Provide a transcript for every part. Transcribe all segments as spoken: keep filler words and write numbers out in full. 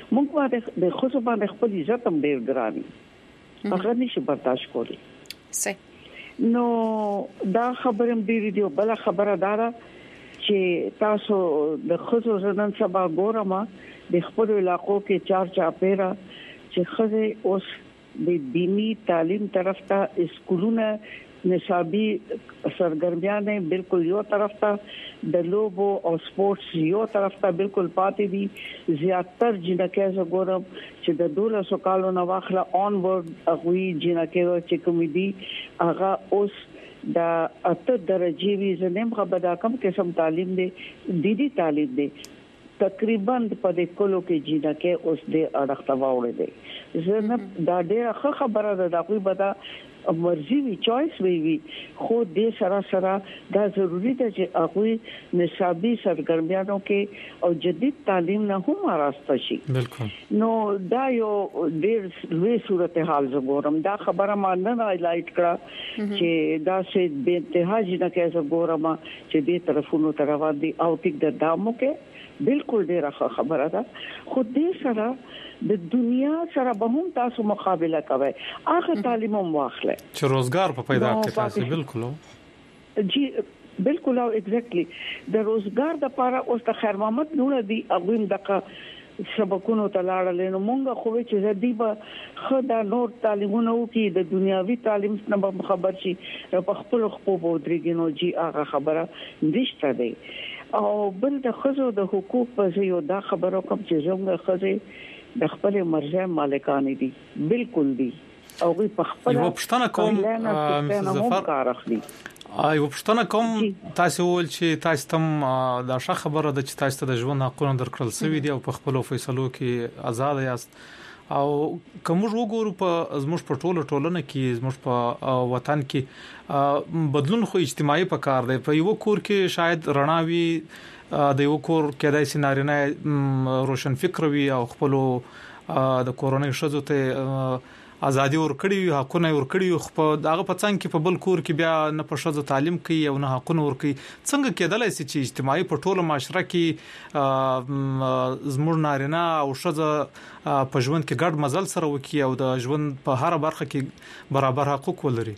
موږ باندې د خصوص باندې خپل عزت هم ډیر ګراني هغه نشي برداشت کولی. صحیح. نو دا خبره هم ډیره دی. بل خبره دارا چې تاسو د خصوص نن سبا ګورم د خپل علاقو کې چار چا پیرا چې خزه اوس د دینی تعلیم طرف ته اسکولونه نصابی سرګرمیانه بالکل یو طرف ته د لوبو او سپورتس یو طرف ته بالکل پاتې دي. زیاتر جنکه زه ګورم چې د دولسو کالو نو واخله اون بورډ اغوي جنکه چې کومېدي هغه اوس د اته درجه وی زنیم غبدا کم قسم تعلیم دی ديدي تعلیم دی تقریبا په دې کولو کې جنکه اوس د اړخته واوړې دي. زه دا ډېر خبره ده دا کوئی بدا مرزي وی چويس وی وی خو دې سره سره دا ضروری ده چې هغه نصابی سرګرمیانو کې او جدید تعلیم نه هم راسته شي. بالکل. نو دا یو ډېر لوی صورتحال زګورم. دا خبره ما نه هایلایټ کړه چې دا سه به انتهاج نه کې زګورم چې دې طرفونو تروا دي او ټیک د دامو کې بالکل ډېر خبره ده. خو دې سره د دنیا سره به هم تاسو مقابله کوئ. اخر تعلیم هم واخلئ چې روزګار په پیدا کې تاسو بالکل جی بالکل او ایگزیکټلی د روزګار د لپاره اوس د خیر محمد نور دی اغویم دغه سبقونو تلاړل نو مونږ خو چې زدي به خدا نور تعلیمونه وکي د دنیاوی تعلیم نه خبر شي په خپل خپل بودريګنو جی هغه خبره نشته دی. او بل د خزو د حقوق په یو دا خبرو کوم چې زموږ خزه د خپل مرزه مالکان دي بالکل دي او په خپل یو پښتنه کوم ظفر ایو پښتنه کوم تاسو ول چې تاسو تم دا ښه خبره ده چې تاسو ته د ژوند حقونه درکړل سوي دي او په خپل فیصلو کې آزاد یاست او کوم وګورو په زموږ په ټوله ټولنه کې زموږ په وطن کې بدلون خو اجتماعي په کار دی. په یو کور کې شاید رڼاوي د یو کور کې د سينارینه روشن فکر وي او خپل د کورونی شذو ته ازادي ورکړي حقونه ورکړي خو دغه په څنګه کې په بل کور کې بیا نه په شذو تعلیم کوي او نه حقونه ورکړي. څنګه کېدلای شي چې اجتماعي په ټوله معاشره کې زموږ نارینه او شذو په ژوند کې ګډ مزل سره وکړي او د ژوند په هر برخه کې برابر حقوق ولري؟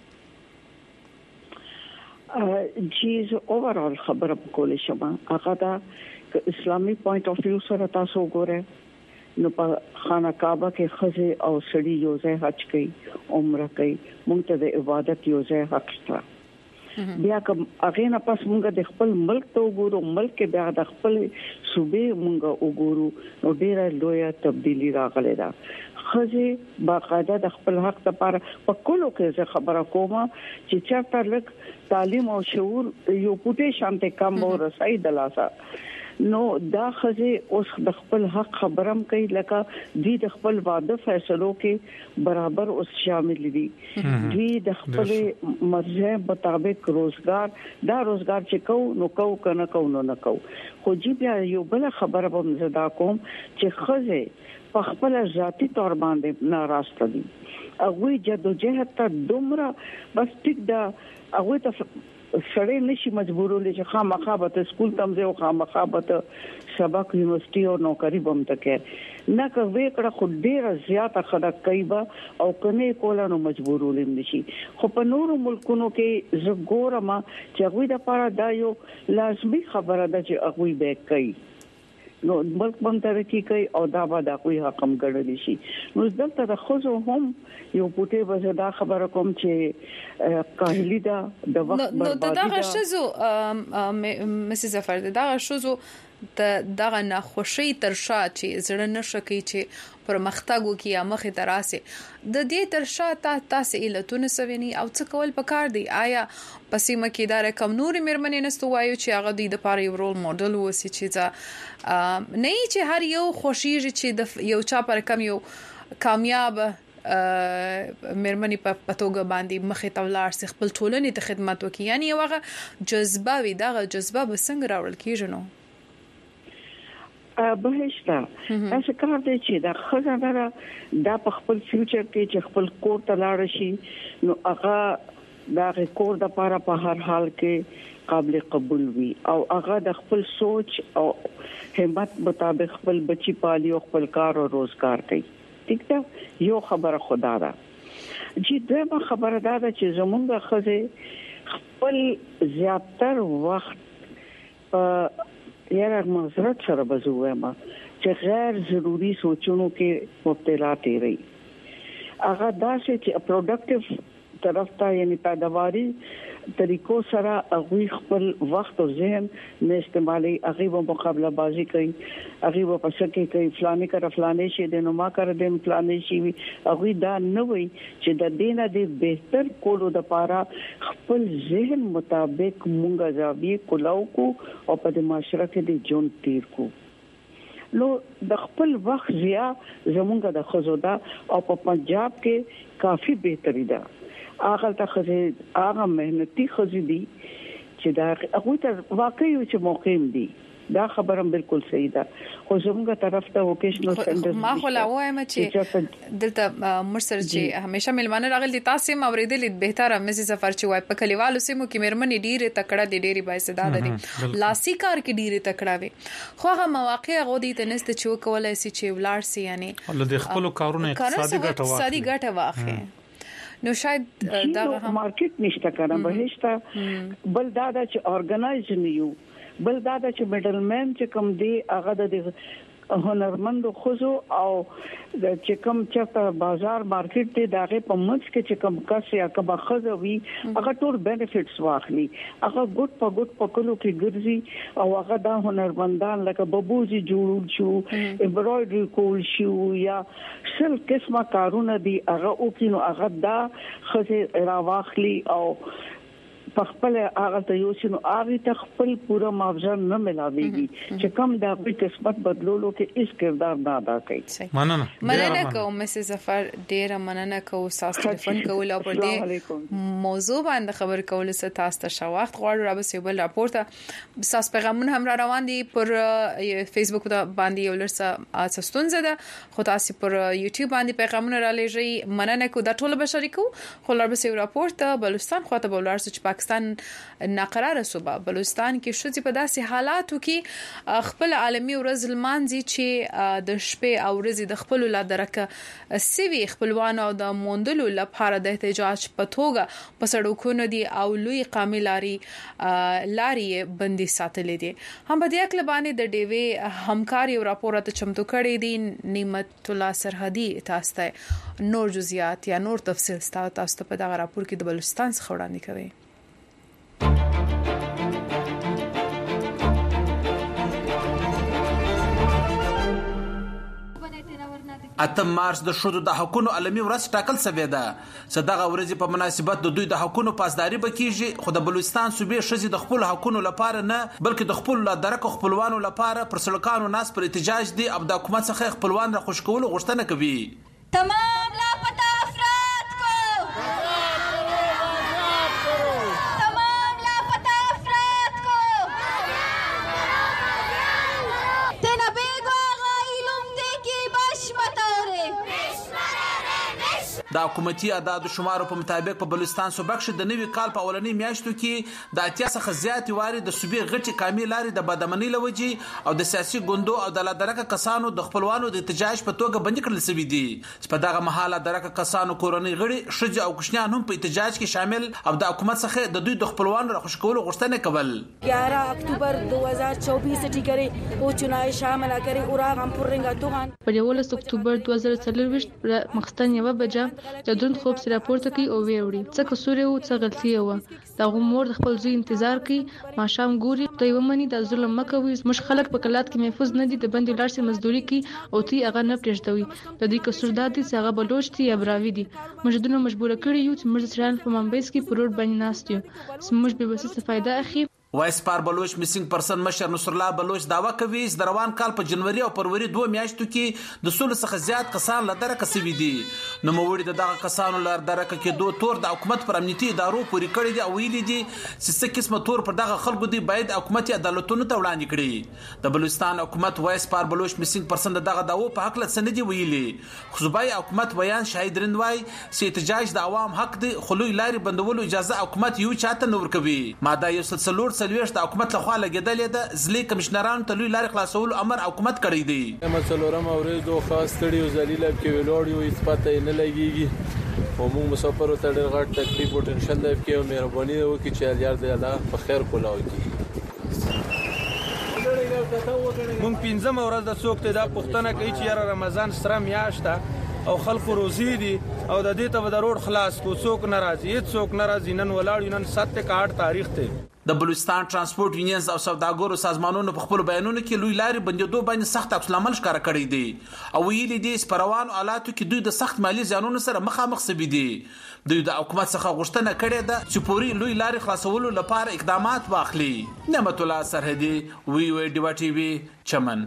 چیز اوورال خبره کولې شمه هغه دا اسلامي پوینټ اف ویو سره تاسو ګوره نو په خانه کعبه کې خزه او سړي یو ځای حج کوي عمره کوي مونږ ته د عبادت یو ځای حق شته. بیا کوم هغه نه پس مونږ د خپل ملک ته وګورو ملک بیا د خپل صوبې مونږ وګورو نو ډیره لویه تبدیلی راغله ده. خزه باقاعده د خپل حق لپاره په کولو کې خبره کومه چې چاته لک تعلیم او شعور یو پټه شانته کم او رسای دلاسا نو دا خزه اوس د خپل حق خبرم کوي لکه دوی د خپل واده فیصلو کې برابر اوس شامل دي. دوی د خپل مرزه مطابق روزګار دا روزګار چې کو نو کو کنه کو نو نه کو. خو جی بیا یو بل خبره به زدا کوم چې خزه په خپل ذاتی تور باندې ناراسته دي. هغه جدوجہد ته دومره بس ټیک دا هغه ته سړی نشي مجبورولې چې خامخا به سکول تم ځو خامخا به سبق یونیورسيټي او نوکری بم تکه نه کوي کړه خو ډیره زیاته خلک کوي او کني کولانو مجبورولې نشي. خو په نورو ملکونو کې زګورما چې هغه د لپاره دا یو لازمي خبره ده چې هغه به کوي نو ملک بم ترقی کوي او دا به دا کوئی حکم ګڼل شي. نو دلته د خزو هم یو پټه وزدا خبره کوم چې کاهلی دا د وخت بربادي دا دغه شزو مسز ظفر دغه شزو د دغه ناخوشي ترشا چې زړه نشکی چې پرمختګو کې یا مخه تراسه د دې ترشا تاسو علتونه سویني او څه کول پکار دی. آیا پسې مکه دار کم نور مرمنې نستو وایو چې هغه د لپاره یو رول ماډل وسی چې ځا نه چې هر یو خوشیږي چې د یو چا پر کم یو کامیاب مرمنې په پتوګه باندې مخه تولار سي خپل ټولنې ته خدمت وکي. یعنی هغه جذبه وي دغه جذبه به څنګه راول کیږي نو بهشته اسه کار دی چې دا خزانه دا په خپل فیوچر کې چې خپل کور ته لاړ شي نو هغه دا کور د لپاره په هر حال کې قابل قبول وي او هغه د خپل سوچ او همت مطابق خپل بچی پالي او خپل کار او روزګار کوي. ٹھیک ده یو خبره خدا ده. چې دغه خبره ده چې زمونږ خزه خپل زیاتر وخت په یاره معذرت سره بزوما چې غیر ضروری سوچونو کې مبتلا تي رہی. هغه داسې چې پروډکټیو طرف ته یعنی پیداواري طریقو سره هغه خپل وخت او ذهن نه استعمالي، هغه په مقابله بازی کوي، هغه په پسکه کوي فلاني کر فلاني شي د نو ما کر د فلاني شي هغه دا نه وي چې د دینه د بهتر کولو د پاره خپل ذهن مطابق مونږه ځاوي کولاو کو او په معاشره کې د جون تیر کو. نو د خپل وخت زیا زمونږ د خزودا او په پنجاب کې کافي بهتري ده. هغه ته خزه هغه مهنتي خزه دي چې دا هغه ته واقعي چې موقعم دي. دا خبرم بالکل صحیح ده. خو زموږه طرف ته وکیشنل سنټرز ما خو لا وایم چې دلته مرسر چې همیشه ملمانه راغلي تاسو هم اوریدل بهتره مزي سفر چې وای په کلیوالو سیمو کې مېرمنې ډیره تکړه دي، ډیره باعثداد دي، لاسي کار کې ډیره تکړه وي، خو هغه مواقع غوډي ته نست چې وکولای شي چې ولار سي یعنی له خپل کارونه اقتصادي ګټه واخلي اقتصادي ګټه واخلي. نو شاید دا هم مارکیټ نشته کنه بهشته بل دا چې اورګنایز نیو بل دا چې میډل مین چې کوم دی هغه د هنرمند خوځو او چې کوم چې بازار مارکیټ ته داغه په منځ کې چې کوم کس یا کوم خزوي هغه ټول بینیفټس واخلي، هغه ګډ په ګډ په کلو کې ګرځي او هغه د هنرمندان لکه ببوزي جوړ شو، امبرايډري کول شو یا سل قسمه کارونه دي هغه او کینو هغه دا خزه راواخلي او په خپل هغه ته یو شنو هغه ته خپل پورا معاوضه نه ملاويږي چې کوم د خپل قسمت بدلولو کې اس کردار نه ادا کوي. مننه مننه کوم مسز ظفر، ډیره مننه کوم تاسو ټلیفون کول او پر دې موضوع باندې خبر کول ست تاسو ته شواخت غواړو را به بل راپورته تاسو پیغامونه هم را روان دي پر فیسبوک باندې یو لرسه اسستون زده، خو تاسو پر یوټیوب باندې پیغامونه را لېږئ. مننه کو د ټول بشری کو خو لر به راپورته بلوچستان خواته بولار چې پاکستان ناقراره صوبه بلوچستان کې شوځي په داسې حالاتو کې خپل عالمي ورځ لمانځي چې د شپې او ورځې د خپل لا درکه سوي خپلوان او د موندلو لپاره د احتجاج په توګه په سړکونو دي او لوی قامي لاري لاري بندي ساتلې دي. هم په دې اکل باندې د ډیوي همکاري او راپورته چمتو کړي دي نعمت الله سرحدي. تاسو ته نور جزئیات یا نور تفصیل تاسو ته په دغه راپور کې د بلوچستان څخه وړاندې کوي. اتم مارچ د شودو د حقونو عالمي ورځ ټاکل شوې ده. صدغه ورځ په مناسبت د دوی د حقونو پاسداري بکیږي، خو د بلوچستان صوبې شزي د خپل حقونو لپاره نه بلکې د خپل لا درک خپلوانو لپاره پر سلوکانو ناس پر احتجاج دي او د حکومت څخه خپلوان را خوش کول غوښتنه کوي. تمام لاپتا افراد کو تمام لاپتا افراد کو تینا بیگو آغا علم دے کی باش مطوره د حکومتي اعداد شمارو په مطابق په بلوچستان صوبه کې د نوي کال په اولنۍ میاشتو کې د اتیا څخه زیاتې واري د صوبې غټي کامي لاري د بدامنۍ لوجي او د سیاسي ګوندو او د لادرکه کسانو د خپلوانو د احتجاج په توګه بندي کړل شوی دي. په دغه مهاله درکه کسانو کورنۍ غړي شجاع او کوشنیان هم په احتجاج کې شامل او د حکومت څخه د دوی د خپلوانو را خوش کولو غوښتنه کول. ग्यारह अक्टूबर दो हज़ार चौबीस टी करे او چنای شامل کړي او راغم پرنګا توغان په یولس اکتوبر دوه زره څلور مخستن یو بجا د دروند خوب سره راپورته کوي او ویوړي څه کسوري او څه غلطي و دا مور د خپل ځای انتظار کوي ماشام ګوري ته یو منی د ظلم مکوي مش خلک په کلات کې محفوظ نه دي د بندي لار سي مزدوري کوي او تی هغه نه پرېږدوي د دې کسور دادي چې هغه بلوچ دي یا براوي دي مجدونه مجبور کړی یو چې مرز شران په منبیس کې پروت باندې ناستیو سمج به وسه فائدہ اخی وایس پار بلوچ میسنګ پرسن مشر نصر الله بلوچ داوا کوي چې د روان کال په جنوري او فروری دوه میاشتو کې د سلو څخه زیات کسان له درکه سوي دي. نو موړي د دغه کسانو لار درکه کې دوه تور د حکومت پر امنیتي ادارو پورې کړی دي او ویلي دي چې څه قسمه تور پر دغه خلکو دی باید حکومت عدالتونو ته وړاندې کړي. د بلوچستان حکومت وایس پار بلوچ میسنګ پرسن دغه داو په حق له سندي ویلي. خو صوبایي حکومت بیان شاهد رندوای چې احتجاج د عوام حق دی، خلوی لاري بندولو اجازه حکومت یو چاته نور کوي. ماده یو سلسلور سلويش د حکومت خوا لګیدلې ده. ځلې کمشنرانو ته لوی لارې خلاصولو امر حکومت کړی دی. مسلورم اورې دوه خاص کړي او ذلیل کې ویلوړ یو اثبات نه لګيږي او موږ مسافر ته ډېر غټ تکلیف او ټینشن دی کې مهرباني وکړي چې یار دې الله په خیر کولاوي. مونږ پنځم ورځ د څوک ته دا پښتنه کوي چې یار رمضان سره میاشت او خلکو روزي دي او د دې ته د روډ خلاص کو څوک ناراضي څوک ناراضي نن ولاړ نن سات کا آٹھ تاریخ ته. د بلوچستان ترانسپورت یونینز او سوداګرو سازمانونو په خپل بیانونو کې لوی لارې بندیدو باندې سخت عکس العمل ښکاره کړی دی او ویلي دي چې په روانو حالاتو کې دوی د سخت مالي زیانونو سره مخامخ سوي دي. دوی د حکومت څخه غوښتنه کړې ده چې پوری لوی لارې خلاصولو لپاره اقدامات واخلي. نعمت الله سرحدي وی وی ډیوا ټي وي چمن.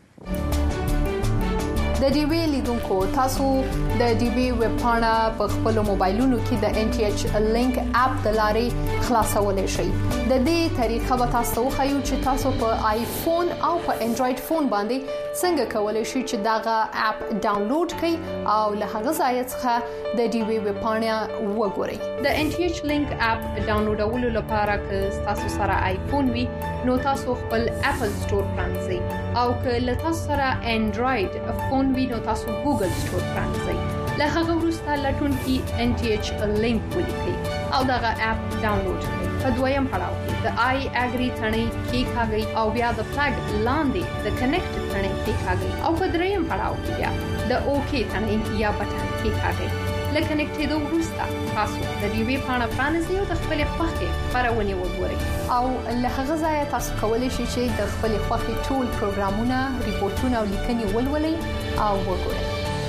د ډي وی لیدونکو تاسو د ډي وی ویب پاڼه په خپل موبایلونو کې د ان ټي ایچ لینک اپ د لارې خلاصولای شئ. د دې طریقه به تاسو خو چې تاسو په آیفون او په انډراید فون باندې څنګه کولای شئ چې داغه اپ ډاونلوډ کړئ او له هغه ځای څخه د ډي وی ویب پاڼه وګورئ. د ان ټي ایچ لینک اپ ډاونلوډولو لپاره که تاسو سره آیفون وي نو تاسو خپل اپل سٹور پرانځئ او که له تاسو سره انډراید فون وي نو تاسو ګوګل سٹور پرانځئ. له هغه وروسته لټون کې ان ټي ایچ لینک ولیکئ او دغه اپ ډاونلوډ کړئ. په دویم پړاو کې د آی اګری ثنې کې کاږئ او بیا د فلګ لاندې د کنیکټ ثنې کې کاږئ او په دریم پړاو کې بیا د اوکی ثنې یا بټن کې کاږئ. لکه کنیکټېدو وروسته تاسو د ډي وی پاڼه پرانیزئ او د خپل خوښې خبرونه وګورئ او له هغه ځایه تاسو کولی شئ چې د خپل خوښې ټول پروګرامونه، ریپورتونه او لیکنې ولولئ او وګورئ.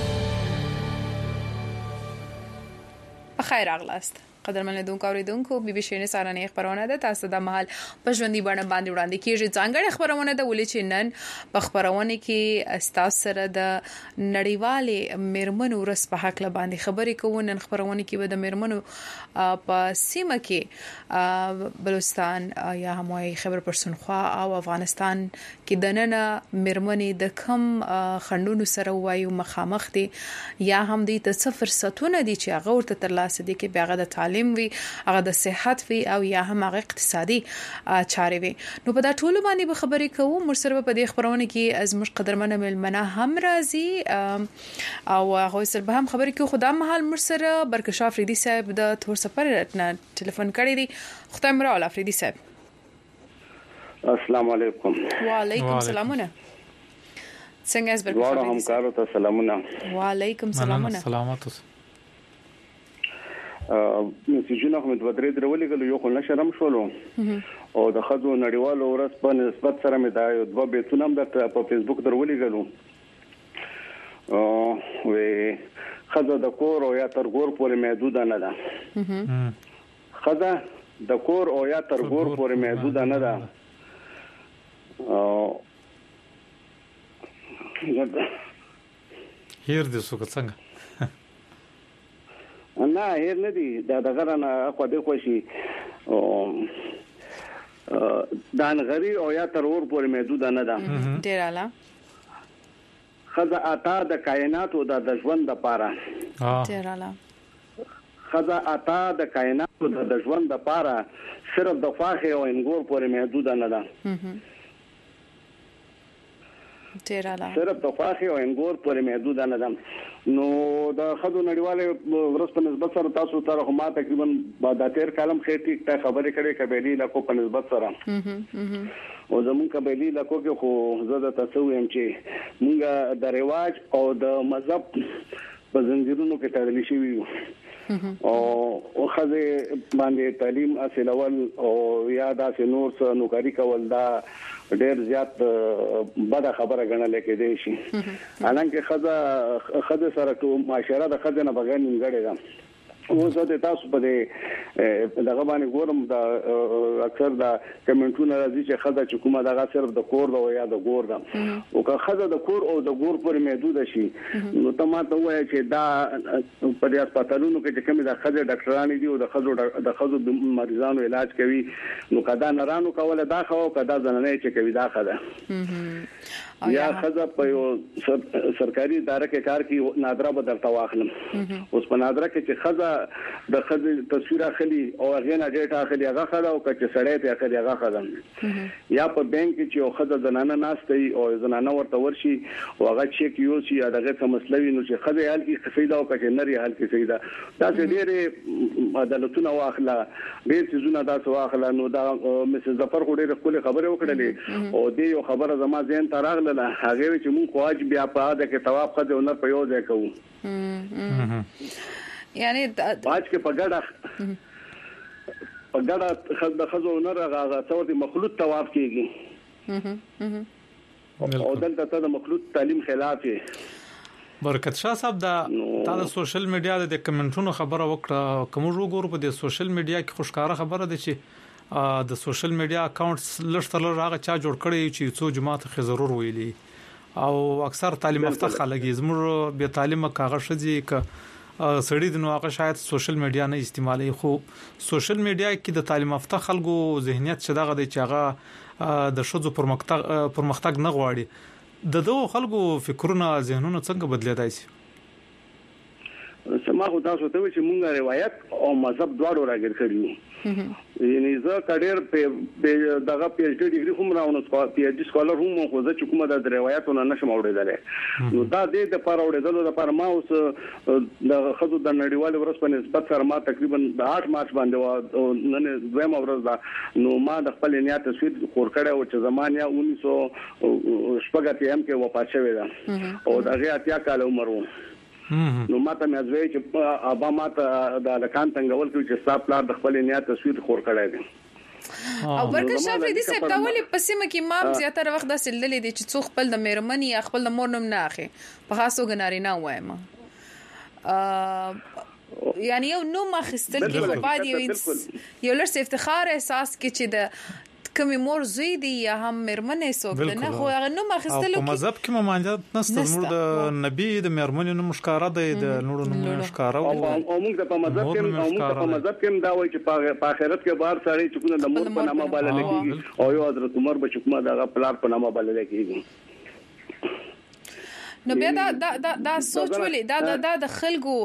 بخیر اغلاست قدرمن لیدونکو اوریدونکو بي بي شینه سارانه خبرونه ده تاسو د محل په ژوندۍ باندې باندې وړاندې کیږي. ځانګړي خبرونه ده ولې چې نن په خبرونه کې استاد سره د نړیوالې میرمنو ورځ په حق باندې خبرې کوو. نن خبرونه کې به د میرمنو په سیمه کې بلوچستان یا هم خیبر پښتونخوا او افغانستان کې د نن میرمنې د کم خندونو سره وایو مخامخ دي یا هم د څه فرصتونه دي چې هغه ورته ترلاسه دي کې بیاغه د تعلیم وي، هغه د صحت وي او یا هم هغه اقتصادي چارې وي. نو په دا ټول باندې به خبرې کوو. مرسره په دې خبرونه کې از مش قدرمنه ملمنه هم راځي او هغه سره به هم خبرې کوو. خدای مهال مرسره برکشاف ریدي صاحب د تور سفر نه ټلیفون کړی دی. خدای مر اول افریدي صاحب السلام علیکم. وعلیکم سلامونه. څنګه اس برکشاف ریدي همکارو ته سلامونه. وعلیکم سلامونه. سلامات مسیجونه هم د ودرې درولې غلو یو خو نشرم شولو او د خځو نړیوالو ورځ په نسبت سره مې دا یو دوه بیتونه هم د په فیسبوک درولې غلو او وې خځه د کور او یا ترګور پورې محدود نه ده. خځه د کور او یا ترګور پورې محدود نه ده او هیر دې څوک څنګه نه هیر نه دي دا دغه نه خو دې خوشي او دانغری او یا ترور پورې محدود نه ده. ډیر اعلی. خزه اتا د کائنات او د ژوند لپاره ډیر اعلی. خزه اتا د کائنات او د ژوند لپاره صرف د فاخه او انګور پورې محدود نه ده. ډیر اعلی. صرف د فاخه او انګور پورې محدود نه ده. نو د خدو نړیواله ورځ په نسبت سره تاسو ته هم تقریبا د تیر کالم خېټي ته خبرې کړې قبيلي لکو په نسبت سره او زمون قبيلي لکو کې خو زړه تاسو هم چې موږ د رواج او د مذهب په زنجیرونو کې تړلې شوی او خزه باندې تعلیم حاصلول او یا د نور څه نوکری کول دا ډېر زیات بده خبره غنل کېدای شي. حالانکه خزه خزه سره کوم معاشره د خزه نه بغیر نیمګړې ده وزه تاسو په دې دغه باندې ګورم دا اکثر دا کمنټونه راځي چې خزه چې کومه دغه صرف د کور دا یا د ګور دا او که خزه د کور او د ګور پر محدود شي نو ته ماته وایي چې دا په دې هسپتالونو کې چې کوم د خزه ډاکټران دي او د خزو د خزو د مریضانو علاج کوي نو کدا نرانو کوله دا خو کدا زنانه چې کوي دا خزه یا خزه په یو سرکاري اداره کې کار کوي نادره بدل تواخلم اوس په نادره کې چې خزه د خزه تصویر اخلي او هغه نه ډیټا اخلي هغه خزه او کچ سړی ته اخلي هغه خزه یا په بانک کې چې یو خزه زنانه ناشتي او زنانه ورته ورشي او هغه چیک یو شي دغه څه مسلوي نو چې خزه حل کې فایده او کچ نری حل کې فایده دا ډېر عدالتونه واخله ډېر څه دا څه واخله نو دا مسز ظفر خو ډېر خپل خبره وکړلې او دې یو خبره زما ذهن ته راغله هغه چې مونږ خواج بیا په اده کې تواب خزه نه په یو ځای کوو یعنی باج کې پګړه پګړه خد خزو نه راغه څو دي مخلوط تواب کیږي او دلته ته د مخلوط تعلیم خلاف برکت شاه صاحب دا تا د سوشل میډیا د کمنټونو خبره وکړه کوم وګورو په د سوشل میډیا کې خوشکاره خبره ده چې د سوشل میډیا اکاونټس لږ تر هغه چا جوړ کړي چې څو جماعت خې ضرور ویلي او اکثر تعلیم یافته خلک زموږ به تعلیم کاغذ شدي ک سړی د نو هغه شاید سوشل میډیا نه استعمالي خو سوشل میډیا کې د تعلیم یافته خلکو ذهنیت شدهغه د چاغه د شذو پرمختګ پرمختګ نه غواړي د دوه خلکو فکرونه ذهنونه څنګه بدلیدای شي سما خو تاسو ته چې مونږه روایت او مذهب دواړو راګر کړیو یعنی زه کډیر په دغه پی ایچ ډی ډیګري هم راوونه پی ایچ ډی سکولر هم خو زه چې کومه د روایتونو نشم اوریدل نو دا د لپاره اوریدل د لپاره ما اوس د خزو د نړیوال ورځ په نسبت سره ما تقریبا د آठ مارچ باندې او نن دویم ورځ دا نو ما د خپل نیت تصویر خور کړه او چې زمانیا انیس سو شپږ اتیا کې وفات شوی دا او دغه اتیا کال عمر و نو ماته مې ځوي چې ابا ماته د لکان څنګه ول کې چې صاحب پلان د خپل نیت تصویر خور کړی دی او برکت شاه دې څه ډول پسمه کې ما زیاتره وخت د سللې دي چې څو خپل د میرمنې یا خپل د مور نوم نه اخی په خاصو غناري نه وایم ا یعنی یو نوم اخستل کې په بعد یو یو لږ افتخار احساس کې چې د کمی مور زوی دی یا هم مرمنې سوګ نه خو هغه نو مخستلو په مذهب کې ممانجت نسته موږ د نبی د مرمنې نو مشکاره دی د نورو نو مشکاره او موږ په مذهب کې او موږ په مذهب کې دا وایي چې په آخرت کې بار سړی چې کومه د مور په نامه باندې لګي او یو حضرت عمر به چې کومه دغه پلار په نامه باندې لګي نو بیا دا دا دا, دا سوچ ولې دا دا, دا د خلکو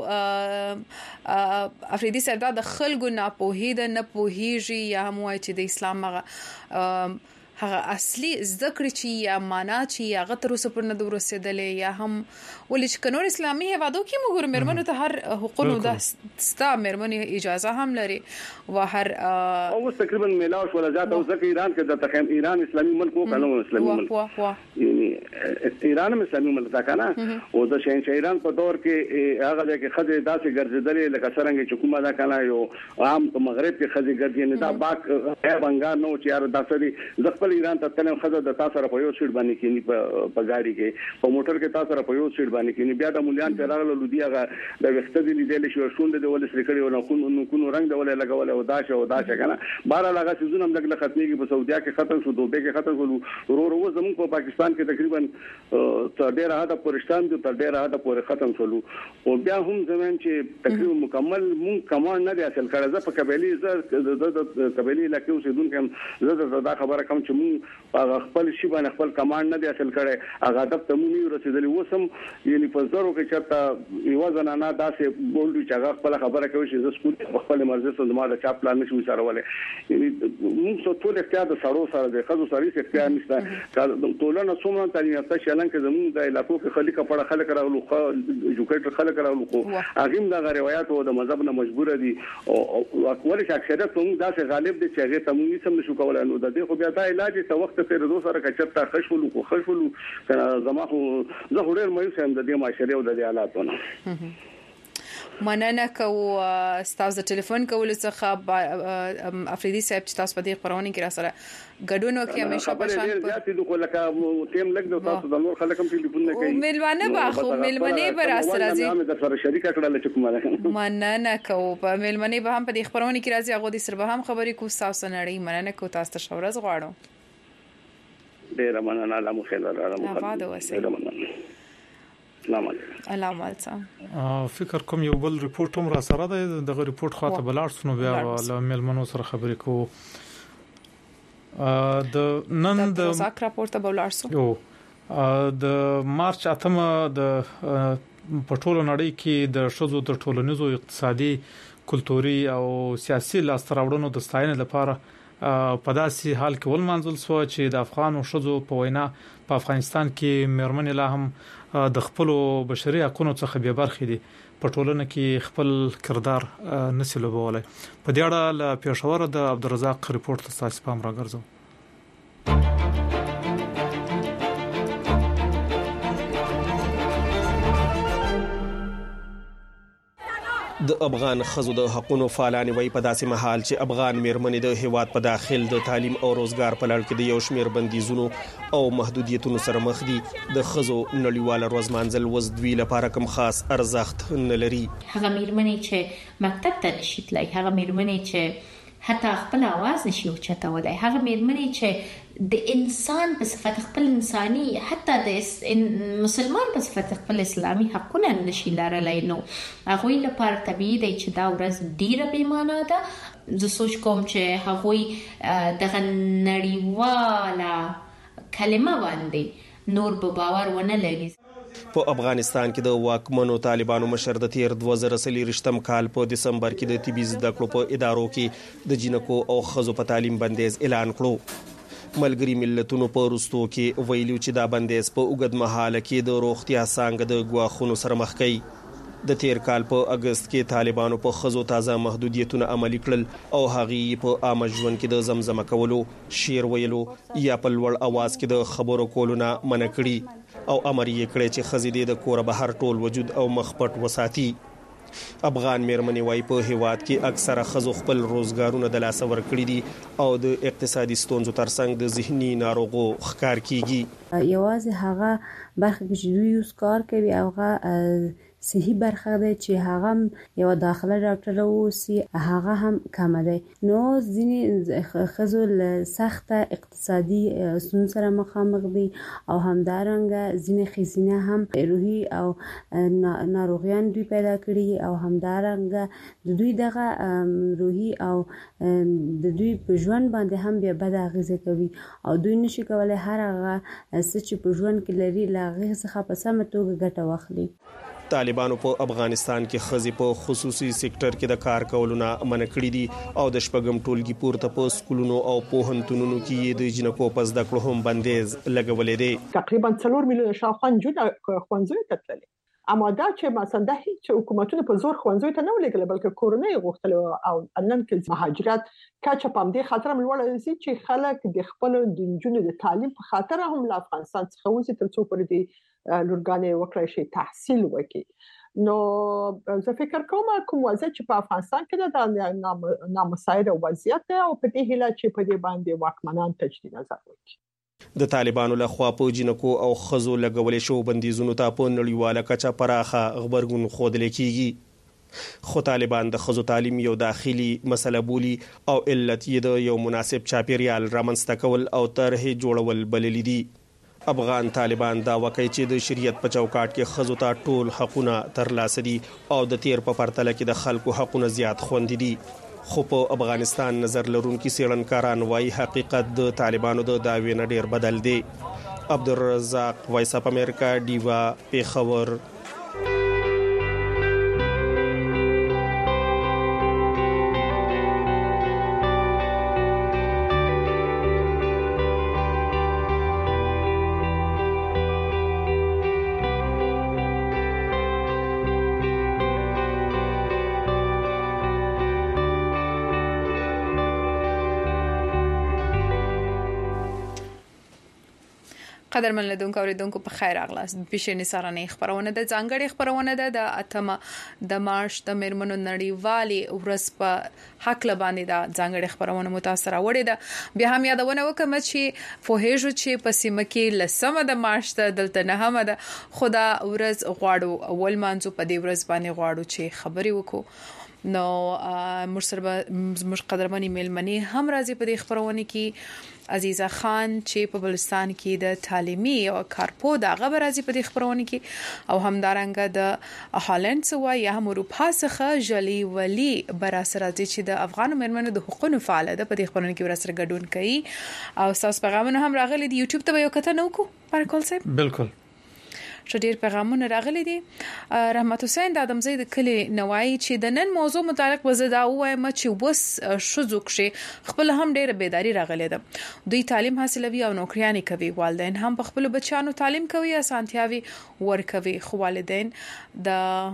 افریدي صاحب دا د خلکو ناپوهي ده نه پوهیږي یا هم وایي چې د اسلام هغه هغه اصلي ذکر چې یا معنا چې یا غتر اوس پر نه د ورسېدلې یا هم ولې چې کنور اسلامي هوادو کې موږ مرمنو ته هر حقوقو د ستا مرمنې اجازه هم لري او هر او تقریبا ملاوش ولا ځات او ځکه ایران کې د تخم ایران اسلامي ملک او کنه اسلامي ملک یعنی ایران هم اسلامي ملک دا کنه او د شهنشاه ایران په دور کې هغه کې خځې داسې ګرځېدلې لکه څنګه چې کومه دا کنه یو عام په مغرب کې خځې ګرځي نه دا باک بنګار نو چې یار داسې ځکه ایران ته تنه خزه د تاسو سره په یو سیټ باندې کېنی په گاډي کې په موټر کې تاسو سره په یو سیټ باندې کېنی بیا د مولیان ته راغله لودي هغه د وخت دی لیدل شو شوند د ول سره کړي او نو نو کو رنگ د ول لګول او داشه او داشه کنه بار لغه سيزونه هم لګله ختميږي په سعودیا کې ختم شو دوبه کې ختم شو ورو ورو زموږ په پاکستان کې تقریبا تر ډیره حد پرشتان د تر ډیره حد پورې ختم شول او بیا هم زمون چې تقریبا مکمل مون کمان نه دی اصل کړه ز په قبيلي ز د قبيلي لکه اوسیدونکو زه دا خبره کوم چې هغه خپل شی باندې خپل کمانډ نه دی اصل کړي هغه هدف ته مونږ نه رسیدلی وسم یعنی په زرو کې چرته یو ځنانه داسې بولډو چې هغه خپل خبره کوي چې زه سکول خپل مرزه سره ما د چا پلان نشم سرولې یعنی موږ څو ټول اختیار د سړو سره د خزو سره اختیار نشته ټولنه څومره تعلیم یافته شلن کې زموږ د علاقو کې خلک په خلک راغلو جوکټ خلک راغلو خو هغه د روایت او د مذهب نه مجبور دي او اکثر اکثریت موږ داسې غالب دي چې هغه ته موږ سم نشو کولای نو د دې خو بیا دا علاج ته وخت ته د سره کچتا خشولو کو خشولو کنه زما خو زه ډېر مې سم د دې معاشره او د حالاتونو مننه کوو تاسو ټلیفون کول څخه افریدي صاحب چې تاسو په دې خبرونه کې را سره ګډون وکړي همیشه په شان په ذاتي د لکه ټیم لګ د تاسو د نور خلک هم ټلیفون نه کوي ملمنه باخو ملمنه به را سره راځي هم د سره شریک کړل چې کومه مننه کوو په ملمنه به هم په دې خبرونه کې راځي هغه د سر به هم خبرې کو تاسو نړۍ مننه کو تاسو ته شورز غواړم ډیر مننه الله مو خیر الله مو خیر السلام علیکم الله علیکم فکر کوم یو بل ریپورت هم را سره ده دغه ریپورت خاطر بلار سنو بیا له ملمنو سره خبرې کو د نن د زاک راپورت بلار سو یو د مارچ اتمه د پټولو نړۍ کې د شذو د ټولنیزو اقتصادي کلتوري او سیاسي لاستراوړنو د ستاینې لپاره په داسې حال کې ول منځل سو چې د افغان او شذو په وینا په افغانستان کې مېرمن لا هم د خپل بشري حقوقو څخه به برخې دي په ټولنه کې خپل کردار نسي لوبولای په دې اړه له پېښور د عبدالرزاق ریپورت تاسو پام راګرځو د افغان خزو د حقوقو فعالان وای په داسې محل چې افغان مېرمنې د هیواد په داخل د تعلیم او روزګار په لړ کې د یو شمېر بندیزونو او محدودیتونو سره مخ دي د خزو نړیواله ورځ مانځل وزدوی لپاره کوم خاص ارزښت نه لري هغه مېرمنې چې مکتب ته نشي تلای هغه مېرمنې چې حتی خپل आवाज نشي اوچتولای هغه مېرمنې چې د انسان په صفت خپل انساني حتی د مسلمان په صفت خپل اسلامي حقونه نشي لرلای نو هغه لپاره طبيعي دی چې دا ورځ ډیره بې معنا ده زه سوچ کوم چې هغه د نړیواله کلمه باندې نور به باور ونه لري په افغانستان کې د واکمنو طالبانو مشر د تیر دوه زره څلوېښتم کال په دسمبر کې د طبي زده کړو په ادارو کې د جنکو او خزو په تعلیم بندیز اعلان کړو ملګری ملتونو په وروستو کې ویلو چې دا بندیز په اوږد مهاله کې د روغتیا څنګه د ګواښونو سره مخ کوي د تیر کال په اگست کې طالبانو په خزو تازه محدودیتونه عملي کړل او هغه په عام ژوند کې د زمزمه کولو شعر ویلو یا په لوړ आवाज کې د خبرو کولو نه منع کړي او امر یې کړی چې خزې د کور بهر ټول وجود او مخ پټ وساتي افغان مېرمنې وای په هیواد کې اکثره خزو خپل روزګارونه د لاس ور کړی دي او د اقتصادي ستونزو ترڅنګ د ذهني ناروغو ښکار کیږي یوازې هغه برخه چې دوی یوز کار کوي هغه صحیح برخه ده چې هغه یو داخله ډاکټر اوسي هغه هم کم ده نو ځینې خزو له سخت اقتصادي ستونزو سره مخامخ دي او همدارنګه ځینې خزینه هم روحي او ناروغیان دوی پیدا کړي او همدارنګه د دوی دغه روحي او د دوی په ژوند باندې هم بیا بد اغیزه کوي او دوی نشي کولای هر هغه څه چې په ژوند کې لري لا غي څخه په سمه توګه ګټه واخلي طالبانو په افغانستان کې خزي په خصوصي سېکټر کې د کار کولو نه منع کړی دي او د شپږم ټولګي پورته په سکولونو او پوهنتونونو کې د جنکو په زده کړو هم بندیز لګولې دي تقریبا څلور میلیونه شاوخوا جون خوانځوي ته تللي اما دا چې مثلا د هیڅ حکومتونو په زور خوانځوي ته نه ولګل بلکې کورنۍ غوښتل او نن کې مهاجرت کچه پام دي خاطر ملوړ دي چې خلک د خپل د جنونو د تعلیم په خاطر هم له افغانستان څخه وځي تر څو پر دي لورګانې وکړي شي تحصیل وکړي نو زه فکر کوم کوم وضع چې په افغانستان کې د نامساعد وضعیت او په دې هله چې په دې باندې واکمنان تجدید نظر وکړي د طالبانو له خوا په جنکو او خزو لګولې شو بندیزونو ته په نړیواله کچه پراخه خبرګون خوده لیکيږي خو طالبان د خزو تعلیم یو داخلي مسله بولی او علت یې د یو مناسب چاپیریال رامنځته کول او طرح جوړول بللی دي افغان طالبان دا وکړي چې د شریعت په چوکاټ کې خزو ته ټول حقونه ترلاسه دي او د تیر په پرتله کې د خلکو حقونه زیات خوندي دي خو په افغانستان نظر لرونکي څېړنکاران وايي حقیقت د طالبانو د دعوی نه ډیر بدل دی عبدالرزاق وایس اپ امریکا دیوا پیښور قدرمن لیدونکو اوریدونکو په خیر اغلاس پیشنې سارنې خبرونه د ځانګړي خبرونه ده د اتمه د مارچ د میرمنو نړیوالي ورځ په حق لباندې د ځانګړي خبرونه متاثر وړي ده. بیا هم یادونه وکم چې فوهیجو چې په سیمه کې لسمه د مارچ ته دلته نه هم ده خدا ورځ غواړو اول مانځو په دې ورځ باندې غواړو چې خبري وکړو. نو مرسر مش قدرمن ایمیل منی هم راځي په دې خبرونه کې عزیزه خان چې په بلوچستان کې د تعلیمي او کارپو د غبر راځي په دې خبرونه کې او همدارنګه د هالند سوا یا هم اروپا څخه جلی ولی براسر راځي چې د افغان مرمنو د حقوقو فعال ده په دې خبرونه کې ورسره ګډون کوي او تاسو پیغامونه هم راغلي دی یوټیوب ته یو کته نو کو پر کول صاحب بالکل شډیر پیغامونه راغلي دي. رحمت حسین د ادمزی د کلی نوای چې د نن موضوع متعلق وزدا وایم چې وس شذوک شي خپل هم ډیره بیداری راغلي ده. دوی تعلیم حاصلوي او نوکریانی کوي، والدین هم په خپل بچانو تعلیم کوي، اسانتیاوي ورکوي. خو والدین د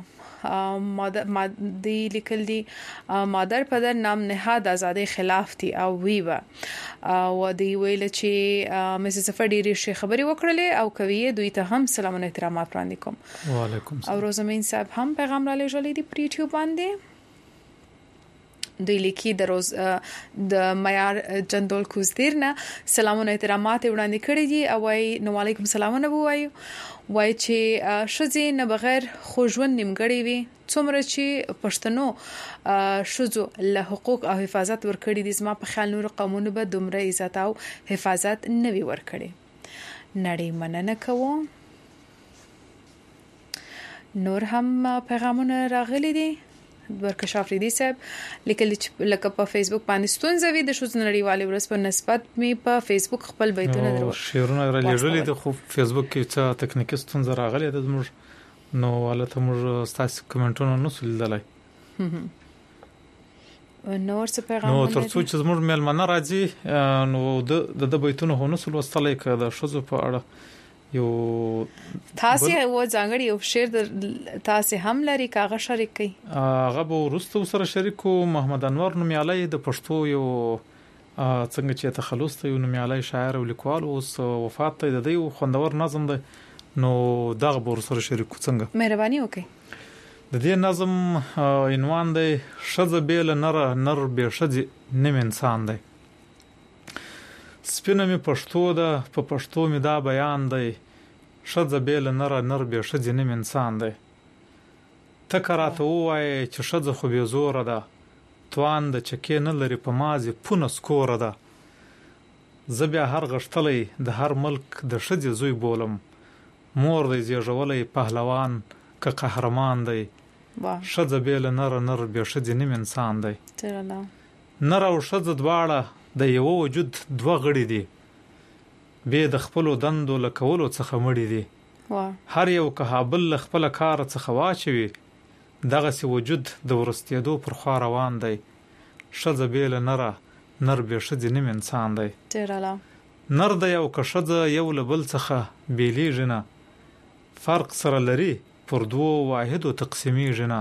مادي لیکل دي مادر پدر نام نهاد آزادۍ خلاف دي او وی و او دی ویل چې مس سفر ډیره شي خبري وکړلې او کوي. دوی ته هم سلام او احترامات وړاندې کوم. وعلیکم السلام. او روزمین صاحب هم پیغام را لېږلی دی په یوټیوب باندې. دوی لیکي د روز د معیار جندول کوزدیرنه سلام او احترامات وړاندې کړی دي او وايي نو علیکم سلام نه وایي وای چې شذې نه بغیر خوژوند نیمګړی وي څومره چې پښتنو شذو له حقوق او حفاظت ورکړي دي. زما په خیال نور قومونه به دومره عزت او حفاظت نه وي ورکړي. نړۍ مننه کوم. نور هم پیغامونه راغلي دي. ورکه افریدي صاحب لیکل چې لکه په فیسبوک باندې ستونزه وي د شوز نړیوالې ورځ په نسبت می په فیسبوک خپل بیتونه درو شیرونه را لېږلې د خو فیسبوک کې څه ټکنیکي ستونزه راغلې ده زموږ نو ولته موږ تاسو کومنټونه نو سلیدلای نور څه پیغام نو ترڅو چې زموږ مېلمانه راځي نو د د بیتونه هونو سل وستلې کړه شوز په اړه یو تاسو و ځانګړي او شیر تاسو هم لري کاغه شریک کی هغه به ورستو سره شریکو محمد انور نومیالي د پښتو یو څنګه چې تخلص ته یو نومیالي شاعر او لیکوال اوس وفات ته د دې خوندور نظم ده نو دغه به سره شریکو څنګه مهرباني وکړئ. د دې نظم عنوان دی شذ بیل نر نر به شذ نیم انسان دی. سپینه می پښتو ده په پښتو می دا بیان دی شذ بیل نر نر به شذ نیم انسان دی. تکراته وای چې شذ خو به زور ده توان د چکه نه لري په مازی پونه سکور ده. زبیا هر غشتلې د هر ملک د شذ زوی بولم مور دی زیږولې پهلوان که قهرمان دی. شذ بیل نر نر به شذ نیم انسان دی. نر او شذ دواړه د یو وجود دوه غړي دي به د خپل دندو لکولو څخه مړي دي. هر یو کهابل خپل کار څخه واچوي دغه سی وجود د ورستېدو پر خوا روان دی. شذ بیل نر نر به شذ نیم انسان دی. نر د یو کشذ یو لبل څخه بیلی جنا فرق سره لري پر دوه واحد او تقسیمی جنا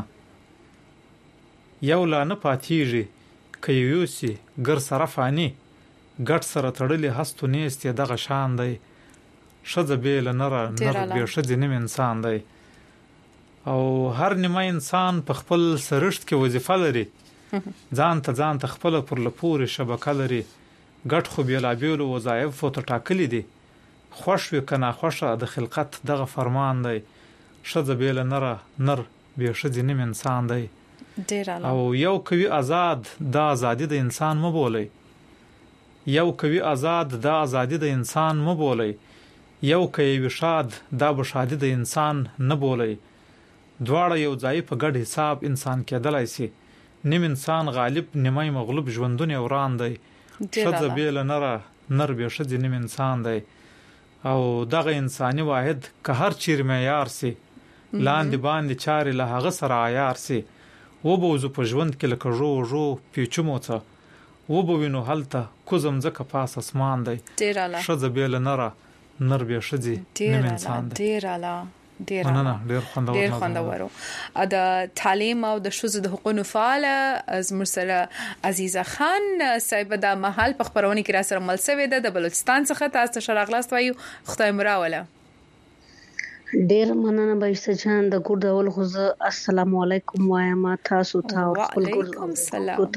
یو لا نه پاتېږي کيوسي ګر سره فانی ګټ سره تړلې هستو نيست دغه شان دی. شذ بیل نر نر به شذ نیم انسان دی. او هر نیمه انسان په خپل سرشت کې وظیفه لري ځان ته ځان ته خپل پر لپوري شبکه لري ګټ خو بیل بیل وظایف او ټاکلي دي خوش وی کنه خوشه د خلقت دغه فرمان دی. شذ بیل نر نر به شذ نیم انسان دی. او یو کوي آزاد د ازادي د انسان مو بولي یو کوي آزاد د ازادي د انسان مو بولي یو کوي وشاد د بشادي د انسان نه بولي. دواړه یو ځای په ګډ حساب انسان کېدلای شي. نیم انسان غالب نیمه مغلوب ژوندونه وران دی. شذ بیل نر نر به شذ نیم انسان دی. او دغه انساني واحد که هر چیر معیار سي لاندې باندې چاري له هغه سره عیار سي و به وزو په ژوند کې لکه رو رو پیچموڅه و به وینو هلته کوزم ځکه پاس اسمان دی. شذ بیل نر نر به شذ نیم انسان دی. ډیر اعلی ډیر ډیر خوندور ډیر خوندور د تعلیم او د شوزو د حقوقو فعال از مرسله عزیزه خان صاحب د محل په خبرونه کې را سره مل سوي ده د بلوچستان څخه تاسو شراغلاست وایو خدای مراوله ډیر مننه بایسته جان د ګور د اول خو السلام علیکم وایم تاسو ته خپل ګور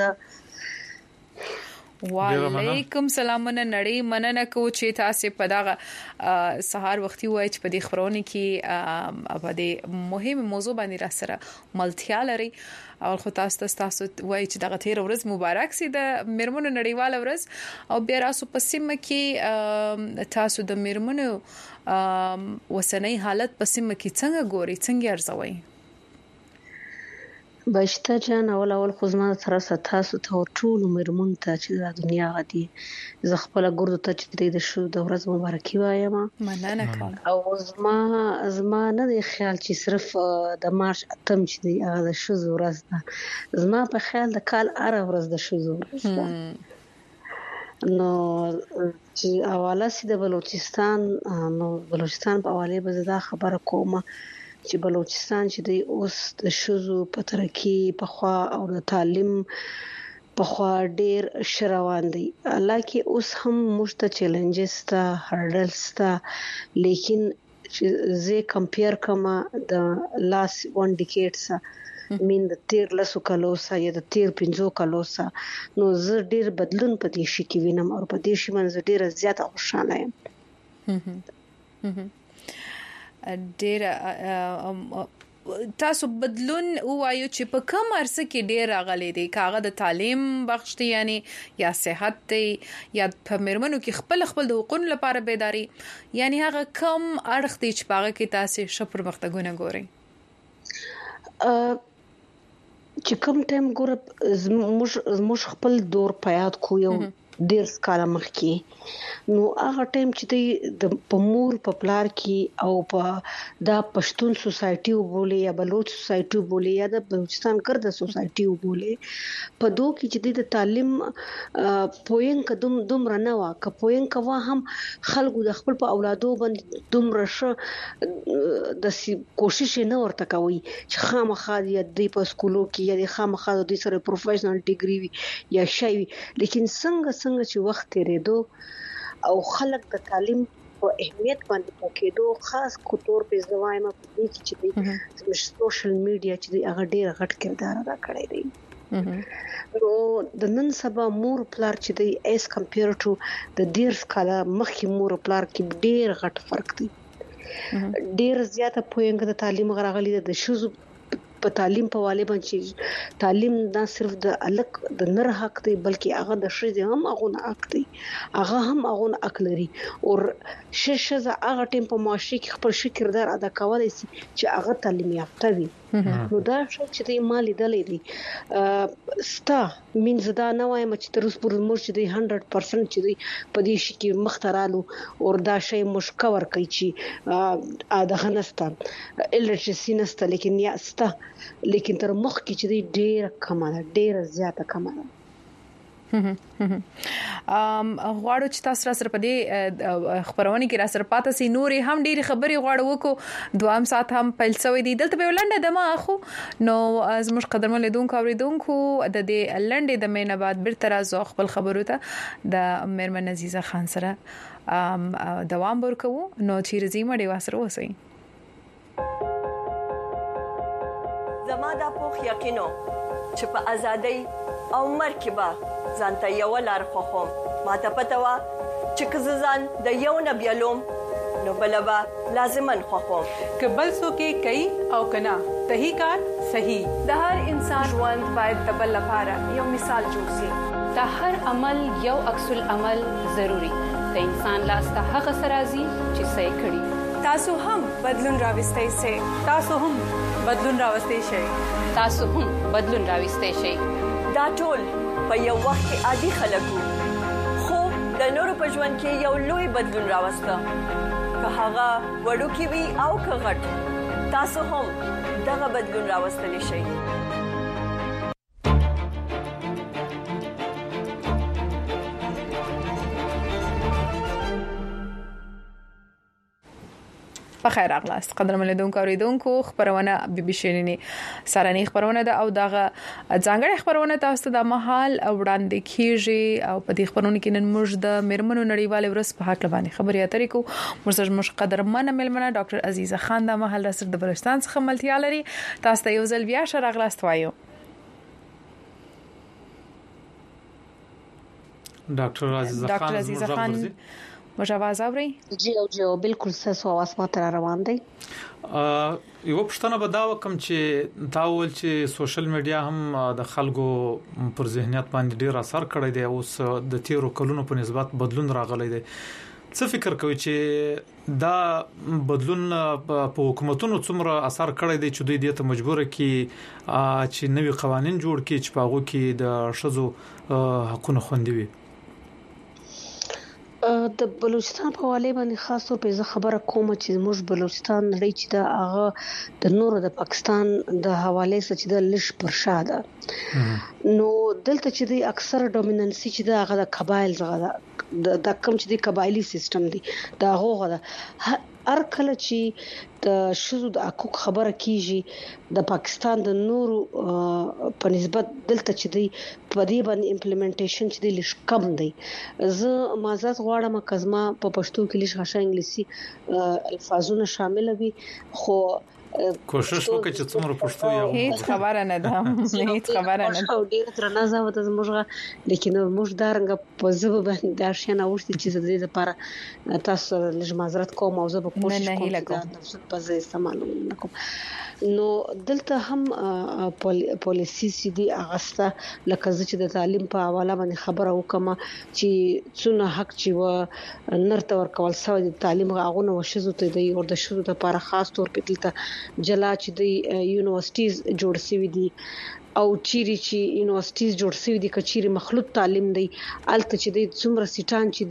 وعلیکم سلام نړۍ مننه کو چې تاسو په دغه سهار وختي وای چې په دې خبرونه کې په دې مهمه موضوع باندې را سره ملتیا لري او خو تاسو تاسو وای چې دغه تیر ورځ مبارک سي د میرمنو نړیواله ورځ او بیا راسو په سیمه کې تاسو د میرمنو وسنۍ حالت په سیمه کې څنګه ګوري څنګه ارزوي بایسته جان اول اول خو زما سره تاسو ته ټول میرمن ته چې د دنیا غدي ز خپل ګردو ته چې د شو د ورځ مبارکي وایم مننه کوم او زما زما نه دی خیال چې صرف د مارچ اتم چې دی هغه د شو ورځ ده زما په خیال د کال اره ورځ د شو ورځ ده نو چې حواله سي د بلوچستان نو بلوچستان په حواله به زدا خبره کومه چې بلوچستان چې د اوس د شوزو په ترقی په خوا او د تعلیم په خوا ډیر شروان دي حالکه اوس هم مشته چیلنجز تا هرډلز تا لیکن زه کمپیر کما د لاس ون ډیکیډز مين د تیر لسو کالو سا یا د تیر پنځو کالو سا نو زه ډیر بدلون په دې شي کې وینم او په دې شي منځ ډیر زیاته خوشاله یم ډیر تاسو بدلون وایو چې په کوم ارسه کې ډیر راغلي دي کاغه د تعلیم بخش دي یعنی یا صحت دي یا په مرمنو کې خپل خپل د حقوقو لپاره بیداری یعنی هغه کم اړخ دي چې پاغه کې تاسو شپر مختګونه ګوري چې کوم ټیم ګور موږ خپل دور پیاد کو یو ډیر سکاله مخکي نو هغه ټیم چې د پمور په پلار کې او په دا پښتون سوسايټي وبولي یا بلوچ سوسايټي وبولي یا د بلوچستان ګرد سوسايټي وبولي په دوه کې چې د تعلیم پوین کدم دومره نه وا ک پوین کوا هم خلکو د خپل په اولادو باندې دومره ش د کوشش نه ورته کوي چې خامخا د په سکولو کې یا د خامخا د سره پروفیشنل ډیګري یا شي لیکن څنګه څنګه چې وخت تیرېدو او خلک د تعلیم په اهمیت باندې پوهېدو خاص کوتور په ځوایم په دې چې د سوشل میډیا چې هغه ډېر غټ کردار ادا کړی دی نو د نن سبا مور پلار چې د ایس کمپیر ټو د ډیر سکاله مخکې مور پلار کې ډیر غټ فرق دی ډیر زیاته پوینګ د تعلیم غراغلی د شوزو په تعلیم په والي باندې تعلیم نه صرف د الک د نر حق دی بلکې هغه د شې هم هغه حق دی هغه هم هغه حق لري او ششه ز هغه ټیم په معاشري کې خپل کردار ادا کولای شي چې هغه تعلیم یافته وي نو دا چې د مالی دلې دي ستا من زدا نه وایم چې تر اوسه پورې موږ چې د صد درصد چې په دې شي کې مخترالو او دا شی مش کور کوي چې اده غنستان الټریسي نسته لیکن یا ستا لیکن تر مخ کې چې ډېر کمه ډېر زیاته کمه ام غواړو چې تاسو سره په دې خبرونه کې را سره پاتې سي نورې هم ډېری خبرې غواړو وکړو دوام سات هم پیلسوي دي دلته په لنډه دمه اخو نو زموږ قدرمن لیدونکو اوریدونکو د دې لنډه د مینه بعد بیرته راځو خپل خبرو ته د میرمن عزیزه خان سره دوام ورکو نو چې رزيمه دی واسره وسی زما د پوخ یقینو چې په ازادۍ او مرکبه ځانته یو لار خوخم ماته پته وا چې کززان د یو نبیلوم نو بلبا لازمن خوخم کبل سو کې کوي او کنا صحیح کار صحیح د هر انسان ژوند باید د بل لپاره یو مثال جوړ شي د هر عمل یو عکس العمل ضروری د انسان لاسته هغه سرازي چې صحیح کړي تاسو هم بدلون راوستئ سي تاسو هم بدلون راوستئ شئ تاسو هم بدلون راوستئ شئ دا ټول په یو وخت کې عادي خلکو خو د نورو په ژوند کې یو لوی بدلون راوسته که هغه وړوکی وي او که غټ تاسو هم دغه بدلون راوستلی شئ په خیر اغلاست قدرمن لیدونکو اوریدونکو خبرونه بي بي شيريني سارني خبرونه ده او دغه ځانګړي خبرونه تاسو د محل وړاندې کیږي او په دې خبرونه کې نن موږ د میرمنو نړیوال ورځ په حق باندې خبرې اترې کو موږ موږ قدرمن ملمنه ډاکټر عزیزه خان د محل رسد د بلوچستان څخه ملتیا لري تاسو ته یو ځل بیا ښه راغلاست وایو ډاکټر عزیزه خان عزیزه خان موږ आवाज اوري جی او جی بالکل ساسو आवाज ماته روان دی یو پښتنه به دا وکم چې دا ول چې سوشل میډیا هم د خلکو پر ذهنیت باندې ډیر اثر کړی دی اوس د تیرو کلونو په نسبت بدلون راغلی دی څه فکر کوي چې دا بدلون په حکومتونو څومره اثر کړی دی چې دوی دې ته مجبور کی چې نوي قوانين جوړ کړي چې پاغو کې د شذو حقوقو خوندي وي د بلوچستان په حواله باندې خاص طور په خبره کوم چې موږ بلوچستان لري چې دا هغه د نورو د پاکستان د حواله سره چې د لښ پر شاده نو دلته چې د اکثر ډومیننسي چې د هغه د قبایل څخه د کم چې د قبایلی سیستم دی دا هغه د هر کله چې د شذو د حقوق خبره کیږي د پاکستان د نورو په نسبت دلته چې دی په دې باندې امپلیمنټیشن چې دی لږ کم دی زه مازات غواړم کزما په پښتو کې لږ غاښه انګلیسي الفاظونه شامل وي خو کوشش وکړه چې څومره پښتو یو هیڅ خبره نه ده هیڅ خبره نه ده ډیر ترنه زه د موږ لیکن موږ دارنګ په زبه باندې دا شنه اوښتي چې د دې لپاره تاسو لږ معذرت کوم او زه به کوشش کوم چې په ځای استعمال وکړم نو دلته هم پالیسی سي دي اغسطه لکه چې د تعلیم په حواله باندې خبره وکم چې څونه حق چې و نرته ورکول سو د تعلیم غاغونه وشزو ته دی او د شذو لپاره خاص طور په دلته جلا چې د یونیورسيټیز جوړ شوی دي او چیرې چې یونیورسيټیز جوړ شوی دي کچيري مخلوط تعلیم دی الته چې د څومره سیټان چې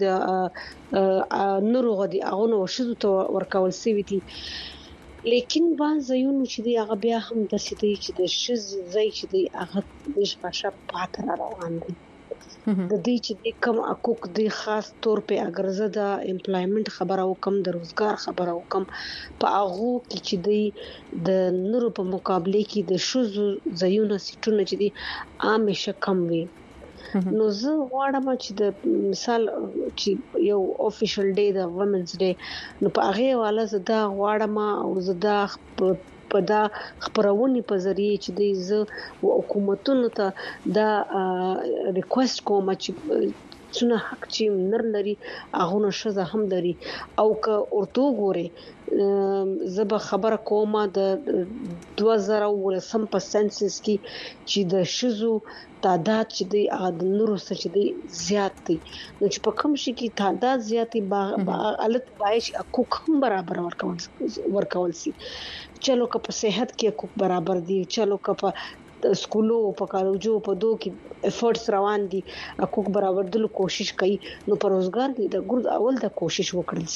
د نورو غدي اغونه وشزو ته ورکول شوی دي لیکن بعض یونو چې دی هغه بیا هم د سیدي چې د شز زای چې دی هغه نشپاشه پاتره روان دي د دې چې د کم حقوق د خاص طور په اگر زه د امپلایمنت خبره وکم د روزګار خبره وکم په هغه کې چې دی د نورو په مقابله کې د شذو زایونه سیټونه چې دی عام شکم وي نو زه غواړم چې د مثال چې یو افیشل ډے د وومنز ډے نو په هغه والا زه دا غواړم او زه دا په دا خبرونه په ذریعہ چې د ز حکومتونو ته دا ریکوست کوم چې څونه حق چې نر لري هغه شزه هم لري او که ورته ګوري زب خبر کومه د دوه زره ولسم په سنسس کې چې د شذو تعداد چې دی هغه د نورو سره چې دی زیات دی نو چې په کوم شي کې تعداد زیاتې با الټ بایش حقوق هم برابر ورکول ورکول سي چلو که په صحت کې حقوق برابر دي چلو که په سکولو په کالجو په دوه کې افورټس روان دي حقوق برابر دلو کوشش کوي نو په روزګار کې د ګرد اول د کوشش وکړل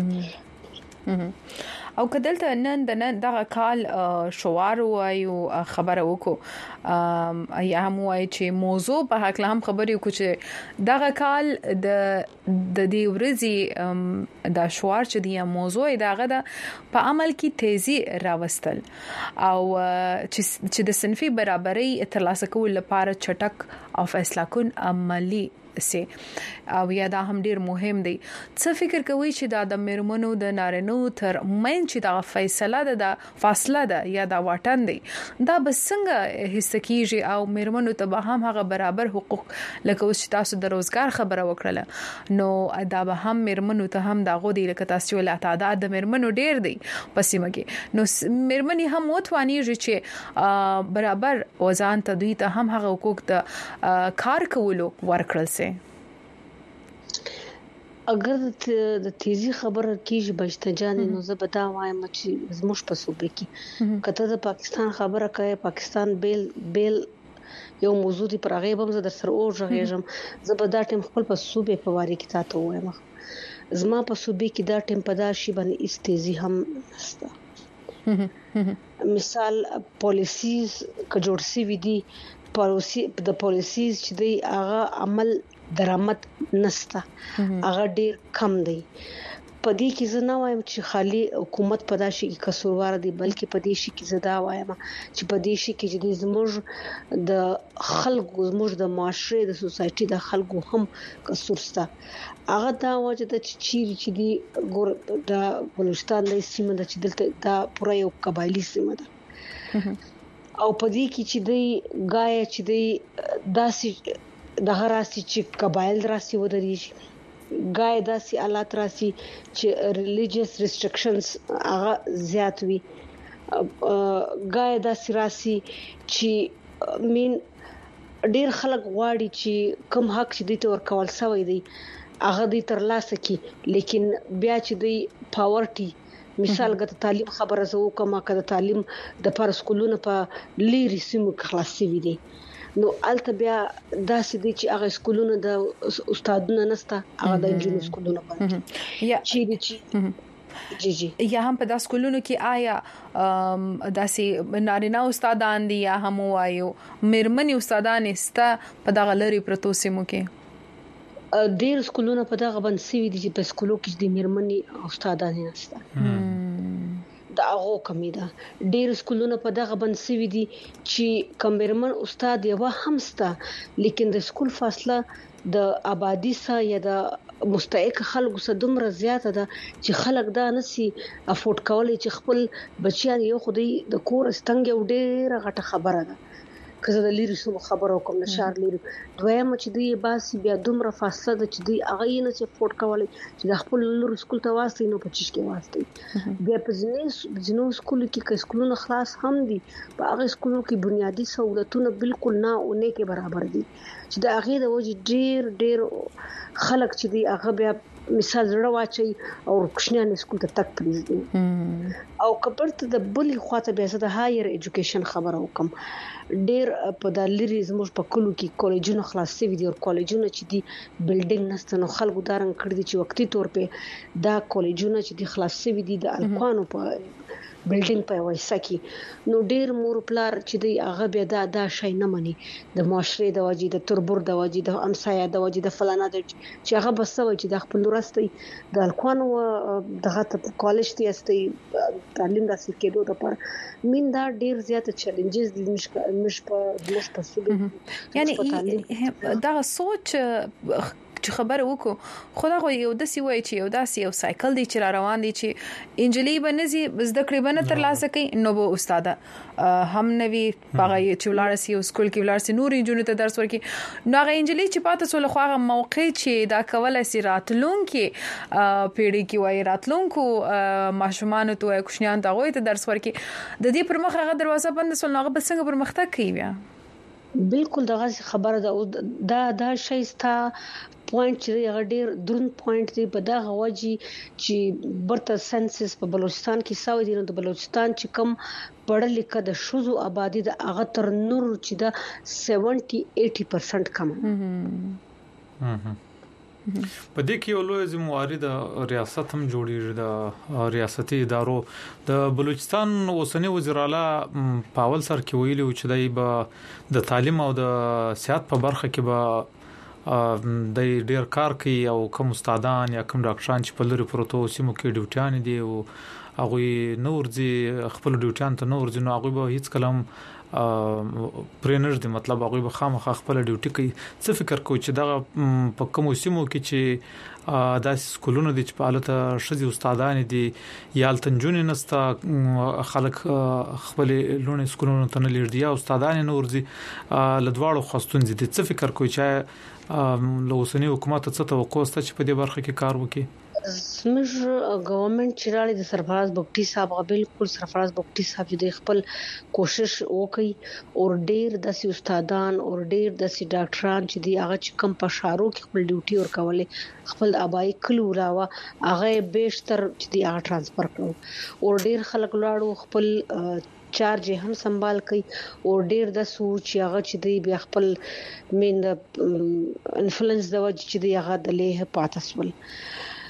سي او کدلته نن د نن دغه کال شوار وایو خبره وکړو یا هم وایي چې موضوع په حق له هم خبرې وکړو چې دغه کال د د دې ورځي د شوار چې دی موضوع دغه د په عمل کې تیزی راوستل او چې د صنفي برابرۍ ترلاسه کول لپاره چټک او فیصله کن عملی سي او یا دا هم ډیر مهم دی څه فکر کوي چې دا د میرمنو د نارینو تر مین چې دا فیصله ده د فاصله ده یا دا واټن دی دا بسنګ هیڅ کیږي او میرمنو ته به هم هغه برابر حقوق لکه اوس تاسو د روزګار خبره وکړه نو دا به هم میرمنو ته هم دا غوډي لکه تاسو ول تعداد د میرمنو ډیر دی پسیمه کې نو میرمنې هم وتوانیږي چې برابر وزن ته دوی ته هم هغه حقوق د کار کولو ورکړل سي اگر د تیزی خبره کیږي بشتجان نو زه به دا وایم چې زموږ په صوبه کې کته د پاکستان خبره کوي پاکستان بیل بیل یو موضوع دی پر هغه به زه در سره اوږم زه به دا ټیم خپل په صوبه په واری کې تاسو وایم زما په صوبه کې دا ټیم په دا شی باندې استیزي هم نشته مثال پالیسیز ک جوړ سی وی دي پالیسی د پالیسیز چې دی هغه عمل درآمد نسته هغه ډیر کم دی پدې کې زه نه وایم چې خالي حکومت په داسې کې قصوروار دي، بلکې په دې شي کې زه دا وایم چې په دې شي کې چې زموږ د خلکو زموږ د معاشره د سوسايټي د خلکو هم قصور سته. هغه دا وجه د چیرې چې دی ګور د بلوچستان د سیمه د چې دلته دا پوره یو قبایلی سیمه ده او په دې کې چې دی غایا چې دی داسې د هراسي چې قبایل راسي ودرېږي، غایا داسې حالات راسي چې ریلیجیس ریسټریکشنز هغه زیات وي، غایا داسې راسي چې مين ډېر خلک غواړي چې کوم حق چې دی تور کول سوی دی هغه دی تر لاسه کی، لیکن بیا چې دی پاورټي مثال غته تعلیم خبره زو کومه کده تعلیم د پر سکولونو په لیری سیمو خلاصي وي دي، نو الته بیا داسې دي چې هغه سکولونو د استادونو نسته، هغه د انجینر سکولونو باندې یا چې دي جی جی یا هم په داس سکولونو کې آیا داسې نارینه استادان دي یا هم وایو مېرمنې استادان استا په دغه لری پروتو سیمو کې؟ ډېر سکولونه په دغه باندې سوي دي چې په سکولو کې د مېرمنې استادان نشته، دا هغه کمی ده. ډېر سکولونه په دغه باندې سوي دي چې کمرمن استاد یو هم سته، لیکن د سکول فاصله د آبادی سره یا د مستحق خلکو سره دومره زیاته ده چې خلک دا نسي افورد کولای چې خپل بچیان یو خدای د کور ستنګ یو ډېر غټه خبره ده. کله د لیری سم خبرو کوم نشار لیری دویم چې دی باسي بیا دومره فاصله ده چې دی هغه یې نه چې فورد کولای چې د خپل لور سکول ته واسطه نه پچیش کې واسطه بیا په ځینې ځینو سکول کې کې سکولونه خلاص هم دي، په هغه سکولو کې بنیادی سہولتونه بالکل نه اونې کې برابر دي چې د هغه د وجه ډیر ډیر خلک چې دی هغه بیا مثال زړه واچي او کوشنیان سکول ته تک پریږدي او کبرته د بلې خواته بیا د هایر ایجوکیشن خبره وکم. ډیر په د لری زموږ په کلو کې کالجونو خلاص شوي دي او کالجونو چې دي بلډینګ نشته، نو خلکو دارن کړی دي چې وقتی تور په دا کالجونو چې دي خلاص شوي دي د الکوانو په بلډینګ په وایسا کې، نو ډیر مور پلار چې دی هغه بیا دا دا شي نه مني د معاشره د واجی د تربور د واجی د امسایا د واجی د فلانا د چې هغه بسوي چې د خپل ورستي د الکوانو دغه کالج ته استي تعلیم راسي کېدو د پر من دا ډیر زیات چیلنجز دي مش مش په مش په سوبې یعنی دا سوچ چې خبره وکړو خدا خو یو د سی وای چې یو داسې یو سایکل دی چې را روان دی چې انجلی بنزي زده کړې بنه تر لاسه کوي نو به استاد هم نوی هغه چې ولار سي سکول کې ولار سي نور انجونی ته درس ورکي، نو هغه انجلی چې پاته سول خو هغه موقع چې دا کول سي راتلون کې پیړی کې وای راتلون کو ماشومان ته کوشنیان ته غوي ته درس ورکي، د دې پر مخ هغه دروازه بند سول نو هغه بسنګ پر مخته کوي بیا بالکل دغه خبره ده دا دا شی ستا پوینټ چې هغه ډیر درون پوینټ دی په دغه وجه چې برته سنسس په بلوچستان کې ساوي دي، نو د بلوچستان چې کم پړل لیکه د شوزو آبادی د هغه تر نور چې د سبعين eighty percent کم په دې کې یو لوی ذمہواری د ریاست هم جوړیږي د ریاستي ادارو. د بلوچستان اوسنی وزیر اعلی پاول سر کې ویلي چې دای به د تعلیم او د صحت په برخه کې به د ډیر کار کوي او کوم استادان یا کوم ډاکټران چې په لری پروتو سیمو کې ډیوټیان دي او هغه نور دي خپل ډیوټیان ته نور دي، نو هغه به هیڅ کلم پرینر دي مطلب هغه به خامخا خپل ډیوټي کوي. څه فکر کوي چې دا په کوم سیمو کې چې د سکولونو د چپالته شذي استادان دي یا تنجونی نستا خلک خپل لونه سکولونو ته نه لري یا استادان نور دي لدواړو خاصتون دي، څه فکر کوي چې لوسنی حکومت څه توقع ست چې په دې برخه کې کار وکړي؟ زموږ ګورنمنت چې راړي د سرفراز بوکټي صاحب بالکل سرفراز بوکټي صاحب د خپل کوشش وکړي او ډېر د استادان او ډېر د ډاکټران چې دی هغه چې کم په شارو کې خپل ډیوټي ورکولې خپل آبای کلو راوه هغه بیشتر چې دی هغه ترانسفر کړو او ډېر خلک لاړو خپل چارج هم سنبال کړي او ډېر د سوچ هغه چې دی بیا خپل مين انفلوئنس د وجه چې دی هغه د له پاتسول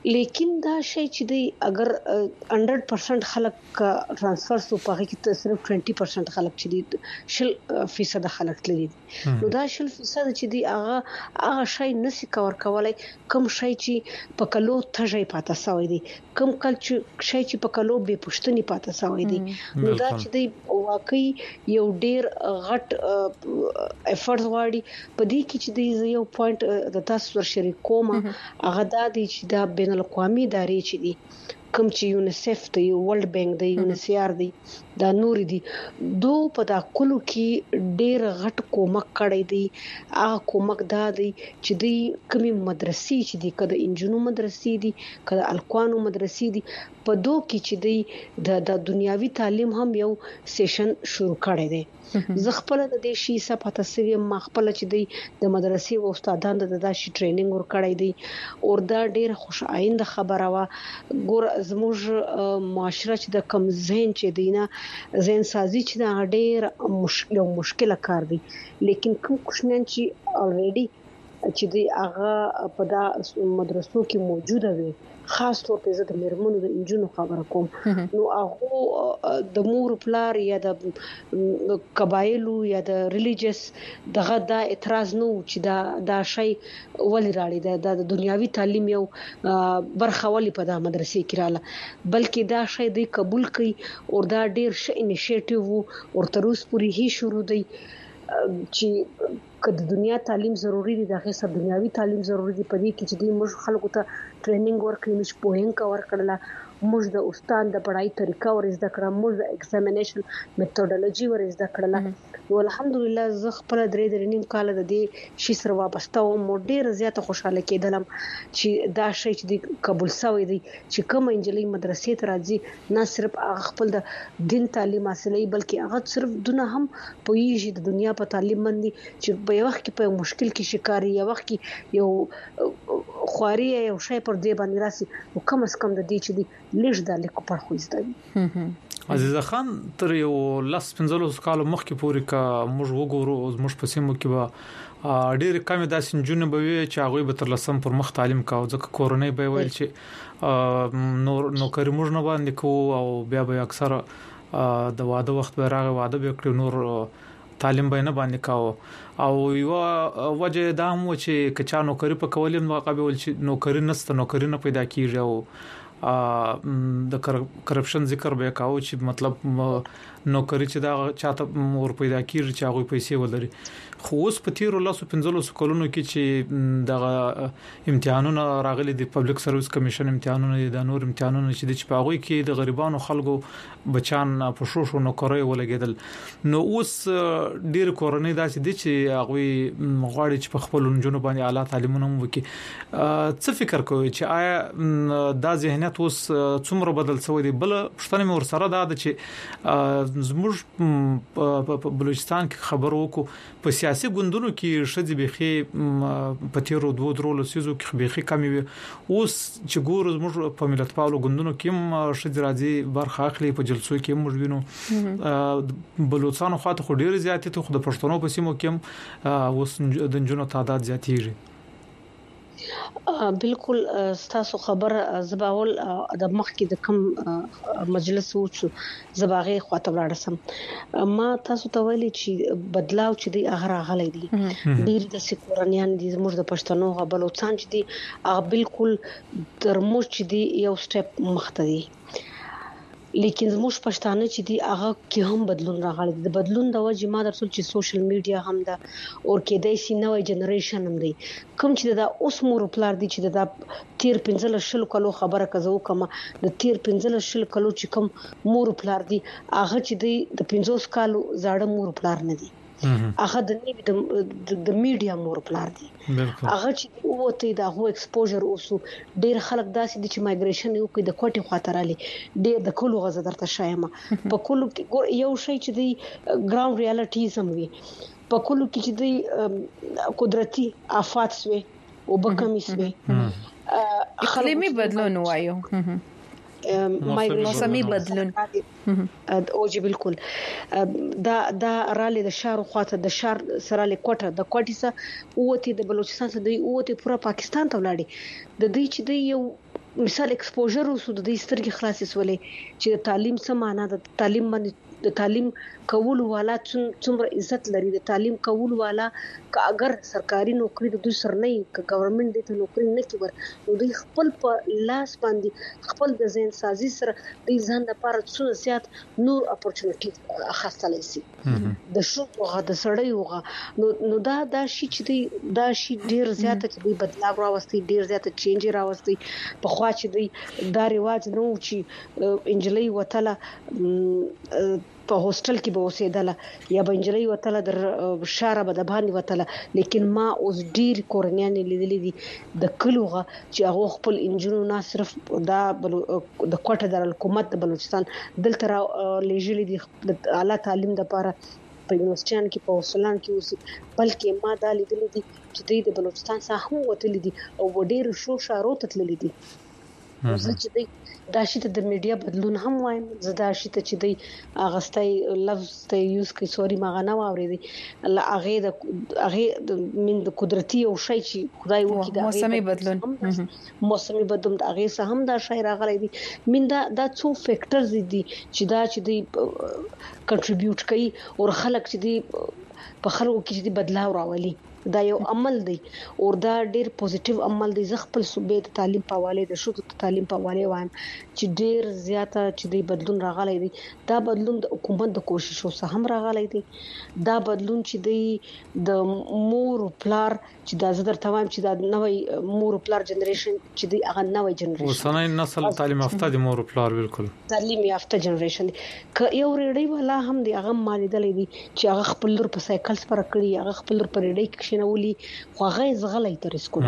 لیکن دا شی چې دی اگر one hundred percent خلک ترانسفر سو پغه کې صرف twenty percent خلک چې دی شل فیصد خلک تللی نو دا شل فیصد چې دی هغه هغه شی نسی کور کولای کم شی چې په کلو تجای پاته سوی دی کم کل چې شی چې په کلو به پښتني پاته سوی دی نو دا چې دی واقعي یو ډیر غټ افورټ غواړي په دې کې چې دی یو پوینټ د تاسو سره شریک کوم هغه دا دی چې دا بین الاقوامي ادارې چې دي کوم چې یونیسف دی ورلد بانک دی یونیسیار دی دا نور دي دو په دا کلو کې ډېر غټ کومک کړی دی هغه کومک دا دی چې دی کمی مدرسې چې دی کده انجنونو مدرسې دي کده الکوانو مدرسې دي په دو کې چې دی د د دنیاوي تعلیم هم یو سیشن شروع کړی دی زه خپل د دې شي صفه تسوی ما خپل چې دی د مدرسې او استادانو د داسې ټریننګ ور کړی دی او دا ډېر خوش آینده خبره وا ګور زموږ معاشره چې د کم ذهن چې دینه ذهن سازي چې دا ډېر مشکل او مشکل کار دی لیکن کوم کوشنن چې الریډي چې دی هغه په دا مدرسو کې موجوده وي خاص طور په زړه مرمنو د انجونو خبره کوم نو هغه د مور پلار یا د قبایلو یا د ریلیجیس دغه دا اعتراض نو چې دا دا شی ولې راړي دا د دنیاوي تعلیم یو برخه ولې په دا مدرسې کې رااله بلکې دا شی دی قبول کړي او دا ډیر ښه انیشیټیو او تر اوسه پورې هي شروع دی چې کله دنیا تعلیم ضروری دي دغه سره دنیاوي تعلیم ضروری دي په دې کې چې د موږ خلکو ته ټریننګ ورکړي مش پوهنګ کا ورکړل موږ د استاد د پڑھائی طریقه ور زده کړم موږ د ایگزامینیشن میتھډولوژي ور زده کړل نو الحمدلله زه خپل درې درې نیم کال د دې شي سره وابسته او مو ډیر زیاته خوشاله کېدلم چې دا شی چې قبول شوی دی چې کوم انجلۍ مدرسې ته راځي نه صرف خپل د دین تعلیم حاصلې بلکې هغه صرف دونه هم پوهیږي د دنیا په تعلیم باندې چې په وخت کې په مشکل کې شکاري یا وخت کې یو خواري یو شی پر دې باندې راسي او کم اس کم د دې چې دی لږ د لیکو پر خو زده عزیز خان تر یو لاس پنځلس کال مخکې پورې کا موږ وګورو موږ په سیمو کې به ډېر کم داسې جنونه به وي چې هغه به تر لسم پر مخ تعلیم کاوه ځکه کورونی به ویل چې نور نوکری موږ نه باندې کو او بیا به اکثر د واده وخت به راغی واده به کړو نور تعلیم به نه باندې کاوه او یو وجه دا هم چې کچا نوکری په کولم نو هغه ول چې نوکری نسته نوکری نه پیدا کیږي او د کرپشن ذکر به کاوه چې مطلب نوکری چې دا چاته مور پیدا کیږي چې هغه پیسې ولري خو اوس په تیر لاسو پنځلس کلونو کې چې د امتحانونو راغلي د پبلک سرویس کمیشن امتحانونو د نور امتحانونو چې د پاغوي کې د غریبانو خلکو بچان په شو شو نوکری ولګیدل نو اوس ډیر کورنۍ داسې دي چې هغه غواړي چې په خپل نجونو باندې اعلی تعلیمونه وکړي څه فکر کوي چې آیا دا ذهنیت اوس څومره بدل شوی دی بل پښتنه مور سره دا چې زموږ په بلوچستان کې خبر وکړو په سیاسي ګوندونو کې شذ بيخي په تیرو دوه درو لسیزو کې بيخي کمی وي اوس چې ګورو زموږ په ملت پالو ګوندونو کې شذ راځي برخه اخلي په جلسو کې موږ وینو بلوچستان خواته خو ډیر زیاتې ته خو د پښتنو په سیمو کې اوس د جنونو تعداد زیاتېږي بالکل تاسو خبر زباول د مخ کې د کم مجلس وڅ زباغه خاطر راړسم ما تاسو ته ویلي چې بدلاو چې دی هغه راغلی دی ډیر د سکورانیان دي موږ د پښتنو غبلوچان چې دی هغه بالکل ترموز چې دی یو سټپ مخته دی لیکن زموږ پښتانه چې دی هغه کې هم بدلون راغلی د بدلون د وجه ما درته چې سوشل میډیا هم ده او کې د شي نوې جنریشن هم دی کوم چې دا اوس مور پلار دي چې دا تیر پنځل شل کلو خبره کوي کوم د تیر پنځل شل کلو چې کوم مور پلار دي هغه چې دی د پنځوس کالو زاړه مور پلار نه دي هغه د نیو د میډیا مور پلار دي هغه چې وته دا هو ایکسپوژر اوسو ډیر خلک داسې دي چې مایګریشن یو کې د کوټي خاطرالي ډیر د کولو غزه درته شایمه په کولو کې یو شی چې دی ګراوند ریالټیز هم وي په کولو کې چې دی قدرتي آفات سوي او بکمی سوي اقلیمی بدلون وایو موسمي بدلون او جی بالکل دا دا رالي د شهر خواته د شهر سره له کوټه د کوټي سره اوته د بلوچستان سره دی اوته پورا پاکستان ته ولاړی د دې چې دی یو مثال ایکسپوژر اوسو د دې سترګې خلاصې سولې چې تعلیم څه معنا ده تعلیم باندې د تعلیم کول والا څومره عزت لري د تعلیم کول والا که اگر سرکاري نوکری د دوی سر نه ک گورنمنت د نوکری نه کیور نو دوی خپل په لاس باندې خپل د ذهن سازي سره د ځان لپاره څو زیات نور اپورچونټی خاصه لسی د شو او د سړی او نو نو دا دا شي چې دا شي ډیر زیات چې بدلاو راوستي ډیر زیات چینج راوستي په خوا چې دوی دا رواج نو چې انجلۍ وتله په هوستل کې به اوسېدله یا به انجلۍ وتله در شاره به د باندې وتله لیکن ما اوس ډیر کورنیان لیدلې دي د کلوغه چې هغه خپل انجنونو نه صرف دا د کوټه د حکومت د بلوچستان دلته لېږلې دي د اعلی تعلیم لپاره په یونیورسيټیان کې په وسلان کې اوسې بلکې ما دا لیدلې دي چې د بلوچستان څخه هم وتلې دي او ډیر شو شارو ته تللې دي زه چې دی دا شي ته د میډیا بدلون هم وایم زه دا شي ته چې دی اغستای لفظ ته یوز کوي سوري ما غنه واورېدي الله هغه د هغه من د قدرتي او شي چې خدای وکي دا موسمي بدلون موسمي بدلون د هغه سه هم دا شي راغلي دي من دا دا څو فیکټرز دي چې دا چې دی کنټریبیوټ کوي او خلک چې دی په خلکو کې چې بدلاو راولي دا یو عمل دی او دا ډیر پوزټیو عمل دی زه خپل صوبې د تعلیم په حواله د شو د تعلیم په حواله وایم چې ډیر زیاته چې دی بدلون راغلی دی دا بدلون د حکومت د کوششو سره هم راغلی دی دا بدلون چې دی د مور پلار چې دا زدر تمام چې دا نوې مور پلار جنریشن چې دی هغه نوې جنریشن اوسنۍ نسل تعلیم یافته دي مور پلار بالکل تعلیم یافته جنریشن ک یو ریډي والا هم دی هغه مالیدلې دي چې هغه خپل لور په سایکل سره کړی هغه خپل لور په ریډي کې نولي خو هغه زغلای تر سکول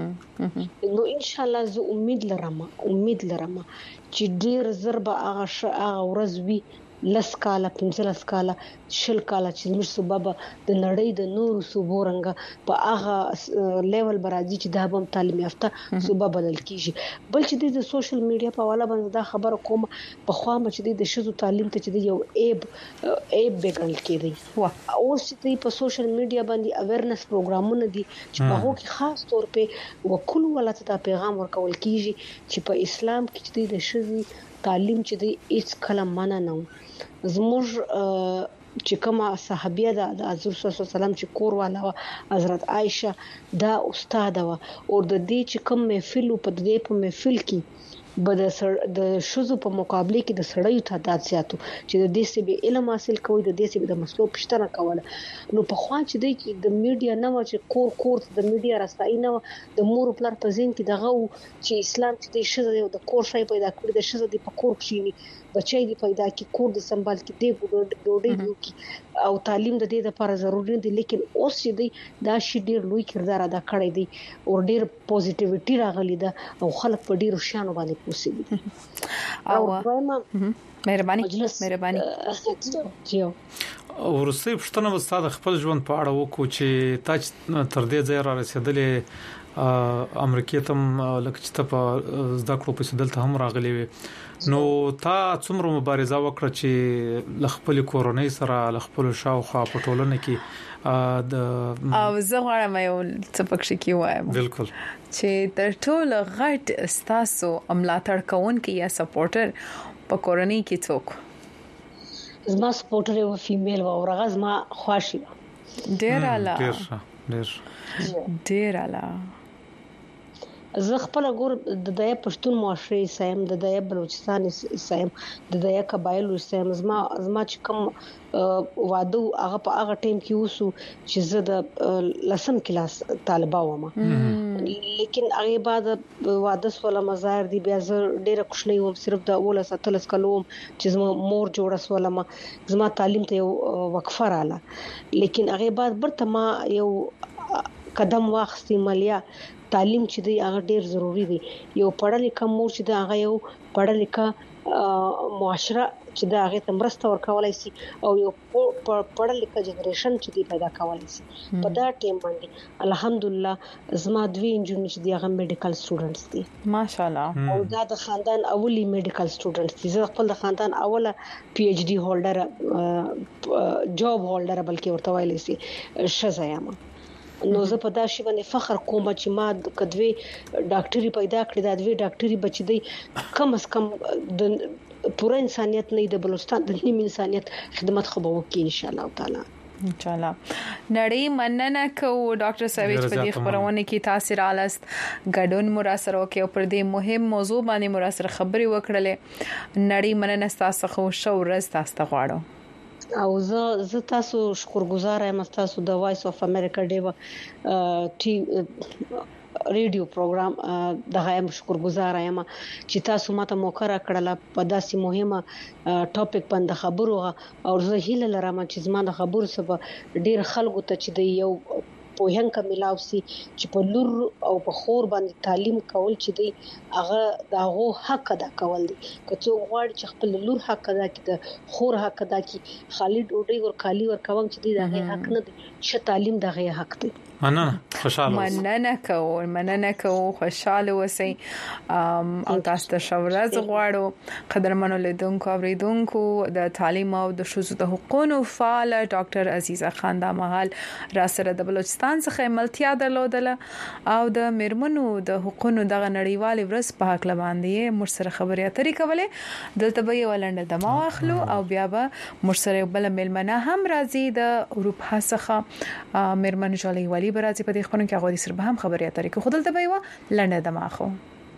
نو ان شاء الله زه امید لرم امید لرم چې ډیر ضربه هغه هغه ورځ وی لس کاله پنځلس کاله شل کاله چې موږ سبب د نړۍ د نورو صوبو رنګ په هغه لیول برازي چې د هم تعلیم یافته سبب بدل کیږي بل چې د سوشل میډیا په حواله باندې دا خبره کوم په خوا مچ د شذو تعلیم ته چې یو ایب ایب بګل کېدی او چې په سوشل میډیا باندې اویرنس پروګرامونه دي چې په هغه کې خاص تور په وکول ولته دا پیغام ورکول کیږي چې په اسلام کې د شذو تعلیم چې د هیڅ کلم معنا نه زموږ چې کومه صحابیه ده د حضرت صلی الله علیه وسلم چې کور والا حضرت عائشه دا استاد و او د دې چې کوم محفل په دې په محفل کې بد د شذو په مقابله کې د سړیو تعداد زیاتو چې د دې سبي علم حاصل کوي د دې سبي د مسلو پښتنه کوله نو په خوا چې د میډیا نه و چې کور کور د میډیا راستای نه د مور پلار په ځین کې دغه چې اسلام چې د شذو د کور شای پیدا کړی د شذو د په کور کې بچای دی پیدا کی کور د سنبال کې دی ډوډۍ دیو کی او تعلیم د دې لپاره ضروری دی لیکن اوس چې دی دا شی ډیر لوی کردار ادا کړی دی او ډیر پوزټیویټی راغلی ده او خلک په ډیرو شانو باندې پوسی دي او مهرباني مهرباني جیو ورسې پښتنه وستاد خپل ژوند په اړه وکړو چې تاسو تر دې ځای را رسیدلې امریکا ته لکه چې په زده کړو په سدلته هم راغلي وي نو تا څومره مبارزه وکړه چې لخپل کورونی سره لخپل شاوخوا په ټولنه کې د او زه غواړم یو څه پکې کې وایم بالکل چې تر ټولو غټ استاسو املاتړ کون کې یا سپورټر په کورونی کې څوک زما سپورټر یو فیمیل و او هغه زما خواشي ډیر اعلی ډیر ډیر ډیر اعلی زه خپل ګور د دای پښتون معاشري سایم د دای بلوچستان سایم د دای قبایل سایم زما زما چې کوم واده هغه په هغه ټیم کې وسو چې زه د لسم کلاس طالبه وم لیکن هغه بعد واده سره مزار دی بیا زه ډیره خوشنۍ وم صرف د اول ساتلس کلوم چې زما مور جوړه سولم زما تعلیم ته یو وقفه رااله لیکن هغه بعد برته ما یو قدم واخستې ملیا تعلیم چې دی هغه ډیر ضروری دی یو پړه لیکه مور چې دا هغه یو پړه لیکه معاشره چې دا هغه تمرسته ورکولای شي او یو پړه لیکه جنریشن چې دی پیدا کولای شي په دا ټیم باندې الحمدلله زما دوی انجینر چې دی هغه میډیکل سټوډنټس دي ماشاالله او دا د خاندان اولی میډیکل سټوډنټس دي زه خپل د خاندان اوله پی ایچ ډی هولډر جاب هولډر بلکې ورته وایلی شي شزایم نو زه په دا شی باندې فخر کوم چې ما کدوې ډاکټري پیدا کړې دا دوی ډاکټري بچی دی کم از کم د پوره انسانيت نه د بلوچستان د نیم انسانيت خدمت خو به وکړي ان شاء الله تعالی ان شاء الله. نړۍ مننه کوو ډاکټر سویچ په دې خبرونه کې تاثیر آلست ګډون مراسره وکي او پر دې مهم موضوع باندې مراسره خبري وکړلې. نړۍ مننه تاسو خو شو ورځ تاسو غواړو او زه زه تاسو شکرګزار یم تاسو د وایس اف امریکا ډیو ټي ریډیو پروګرام د غایم شکرګزار یم چې تاسو ماته موقع راکړله په داسې مهمه ټاپک باندې خبرو او زه هیله لرم چې زما د خبرو سبا ډیر خلکو ته چې د یو په هن کا ملاوسي چې په لور او په خور باندې تعلیم کول چې دی هغه داغو حق ادا کول دي که څوک غواړي چې خپل لور حق ادا کړي د خور حق ادا کړي خالي ډوډۍ ور خالي ور کوم چې دی دغه حق نه دي چې تعلیم دغه حق دی. مننه خوشاله مننه کوو مننه کوو خوشاله اوسئ او تاسو ته شورز غواړو قدرمنو لیدونکو اوریدونکو د تعلیم او د شوزو د حقوقو فعال ډاکټر عزیزه خان د مهال را سره د بلوچستان څخه ملتیا درلودله او د میرمنو د حقوقو دغه نړیوال ورځ په حق لباندې مرسره خبري اترې کوله دلته به یو لنډه دمو اخلو او بیا به مرسره بل ملمنه هم راځي د اروپا څخه میرمن جالي ولی برازي په دې خبرونه کې هغه سره به هم خبري اترې کو خدل ته به یو لنډه دمو اخو.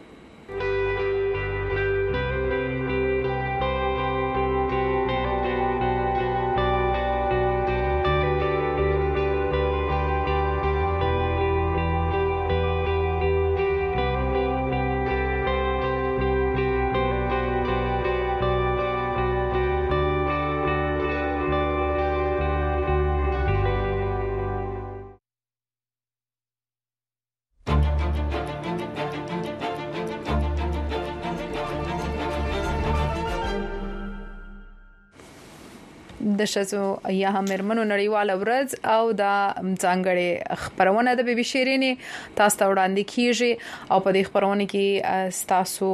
د شزو یا هم مرمنو نړیواله ورځ او د ځانګړي خبرونه د بیبي شیرینی تاسو ته وړاندې کیږي او په دې خبرونه کې تاسو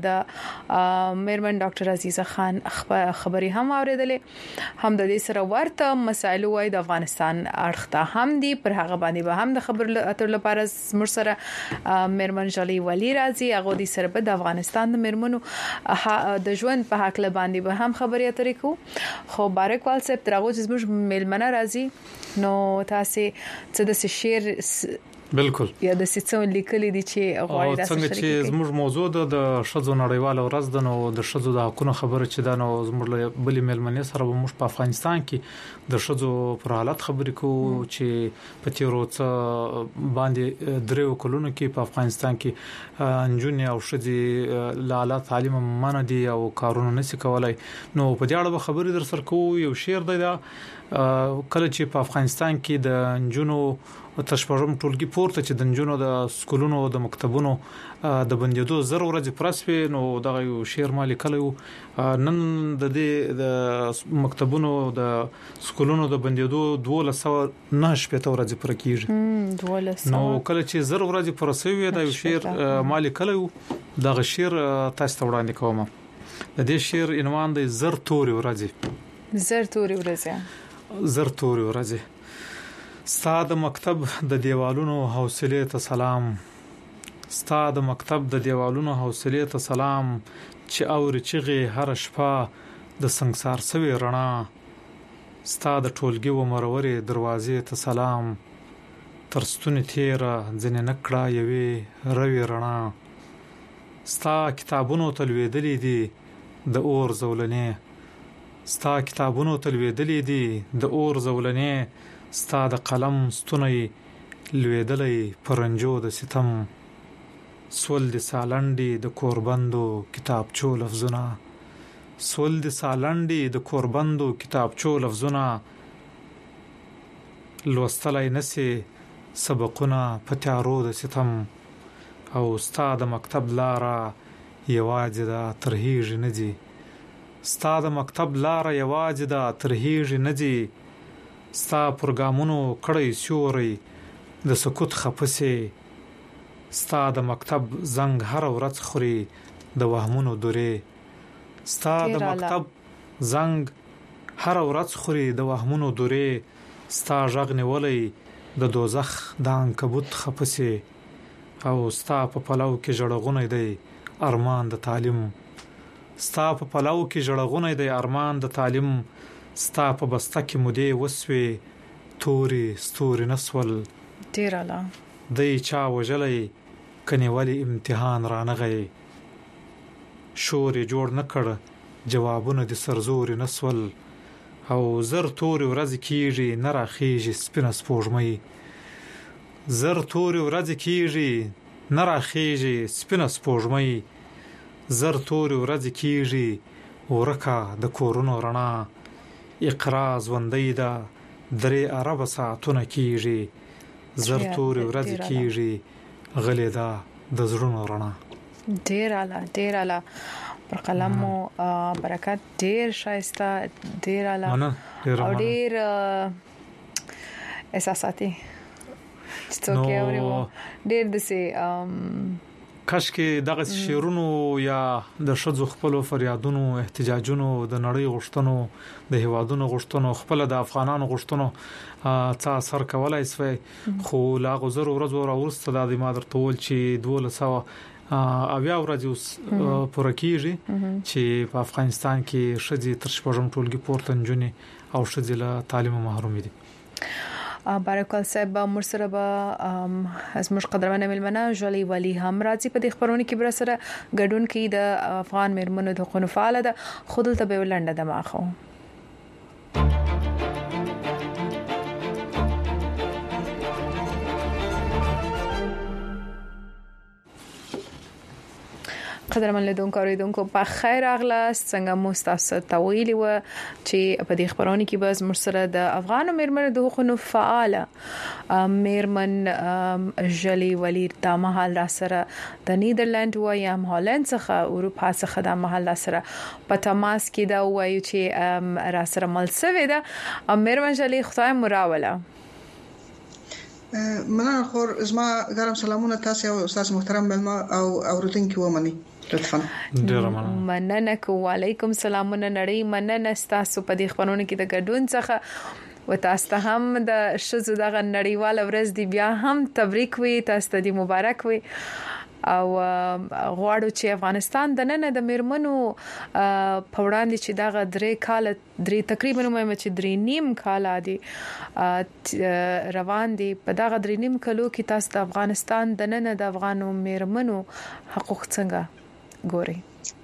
د مرمن ډاکټر عزیزه خان خبري هم اوریدلې هم د دې سره ورته مسایل وای د افغانستان اړخته هم دی پر هغه باندې به هم د خبر اتر لپاره مر سره مرمن جالي ولی راځي هغه د سره په افغانستان د مرمنو د ژوند په حق باندې به هم خبري اترې کو خو بارک والسب ترغو چې زموږ میلمنه راځي نو تاسو څه د شعر بالکل یا د سیستم لیکلي دي چې غواړي راځي څنګه چې زموږ موضوع د شذو نړیواله ورځ د نو د شذو د حقوقو خبره چې دا نو زموږ بل میلمنه سره موږ په افغانستان کې د شذو پر حالت خبرې کوو چې په تیرو څه باندې درو کلونو کې په افغانستان کې انجونې او شذي لاله تعلیم منه دي او کارونه نشي کولای نو په دې اړه خبرې در سره کوو یو شعر دی دا کله چې په افغانستان کې د انجونو تشپړم ټولګي پورته چې د نجونو د سکولونو د مکتبونو د بندیدو زر ورځې پرسپې نو دغه یو شعر مالي کلو نن د دې د مکتبونو د سکولونو د بندیدو دوه سو نه شپته ورځې پر کیږي دوه سو نو کله چې زر ورځې پرسوي دا یو شعر مالي کلو دغه شعر تاسو ته وړاندې کوم د دې شعر عنوان دی زر توري ورځې زر توري ورځې زر توري ورځې ستا د مکتب د دیوالونو حوصله ته سلام ستا د مکتب د دیوالونو حوصله ته سلام چې اور چغه هر شپه د سنگسار سوي رڼا ستا د ټولګي و مرورې دروازې ته سلام ترستونه تیر ځنه نکړه یوي روي رڼا ستا کتابونو تلويدلې دي د اور زولنې ستا کتابونو تلويدلې دي د اور زولنې ستا د قلم ستونی لویدلې پرنجو د ستم سول د سالنډي د کوربندو کتابچو لفظونه سول د سالنډي د کوربندو کتابچو لفظونه لوستلای نسی سبقونه پتیارو د ستم او ستا د مکتب لاره یوازې د ترهیج ندی ستا د مکتب لاره یوازې د ترهیج ندی ستا پرګامونو کړي سوري د سکوت خپسه ستا د مکتب زنګ هر ورځ خوري د وهمونو دورې ستا د مکتب زنګ هر ورځ خوري د وهمونو دورې ستا ژغ نیولې د دوزخ د عنکبوت خپسه او ستا په پلاو کې جړغونه دی ارمان د تعلیم ستا په پلاو کې جړغونه دی ارمان د تعلیم ستا په بسته کې مودې وسوي توري ستوري نسول ډیر اعلی دی چا وجلې کني ولی امتحان رانغی شور جوړ نکړ جوابونه د سرزوري نسول او زر توري ورځ کیږي نه راخیږي سپینه سپوږمۍ زر توري ورځ کیږي نه راخیږي سپینه سپوږمۍ زر توري ورځ کیږي ورکا د کورونو رڼا اقرا ژوندۍ ده درې عرب ساعتونه کیږي زر توري ورځ کیږي غلې ده د زړونو رڼا ډیر اعلی ډیر اعلی پر قلم مو برکت ډیر شایسته ډیر اعلی او ډیر احساساتي څوک یې اوري ډیر دسي کاش کې دغه شعرونو یا د شذو خپل فریادونو احتجاجونو د نړۍ غشتنو د هوادونو غشتنو خپل د افغانانو غشتنو څا اثر کولای سوی خو لا غزر ورځ ورسته د مادر تول چې دوله سوا اویا ورځ اوس پر کېږي چې په افغانستان کې شذې تر شپږم ټولګي پورته نجونې او شذې له تعلیم محروم دي بارکال صاحب مرسره با از مش قدرمنه ملمنه جلی ولی هم راځي په دې خبرونه کې بر سره ګډون کې د افغان مرمنو د حقوقو فعال ده خود ته به ولنده دماغو قدرمن لیدونکو اوریدونکو په خیر اغلاس څنګه مستاسو تویلی و چې په دې خبرونه کې باز مرسره د افغان مرمن د حقوقو فعال مرمن جلی ولی د محل سره د نیدرلند و یا هالند څخه اروپا څخه د محل سره په تماس کې دا وایي چې را سره ملسوي ده مرمن جلی خدای مراوله مننه خور زما ګرم سلامونه تاسو او استاد محترم ملما او اوریدونکو ومني لطفا مننه کو وعلیکم سلامونه نړۍ مننه تاسو په دې خبرونه کې د ګډون څخه و تاسو هم د شذو دغه نړیوال ورځ دی بیا هم تبریک وي تاسو ته مبارک وي او غواړو چې افغانستان د نن د مرمنو په وړاندې چې دغه درې کال درې تقریبا مې چې درې نیم کال دي روان دي په دغه درې نیم کلو کې تاسو د افغانستان د نن د افغانو مرمنو حقوق څنګه ګوري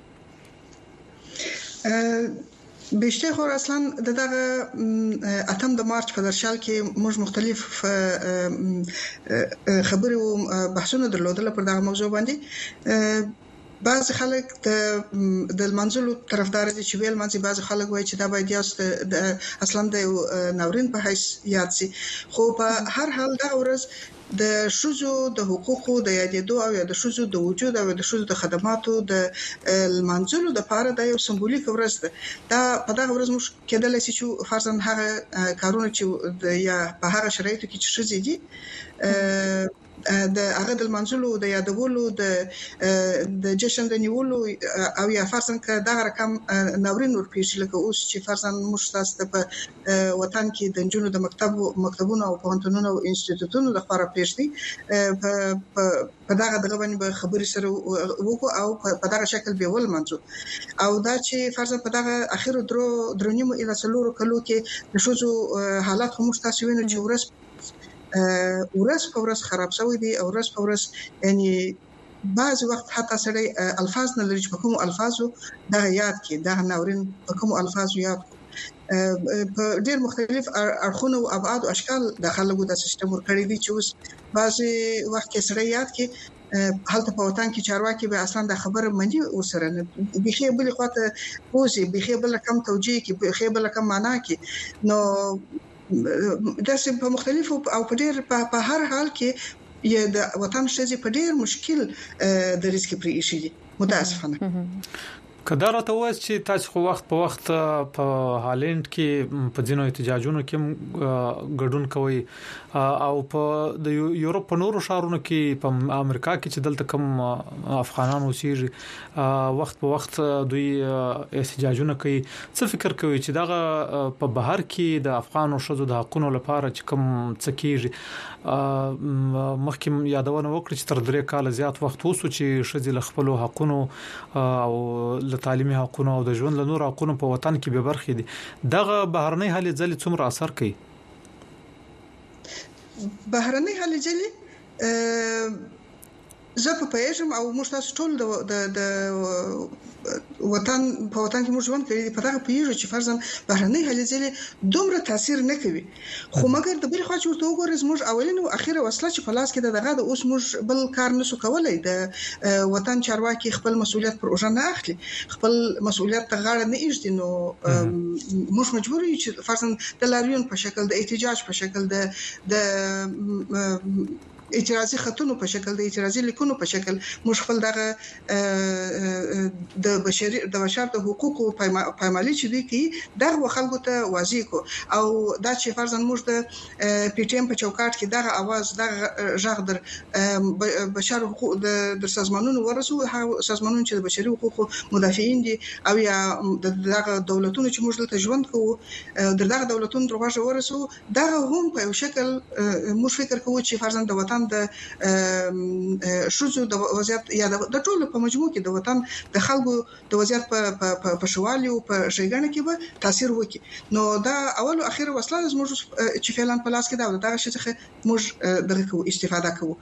بشته خو اصلا دغه اتم د مارچ په درشل کې موږ مختلف خبرې او بحثونه درلودل پر دغه موضوع باندې بعض خلک د منځلو طرفدار دي چې ویل منځي بعض خلک وایي چې دا باید یاست اصلا د ناورین په حیث یاد سي خو په هر حال دا ورځ د شذو د حقوقو د یادېدو او د شذو د وجود او د شذو د خدماتو د منځلو د پاره د یو سمبولیک ورځ ده دا په دغه ورځ موږ کېدل شي چې فرضاً هغه کارونه چې یا په هغه شرایطو کې چې شذې دي د هغه د منځلو د یادولو د د جشن د نیولو او یا فرضاً ک دغه رقم ناورین ور پیښ لکه اوس چې فرضاً موږ تاسو په وطن کې د جنونو د مکتب مکتبونو او پوهنتونونو او انسټیټیوټونو لپاره پیښ دي په دغه دغه باندې خبرې سره وکړو او په دغه شکل به ول منځو او دا چې فرضاً په دغه اخیرو درو درنیمو اله سلورو کلو کې د شوزو حالات هم تاسو وینئ چې ورس ورس په ورس خراب شوی دی او ورس په ورس یعنی بعض وخت حتی سړی الفاظ نه لري چې په کوم الفاظو دا یاد کې دا ناورین په کوم الفاظو یاد په ډېر مختلف اړخونو او ابعاد او اشکال د خلکو د سیستم ورکړی دي چې اوس بعض وخت کې سړی یاد کې حالت په وطن کې چارواکي به اصلا د خبره مني وسره نه بيخي بل خواته پوزي بيخي بل کم توجيه کې بيخي بل کم معنا کې نو داسې په مختلفو او په ډېر په هر حال کې یا د وطن شذې په ډېر مشکل د ریسک پرې شي متاسفانه کدا راته وایي چې تاسو خو وخت په وخت په هالند کې په ځینو احتجاجونو کې ګډون کوي او په د یورپ په نورو ښارونو کې په امریکا کې چې دلته کوم افغانان اوسېږي وخت په وخت دوی احتجاجونه کوي. څه فکر کوي چې دغه په بهر کې د افغانو شذو د حقوقو لپاره چې کوم څه کیږي؟ مخکې یادونه وکړه چې تر درې کال زیات وخت وسو چې شذې له خپل حقوقو او له تعلیمي حقوقو او د ژوند له نور حقوقو په وطن کې به برخې دي. دغه بهرنۍ هلې ځلې څومره اثر کوي؟ بهرنۍ هلې ځلې زه په پېژم او موږ تاسو ټول د د وطن په وطن کې موږ ژوند کوي په دغه پیژو چې فرضاً بهرنۍ هلې ځلې دومره تاثیر نه کوي، خو مګر د بل خوا چې ورته وګورئ موږ اولین او اخیره وسله چې په لاس کې دغه د اوس موږ بل کار نشو کولای. د وطن چارواکي خپل مسؤلیت پر اوژه نه اخلي، خپل مسؤلیت ته غاړه نه ایږدي، نو موږ مجبور یو چې فرضاً د لاریون په شکل د احتجاج په شکل د د اعتراضي خطونو په شکل د اعتراضي لیکونو په شکل موږ خپل دغه د بشري د بشر د حقوقو پایمالي چې دوی کوي دغه خلکو ته واضح کو او دا چې فرضاً موږ د پی ټی ایم په چوکاټ کې دغه आवाज دغه ژغ در بشر حقوق د سازمانونو ورسو سازمانونو چې د بشري حقوقو مدافعین دي او یا دغه دولتونو چې موږ دلته ژوند کوو دغه دولتونو دروازه ورسو دغه هم په یو شکل موږ فکر کوو چې فرضاً د وطن د شوزو د وضعیت یا د ټولو په مجموع کې د وطن د خلکو د وضعیت په په شوالي او په شیګانه کې به تاثیر وکړي. نو دا اول او اخر وسله زموږ چې فعلا په لاس کې دا دغه شي څخه موږ دغه کوو استفاده کوو.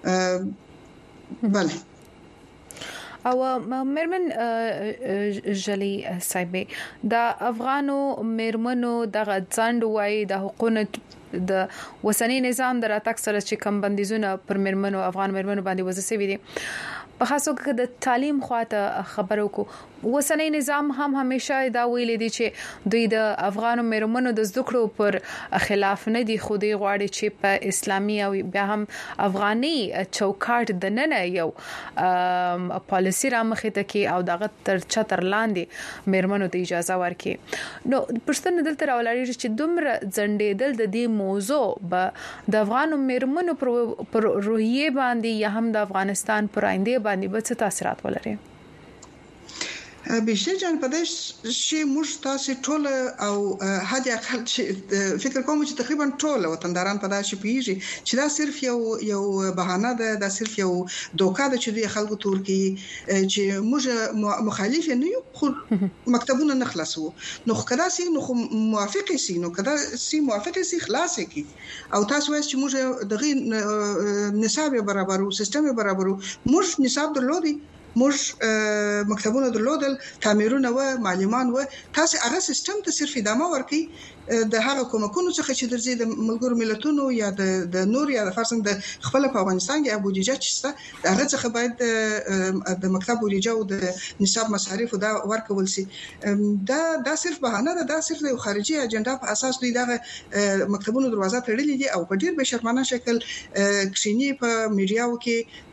بله او مرمن جلی صاحب د افغانو مرمنو دغه ځند وای د حقوقو د وسنی نظام د راتګ سره چې کم بندیزونه پر مرمنو افغان مرمنو باندې وځي سوي دي په خاصو کې د تعلیم خواته خبرو کو وسنی نظام هم همیشه دا ویل دي چې دوی د افغان مرمنو د ذکرو پر خلاف نه دي خو دوی غواړي چې په اسلامي او بیا هم افغاني چوکاټ د نن یو پالیسی را مخې ته کې او دغه تر چتر لاندې مرمنو ته اجازه ورکړي. نو پښتون دلته راولاري چې دومره ځندېدل د دې موضوع به د افغان مرمنو پر روحیه باندې یا هم د افغانستان پر آینده باندې به څه تاثیرات ولري؟ بشیر جان په دې شی موږ تاسو ټول او هدي اقل فکر کوم چې تقریبا ټول وطنداران په دا شی پیږي چې دا صرف یو یو بهانه ده، دا صرف یو دوکا ده چې د خلکو تورکی چې موږ مخالف نه یو خو مکتبونه نه خلاصو نو کدا سي نو موافق سي نو کدا سي موافق سي خلاص کی او تاسو وایي چې موږ دغه نصاب برابرو سیستم برابرو موږ نصاب درلودي موږ مکتبونه درلودل تعمیرونه و معلمان و تاسو هغه سیستم ته صرف ادامه ورکړي د هغه کومکونو څخه چې درځي د ملګرو ملتونو یا د د نور یا د فرصت د خپل په افغانستان کې ابو جیجه چې هغه څخه باید د مکتب بودیجه او د نصاب مصارف دا ورکول شي. دا دا صرف بهانه ده، دا صرف د خارجي اجنډا په اساس دوی دغه مکتبونو دروازه تړلې دي او په ډیر بشرمانه شکل کښینی په میډیاو کې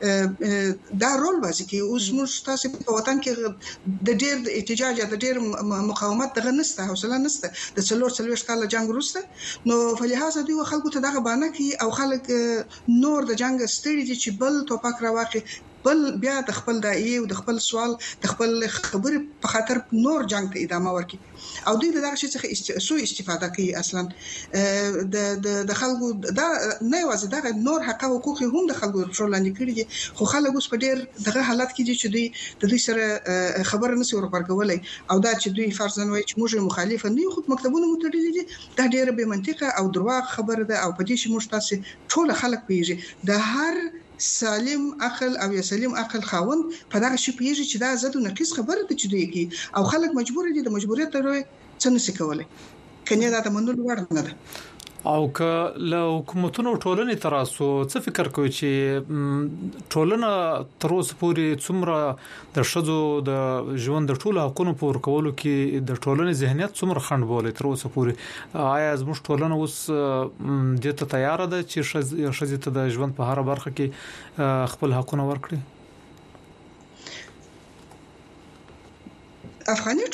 دا رول بازي کوي. اوس موږ تاسو په وطن کې د ډیر احتجاج د ډیر مقاومت دغه نسته حوصله نسته د څلور څلور کال جنگ وروسته نو فلهذا دوی خلکو ته دغه باندې کې او خلک نور د جنگ ستړي دي چې بل توپک راواخي بل بیا د خپل دایې او د خپل سوال د خپل خبرې په خاطر نور جنگ ته ادامه ورکړي او دوی دغه شي څخه سوء استفاده کوي. اصلا د د خلکو دا نه یوازې دغه نور حق او حقوق هم د خلکو ټولنې کړي دي خو خلک اوس په ډیر دغه حالت کې دي چې دوی د دې سره خبر نه سي ورغورګولای او دا چې دوی فرضاً وایي چې موږ مخالف نه یو خو مکتبونه متړلي دي دا ډیره به منطقه او درواغ خبره ده او په دې شي موږ تاسو ټول خلک پیږي د هر سالم عقل او یا سلیم عقل خاوند په دغه شی پیږي چې دا زده نقص خبره ده چې دوی کی او خلک مجبور دي د مجبوریت تر څه نشي کولای کنه دا د منلو وړ نه ده. او که له حکومتونو ټولنې تراسو څه فکر کوي چې ټولنه تر اوسه پورې څومره د شذو د ژوند د ټولو حقوقو پور کولو کې د ټولنې ذهنیت څومره خنډ بولي تر اوسه پورې؟ آیا زموږ ټولنه اوس د ته تیار ده چې شذې ته د ژوند په هر برخه کې خپل حقونه ورکړي؟ افغاني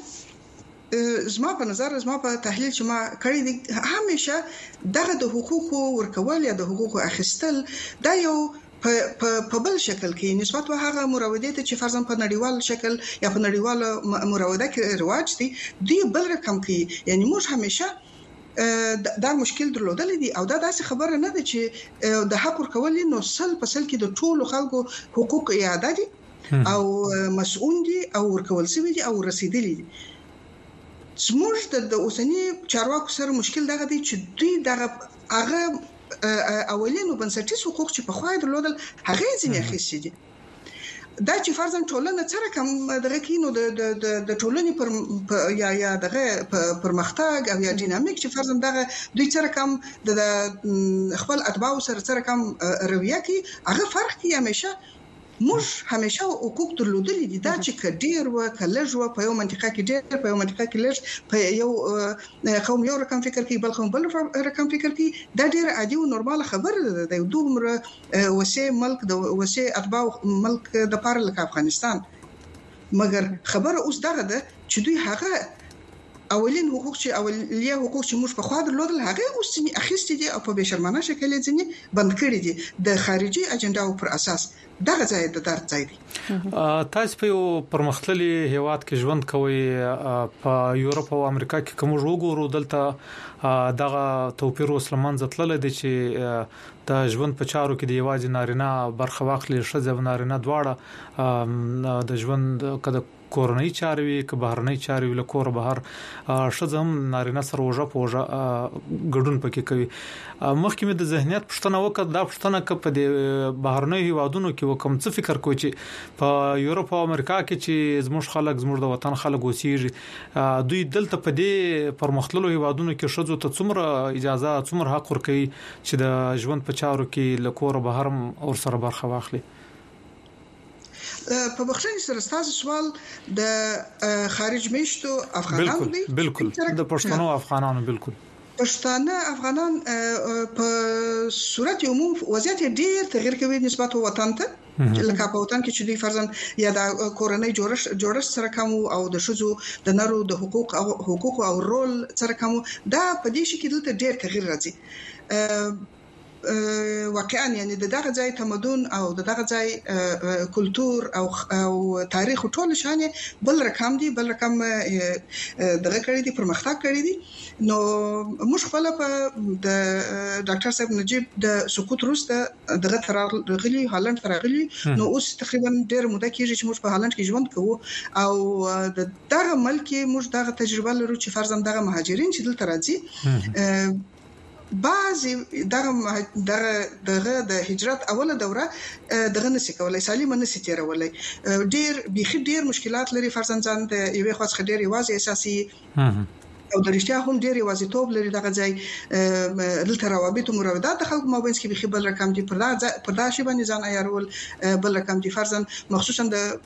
ټولنه زما په نظر زما په تحلیل چې ما کړی دی همیشه دغه د حقوقو ورکول یا د حقوقو اخیستل دا یو په په بل شکل کې نسبت به هغه مراودات چې فرضاً په نړیوال شکل یا په نړیوال مراوده کې رواج دي دوی بل رقم کې یعنی موږ همیشه دا مشکل درلودل دي او دا داسې خبره نه ده چې د حق ورکول نو سل په سل کې د ټولو خلکو حقوق اعاده دي او مسؤون دي او ورکول شوی دي او رسیدلی دي زموږ د اوسنی چارواکو سره مشکل دغه دی چې دوی دغه هغه اولینو بنسټیز حقوق چې په خوای درلودل هغه ځینې اخیستي دي دا چې فرضاً ټولنه سره کوم دغه کینو د د د ټولنې پر یا یا دغه پرمختګ او یا ډینامیک چې فرضاً دغه دوی سره کوم د خپل اتباع سره سره کوم رویه کې هغه فرق کې همیشه موږ همیشه حقوق درلودل دي دا چې کډیر و کلج و په یو منطقه کې ډیر په یو منطقه کې لږ په یو قوم یو رقم فکر کوي بل قوم بل رقم فکر کوي دا ډیر عادي او نورمال خبره ده د دومره وسه ملک د وسه اتباع ملک د پاره لکه افغانستان مګر خبره اوس دغه ده چې دوی هغه اولین حقوق چې اولیه حقوق چې موږ په خوا درلودل هغه اوس چې اخیستي دي او په بشرمنه شکل یې ځنی بند کړی دي د خارجي اجنډاو پر اساس دغه ځای د درد ځای دی تاسو په پرمختللي هیواد کې ژوند کوي په یورپ او امریکا کې کوم وګورو دلته دغه توپیر وسلمان ځتلل دي چې د ژوند په چارو کې د یوازې نارینه برخه واخلي شذ نارینه دواړه د ژوند کده کورنۍ چاري که بهرنۍ چاري له کور بهر شزم نارینه سره وجه پوجا ګډون پکې کوي مخکې د ذهنیت پښتنه وکړه دا پښتنه ک په د بهرنۍ هیوادونو کې وکم څه فکر کوي چې په یورپ او امریکا کې چې زموږ خلک زموږ د وطن خلک اوسېږي دوی دلته په دې پرمختللو هیوادونو کې شذو ته څومره اجازه څومره حق ورکوي چې د ژوند په چارو کې له کور بهر او سره برخه واخلي په بخښنې سره تاسو سوال د خارج میشتو افغانانو دی بالکل د پښتنو افغانانو بالکل پښتانه افغانان په صورت عموم وضعیت ډیر تغیر کوي نسبت وطن ته لکه په وطن کې چې دوی فرضاً یا د کورنۍ جوړښت جوړښت سره کوم او د شذو د نرو د حقوق او حقوق او رول سره کوم دا په دې شکل دلته ډیر تغیر راځي واقعا یعنی د دغه ځای تمدن او د دغه ځای کلچر او او تاریخ ټول شان بل رقم دی بل رقم دغه کړی دی پرمختګ کړی دی نو موږ خپل په د ډاکټر صاحب نجیب د سقوط وروسته دغه ترغلي هالند ترغلي نو اوس تقریبا ډیر موده کېږي چې موږ په هالند کې ژوند کوو او د دغه ملک موږ دغه تجربه لرو چې فرضاً دغه مهاجرین چې دلته راځي بعضی دغه دغه دغه د هجرت اوله دوره دغه نسی کولای سالم نسی تیرولای ډیر بيخي ډیر مشکلات لري فرضاً ځان د یوې خاص خډیر یوازې اساسي او د رښتیا هم ډیر یوازیتوب لري دغه ځای دلته روابط او مراودات د خلکو مابین کې بيخي بل رقم دي پر دا پر دا شی باندې ځان عیارول بل رقم دي فرضاً مخصوصا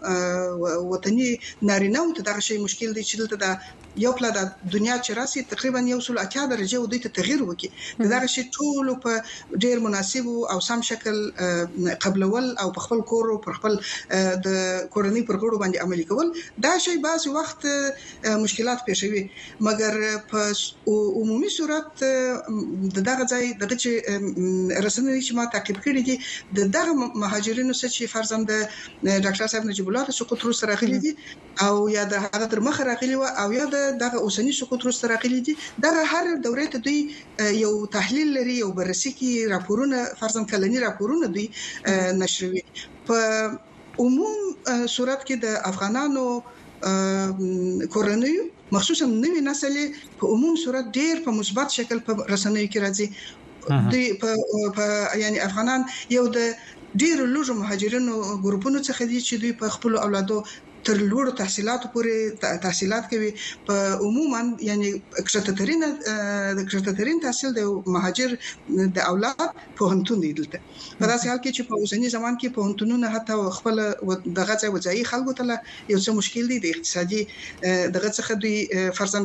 د وطني نارینه او دغه شی مشکل دي چې دلته د یو پلا د دنیا چې راسي تقریبا یو سل اتیا درجه و دوی ته تغییر وکړي دغه شی ټول په ډیر مناسب او سم شکل قبلول او په خپل کور او په خپل د کورنۍ پر غړو باندې عملي کول دا شی بعض وخت مشکلات پیښوي مګر په عمومي صورت دغه ځای دغه چې رسنۍ چې ما تعقیب کړی دي دغه مهاجرینو چې فرضاً د ډاکټر صاحب نجیب الله سقوط روس راغلي دي او یا د هغه تر مخ راغلي او یا د دغه اوسنی سقوط روس راغلي دي دغه هر دوره ته دوی یو تحلیل لري او بررسي کې راپورونه فرضاً کلنی راپورونه دوی نشروي په عموم صورت کې د افغانانو کورنۍ مخصوصا نوې نسل په عموم صورت ډیر په مثبت شکل په رسنیو کې راځي دوی په یعنی افغانان یو د ډیر لوی مهاجرینو ګروپونو څخه دي چې دوی په خپل اولادو تر لوړ تحصیلات پورې تحصیلات کوي په عموما یعنی کشتترین د کشتترین تحصیل د مهاجر د اولاد په هنتون دي دلته په داسې حال کې چې په اوسنی زمان کې په هنتونونو حتی خپل دغه ځای وځي خلکو ته یو څه مشکل دي د اقتصادي دغه څخه دوی فرضاً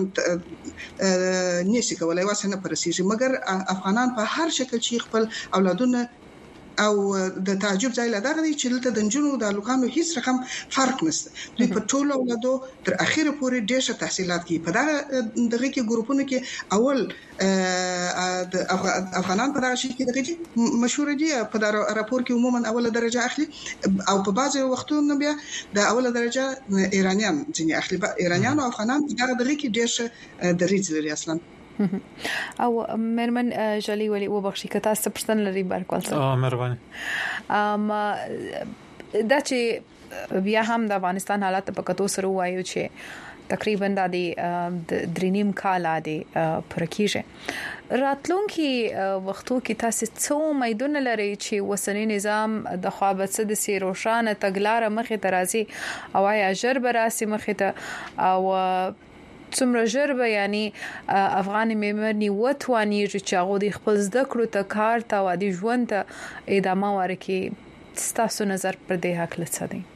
نشي کولای واسه نه پرسیږي مګر افغانان په هر شکل چې خپل اولادونه او د تعجب ځای لا دغه چې دلته د جنونو د لوکانو هیڅ رقم فرق نشته دوی په ټولو اولادو تر اخیره پورې ډېر ښه تحصیلات کوي په دغه دغه کې ګروپونو کې اول د افغانان په دغه شي کې دغه مشهور دي په دغه راپور کې عموما اوله درجه اخلي او په بعضي وختونو بیا د اوله درجه ایرانیان ځینې اخلي ایرانیان او افغانان دغه دغه کې ډېر ښه دریځ لري اصلا او مرمن جالي ولي وبخشي کته ست پرسن لري بارکول سره اه مهرباني ام دا چې بیا هم د افغانستان حالات په کتو سره وایو چې تقریبا د درینیم کال دی پرکیږي راتلونکي وختو کې تاسو څو میدون لري چې وسنی نظام د خوابت د سیروشان تګلار مخه ترازی او یا جرب راسي مخه ته او څومره جرب یعنی افغان میمرني وتوانی چې هغه د خپل زده کړو ته کار ته او د ژوند ته ادامه ورکړي تاسو نظر پر دې حق لڅ دی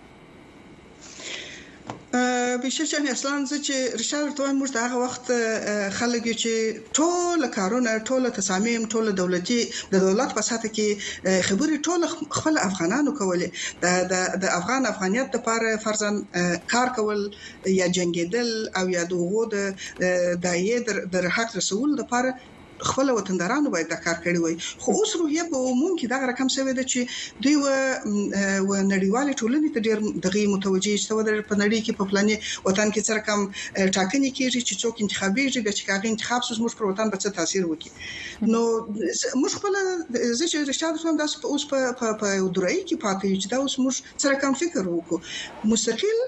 بششن اصلا چې رشاد توای موږ دغه وخت خلک چې ټول کارونه ټول تصامیم ټول دولتي د دولت په ساته کې خبري ټول خپل افغانانو کولې د د افغان افغانیت لپاره فرضاً کار کول یا جنگیدل او یا دغه د دایې در حق رسول لپاره خپل وطندارانو باید دا کار کړی وي خو اوس روحیه په عموم کې دا رقم شوی دی چې دوی و نړیوال ټولنې ته ډېر دغه متوجي شته د په نړۍ کې په پلانې وطن کې څه رقم ټاکنې کېږي چې څوک انتخابي چې کاغه انتخاب سوس موږ پر وطن په څه تاثیر وکړي نو موږ خپل زه چې رشاد هم داس اوس په په درای کې پاتې چې دا اوس موږ څه رقم فکر وکړو مستقل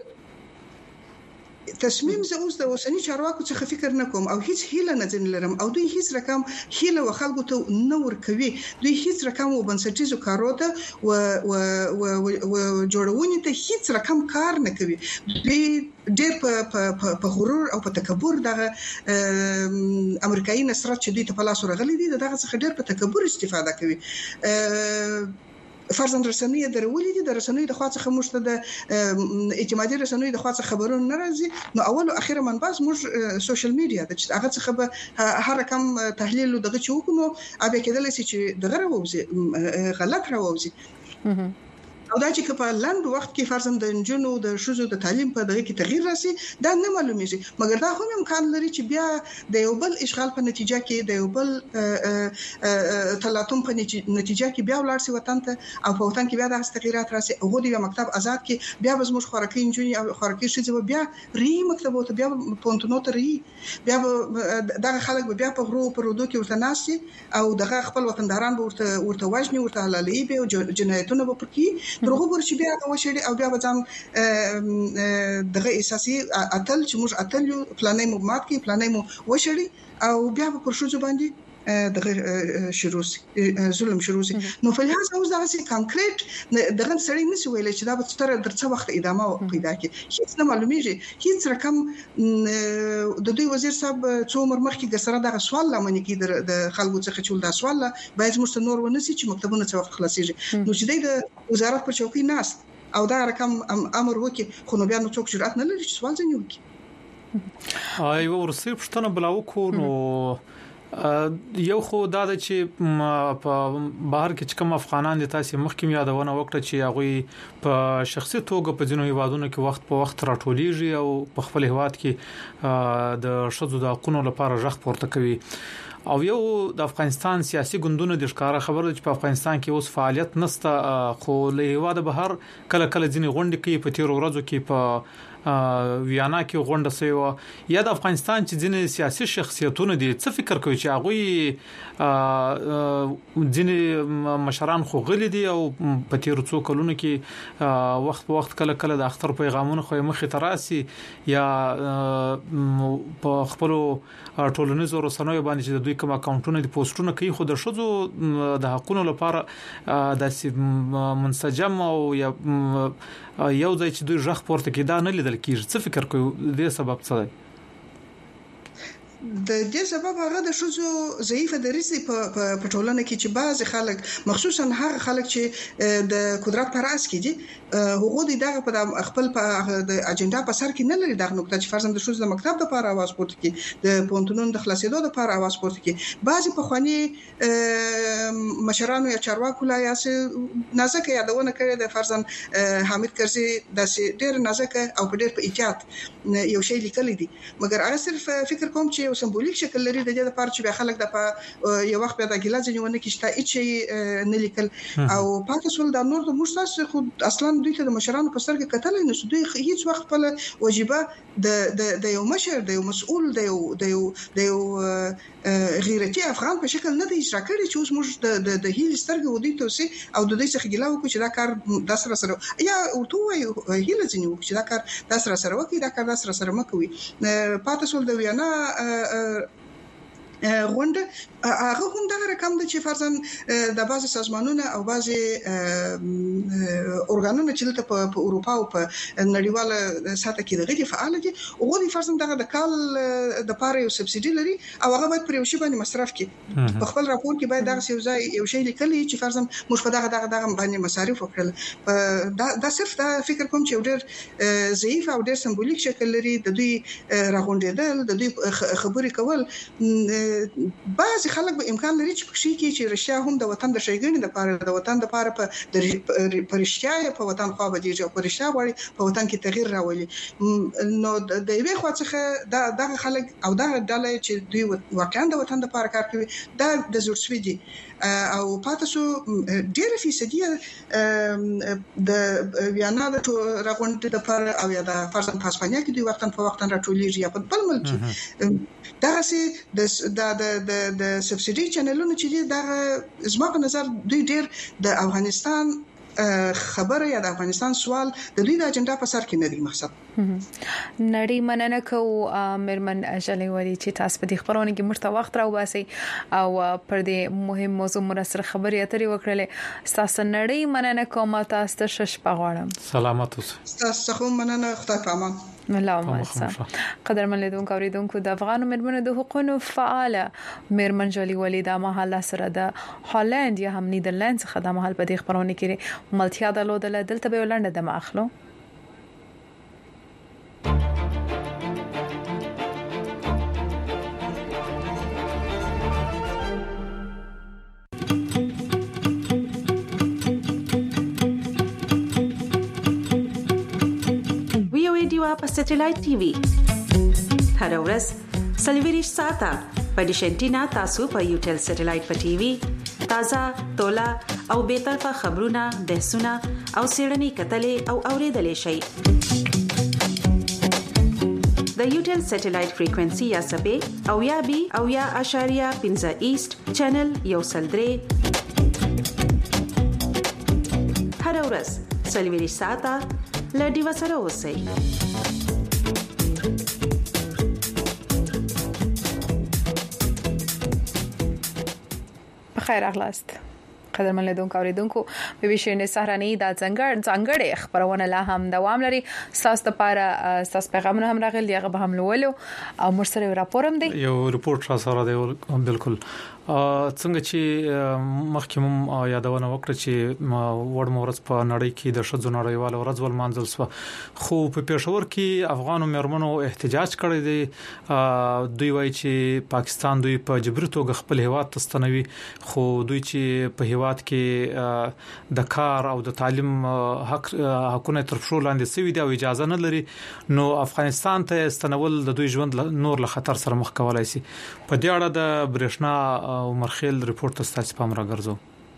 تصمیم زه اوس د اوسنی چارواکو څخه فکر نه کوم او هیڅ هیله نه ځین لرم او دوی هیڅ رقم هیله و خلکو ته نه ورکوي دوی هیڅ رقم وبنسټیزو کارو ته و و و جوړونې ته هیڅ رقم کار نه کوي دوی ډېر په په غرور او په تکبر دغه امریکایي نصرت چې دوی ته په لاس ورغلي دي دغه څخه ډېر په تکبر استفاده کوي فرضاً رسنۍ درولې دي د رسنۍ د خوا څخه موږ ته د اعتمادي رسنۍ د خوا څخه خبرونه ناراضي نو اول او اخر منبع موږ سوشل میډیا د هغه څخه به هر رقم تحلیل دغه چوکونو ابي کېدل چې دغه راوځي غلط راوځي او دا چې په لاند وخت کې فرضاً د انجونو د شوزو د تعلیم په دغه کې تغییر راسي دا نه معلومیږي مګر دا هم امکان لري چې بیا د یو بل اشغال په نتیجه کې د یو بل تلاطم په نتیجه کې بیا ولارسي وطن ته او په وطن کې بیا د تغیرات راسي او د مکتب آزاد کې بیا به موږ خورکې انجونی او خورکې شې بیا ری مکتب او بیا پونتونو ته ری بیا دغه خلک بیا په غرو پر ودو کې ورته ناشي او دغه خپل وطنداران ورته ورته وژني ورته حلالي به جنایتونه به پکې دغه ورشي بیا وشړي او بیا ځان دغه اساسي اتل چې موږ اتل یو پلانې مو مات کی پلانې مو وشړي او بیا په شوزو باندې دغه شروع ظلم شروع نو په لحاظ اوس دا چې کانکریټ دغه سړی نشي ویل چې دا به تر درڅ وخت ادامه پیدا کوي هیڅ نه معلومیږي هیڅ رقم د دوی وزیر صاحب څو عمر مخکې ګسره دغه سوال لمنې کې د خلکو څخه چول دا سوال باید موږ نور ونسي چې مکتبونه څو وخت خلاصيږي نو چې د وزارت پر چوکۍ ناس او دا رقم امر وکي خو نو بیا نو څوک جرأت نه لري چې سوال ځنی وکي ایو ورسې پښتنه بلاو کو نو یو خو دا چې په بهر کې کوم افغانان د تاسو مخکې یادونه وکړه چې هغه په شخصي توګه په ځینو هیوادونو کې وخت په وخت راټولېږي او په خپل هیواد کې د شذو د حقوقو لپاره ژغ پورته کوي او یو د افغانستان سیاسي ګوندونو د ښکارا خبره چې په افغانستان کې اوس فعالیت نشته خو له هیواد بهر کله کله ځینې غونډې کوي په تیر ورځو کې په ویانا کې غونډه سوي یا د افغانستان چې ځینې سیاسي شخصیتونه دي څه فکر کوي چې هغه ځینې مشران خو غلي دي او په تیر څو کلونو کې وخت په وخت کله کله د اختر پیغامونه خو مخې تراسي یا په خپل ټولنیزو رسنیو باندې چې د دوی کوم اکاونټونه دي پوسټونه کوي خو د شذو د حقوقو لپاره د منسجم او یا یو ځای چې دوی ژغ پورته کې دا نه لیدل کیږي څه فکر کوي د سبب څه دی د دې سبب هغه د شوزو ضعیفه درسي په پټولنه کې چې بعض خلک مخصوصا هغه خلک چې د قدرت پر اس کې دي هغه د دغه په خپل په د اجنډا په سر کې نه لري دغه نقطه چې فرضاً د شوز د مکتب د لپاره आवाज پورته کې د پونتونونو د خلاصېدو لپاره आवाज پورته کې بعض په خواني مشرانو یا چارواکو لا یاسه نازکه یادونه کړې د فرضاً حامد کرزي د ډېر نازکه او په ډېر په احتیاط یو شی لیکل دي مګر هغه صرف فکر کوم چې سمبولیک شکل لري د دې لپاره چې خلک د په یو وخت په دغه لاځي ونه کې شته چې نه لیکل او پاکستان د نور د مشتاس خو اصلا دوی ته د مشرانو په سر کې کتل نه شو دوی هیڅ وخت په واجبہ د د یو مشر د یو مسؤل د یو د یو د یو غیرتي افغان په شکل نه دی اجرا کړی چې اوس موږ د د هیل سترګې ودی توسي او د دې څخه ګیلا وکړو چې دا کار د سره سره یا ورته وایي هیل ځنی وکړي چې دا کار د سره سره وکړي دا کار د سره سره مکوي پاتې د ویانا غونډه هغه هم دا رقم د چې فرضاً د بعضي سازمانونو او بعضي اورګانونو چې په اروپا او په نړیواله سطح کې دغه فعال دي او غوډي فرضاً دغه د کال د پاره یو سبسیډي لري او هغه باید پر یو شی باندې مصرف کړي په خپل راپور کې باید دغه یو ځای یو شی لیکلی چې فرضاً موږ په دغه دغه دغه باندې مصارف وکړل دا د صرف دا فکر کوم چې ډېر ضعیف او ډېر سمبولیک شکل لري د دوی راغونډېدل د دوی خبرې کول بعض خلک به امکان لري چې پکې کې چې رښتیا هم د وطن د شيګنې د پاره د وطن د پاره په پرشتیا په وطن خو به دي چې پرشتیا وړي په وطن کې تغییر راولي نو د یوې خوا څخه دا دغه خلک او دغه ډله چې دوی واقعا د وطن د پاره کار کوي دا د زړسوي دي او پاتې شو ډېر فیصدي د ویانا د راغونډې د پاره او یا د فرضاً په اسپانیا کې دوی وختن په وختن راټولېږي یا په بل ملک دا سه د د د سبسیډي چینلونو چې دي دا زما په نظر دوی ډېر د افغانستان خبره یا د افغانستان سوال د دوی د اجنډا په سر کې نه دی مقصد نړۍ مننه کوو مرمن اجلي ولي چې تاسو په دې خبرونه کې مرته وخت راو باسي او پر دې مهم موضوع مرسر خبرې اترې وکړلې تاسو نړۍ مننه کوم تاسو ته شش پغواړم سلامات اوسئ تاسو هم مننه خدای په امان ملامت قدرمن لیدونکو اوریدونکو د افغان مرمنو د حقوقو فعاله مرمن جولي ولي د محل سره د هالند یا هم نیدرلند څخه د محل په دې خبرونه کې ملتیا درلودل دلته به ولنډه د ماخلو په سټلایټ ټي وي هر ورځ سلویریش ساته په ډیشنټینا تاسو په یوټل سټلایټ په ټي وي تازه تولا او به طرفه خبرونه بحثونه او سیړنی کتلې او اوریدلې شي د یوټل سټلایټ فریکوئنسي یا سبې او یا بي او یا اشاریه پنځه ایست چینل یو سلدري هر ورځ سلویریش ساته لډي وسره اوسئ خیر اغلاست قدرمن لیدونکو اوریدونکو په ویشنې سهرنی د څنګه څنګه خبرونه لا هم دوام لري ساست لپاره ساس پیغامونه هم راغلي هغه به هم لولو او مرسره راپورم دی یو ریپورت را سره دی بالکل څنګه چې مخکې مم یادونه وکړه چې وړ مورز په نړۍ کې د شذو نړیوال ورځ ول مانځل سو خو په پېښور کې افغانو مرمنو احتجاج کړی دی دوی وایي چې پاکستان دوی په جبري توګه خپل هیواد تستنوي خو دوی چې په هیواد کې د کار او د تعلیم حق حقونه تر پښو لاندې سوي دي او اجازه نه لري نو افغانستان ته استنول د دوی ژوند نور له خطر سره مخ کولای شي په دې اړه د برېښنا عمر خیل رپورت تاسو پام راګرځو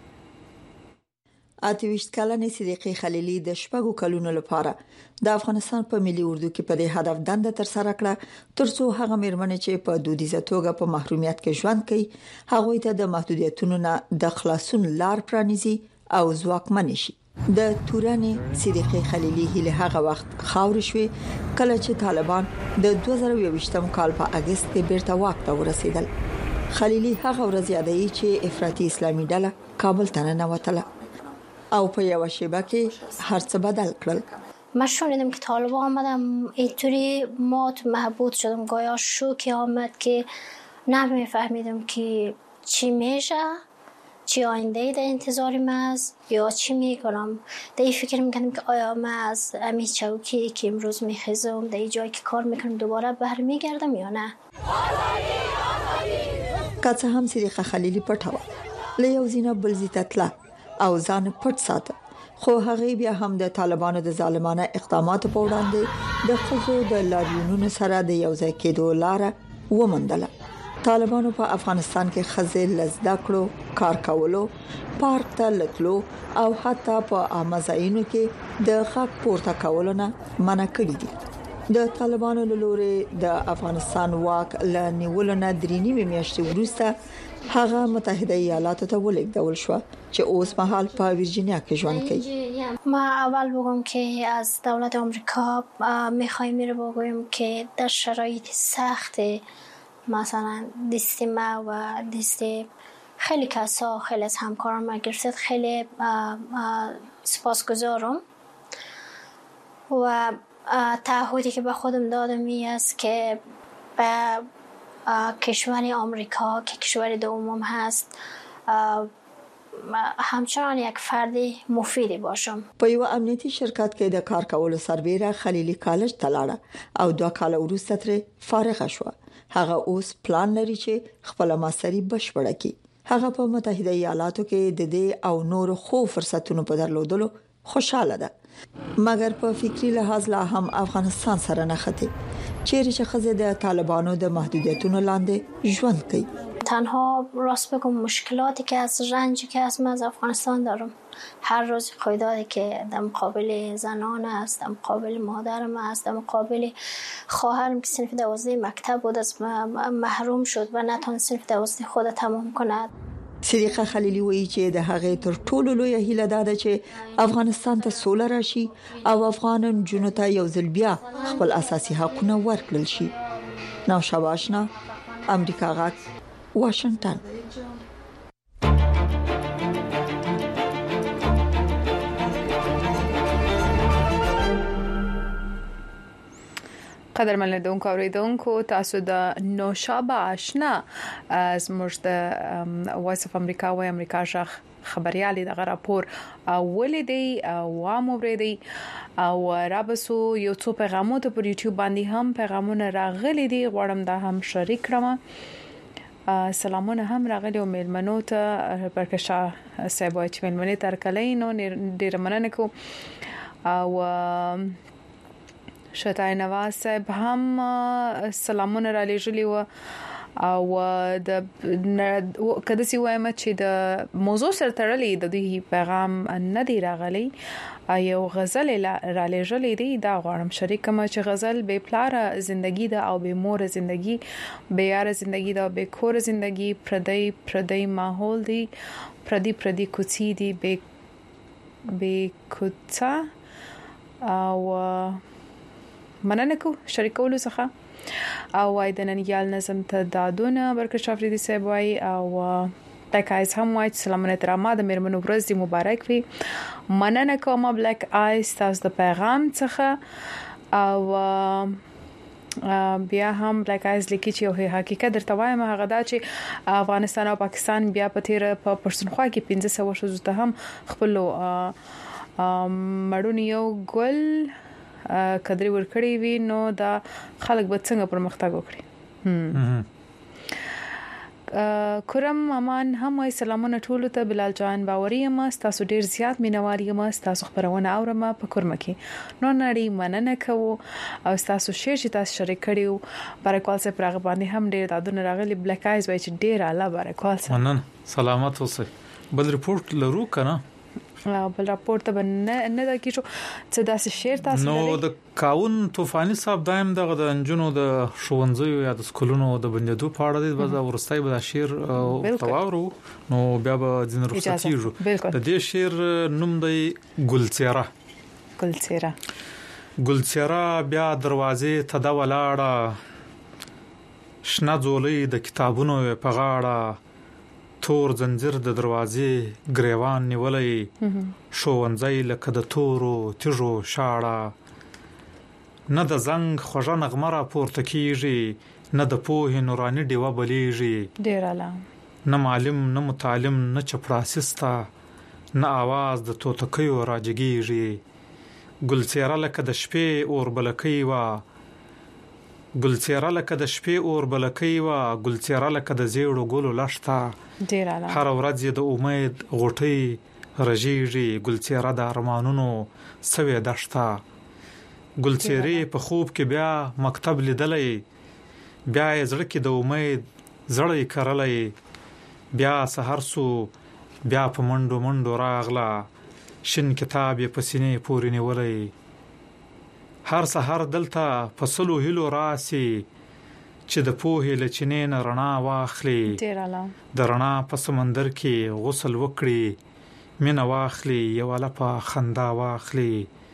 اتويشت کلنې صدیقې خلیلی د شپږو کلونو لپاره د افغانستان په ملي اردو کې په دې هدف دنده تر سره کړه ترڅو هغه مېرمنې چې په دودیزه توګه په محرومیت کې ژوند کوي هغه ته د محدودیتونو نه د خلاصون لار پرانیزي او ځواکمن شي د تورانې صدیقې خلیلی هله هغه وخت خاور شوې کله چې طالبان د دوه زره یوویشتم کال په اگست کې بیرته واک ته ورسېدل خلیلی هغه ورځ یادوي چې افراطي اسلامي ډله کابل ته ننوتله او په یو شیبه کې هر څه بدل کړل من شنیدم که طالبان آمدم اینطوری مات محبوط شدم، گویا شوکی آمد که نمیفهمیدم که چی میشه، چی آینده در انتظار من است یا چی میکنم. در این فکر میکنم که آیا من از امی چوکی که امروز میخیزم در این جایی که کار میکنم دوباره برمیگردم یا نه. که څه هم صدیقه خلیلی پټه وه، له یو ځینه بل ځای ته تله او ځان پټ ساته، خو هغې بیا هم د طالبانو د ظالمانه اقداماتو په وړاندې د ښځو د لاریونونو سره د یو ځای کېدو لاره وموندله. طالبانو په افغانستان کې ښځې له زده کړو، کار کولو، پارک ته لتلو او حتی په عامه ځایونو کې د غږ پورته کولو نه منع کړي دي. د طالبانو له لوري د افغانستان واک له نیولو نه درې نیمې میاشتې وروسته هغه متحده ایالاتو ته ولېږدول شو چې اوس مهال په ویرجینیا کې ژوند کوي. ما اول بگم که از دولت آمریکا میخوایم میره بگویم که در شرایط سخت مثلا دست ما و دست خیلی کسا، خیلی از همکاران ما گرفت، خیلی سپاسگزارم و تعهدی که به خودم دادم این است که به کشور آمریکا که کشور دوم هست همچنان یک فرد مفید باشم. په یو امنیتي شرکت کې د کار کولو سربېره خلیلی کالج ته لاړه او دوه کال وروسته ترې فارغه شوه. هغه اوس پلان لري چې خپل ماستري بشپړه کړي. هغه په متحده ایالاتو کې د دې او نور خو فرصتونو په درلودلو خوشاله ده، مګر په فکری لحاظ لا هم افغانستان سره نه خته چیرې چې ښځې د طالبانو د محدودیتونو لاندې ژوند کوي. تنها راست بگم مشکلاتی که از رنجی که از من از افغانستان دارم، هر روز قیدادی که در مقابل زنان است، در مقابل مادرم است، در مقابل خواهرم که صنف دوازده مکتب بود از محروم شد و نتوان صنف دوازده خود تمام کند. صدیقه خلیلی وایي چې د هغې تر ټولو لویه هیله ده چې افغانستان ته سوله راشي او افغان نجونو ته یو ځل بیا خپل اساسي حقونه ورکړل شي. نوشابه آشنا، امریکا غږ، واشنگټن. قدر من لیدونکو اوریدونکو تاسو د نوشابه آشنا از موږ د وایس اف امریکا و امریکا ژغ خبريالي دغه راپور ولیدي او اموریدي او رابسو یو څو پیغامونه په یوټیوب باندې هم پیغامونه راغلي دي، غواړم دا هم شریک کړم. سلامونه هم راغلي او میلمنو ته پرکشا سبا چې میلمنې تر کلینو ډیر مننه کو او شتای نواز صاحب هم سلامونه را لېږلي و او د کده سی وایم چې د موضوع سره تړلې د دې پیغام نه دی راغلی. یو غزل را لېږلې دی، دا غواړم شریک کړم چې غزل به پلار زندگی ده او به مور زندگی، به یار زندگی ده او به کور زندگی، پردی پردی ماحول دی، پردی پردی کوڅې دی، به به کوڅه او مننه کو شریکولو څخه او وای د ننګیال نظم ته دادونه برکت شافریدي صاحب وای او بلیک آیز هم وای سلامونه ترامه د میرمنو ورځ دی مبارک وي. مننه کوم بلیک آیز تاسو د پیغام څخه او بیا هم بلیک آیز لیکي چې یو حقیقت درته وایم هغه دا چې افغانستان او پاکستان بیا په تیر په پښتونخوا کې پنځه سوه شوزو ته هم خپل مړون یو ګل کدرې ورکړې وي نو دا خلک به څنګه پرمختګ وکړي. کرم امان هم وای سلامونه ټولو ته. بلال جان باوري یم تاسو ډیر زیات مینوال یم، تاسو خبرونه اورم په کورم کې نو نړۍ مننه کوو او تاسو شیر چې تاسو شریک کړیو بارکوال سره پرغه باندې هم ډیر دادونه راغلي. بلیک آیز وای چې ډیر اعلی بارکوال سره مننه. سلامت اوسئ. بل ریپورت لرو کنه بل راپورته نه نه دا کیږي چې داسې شیر تاسو نو د کاون طوفاني صاحب دایم دغه د انجونو د شوونځیو یا د سکولونو د بندیدو په اړه د وځه ورستای به شیر تواورو نو بیا به ځین رخصتیږي. د دې شیر نوم دی ګلڅیرا. ګلڅیرا ګلڅیرا بیا دروازې ته دا ولاړه، شنه ځولې د کتابونو په غاړه، تور زنجیر د دروازې گریوان نیولې، شوونځی لکه د تورو تیژو شاړه، نه د زنګ خوږه نغمه را پورته کیږي نه د پوهې نوراني ډیوه بلیږي ډیر اعلی نه معلم نه متعلم نه چپړاسستا نه आवाज د توتکیو راجګیږي ګلڅیره لکه د شپې اور بلکې وا ګلڅیره لکه د شپې اور بلکې وا ګلڅیره لکه د زیړو ګلو لښتا ډیر اعلی هر ورځ د امید غوټي رژیږي ګلڅیره د ارمانونو سوي دشتا ګلڅیرې په خوب کې بیا مکتب لیدلې بیا یې زړه کې د امید زړې کرلې بیا سحر سو بیا په منډو منډو راغلا شین کتاب یې په سینې پورې نیولې هر سحر دلته په سلو هیلو راسي چې د پوهې لچینې نه رڼا واخلي ډیر اعلی د رڼا په سمندر کې غسل وکړي مینه واخلي یو لپه خندا واخلي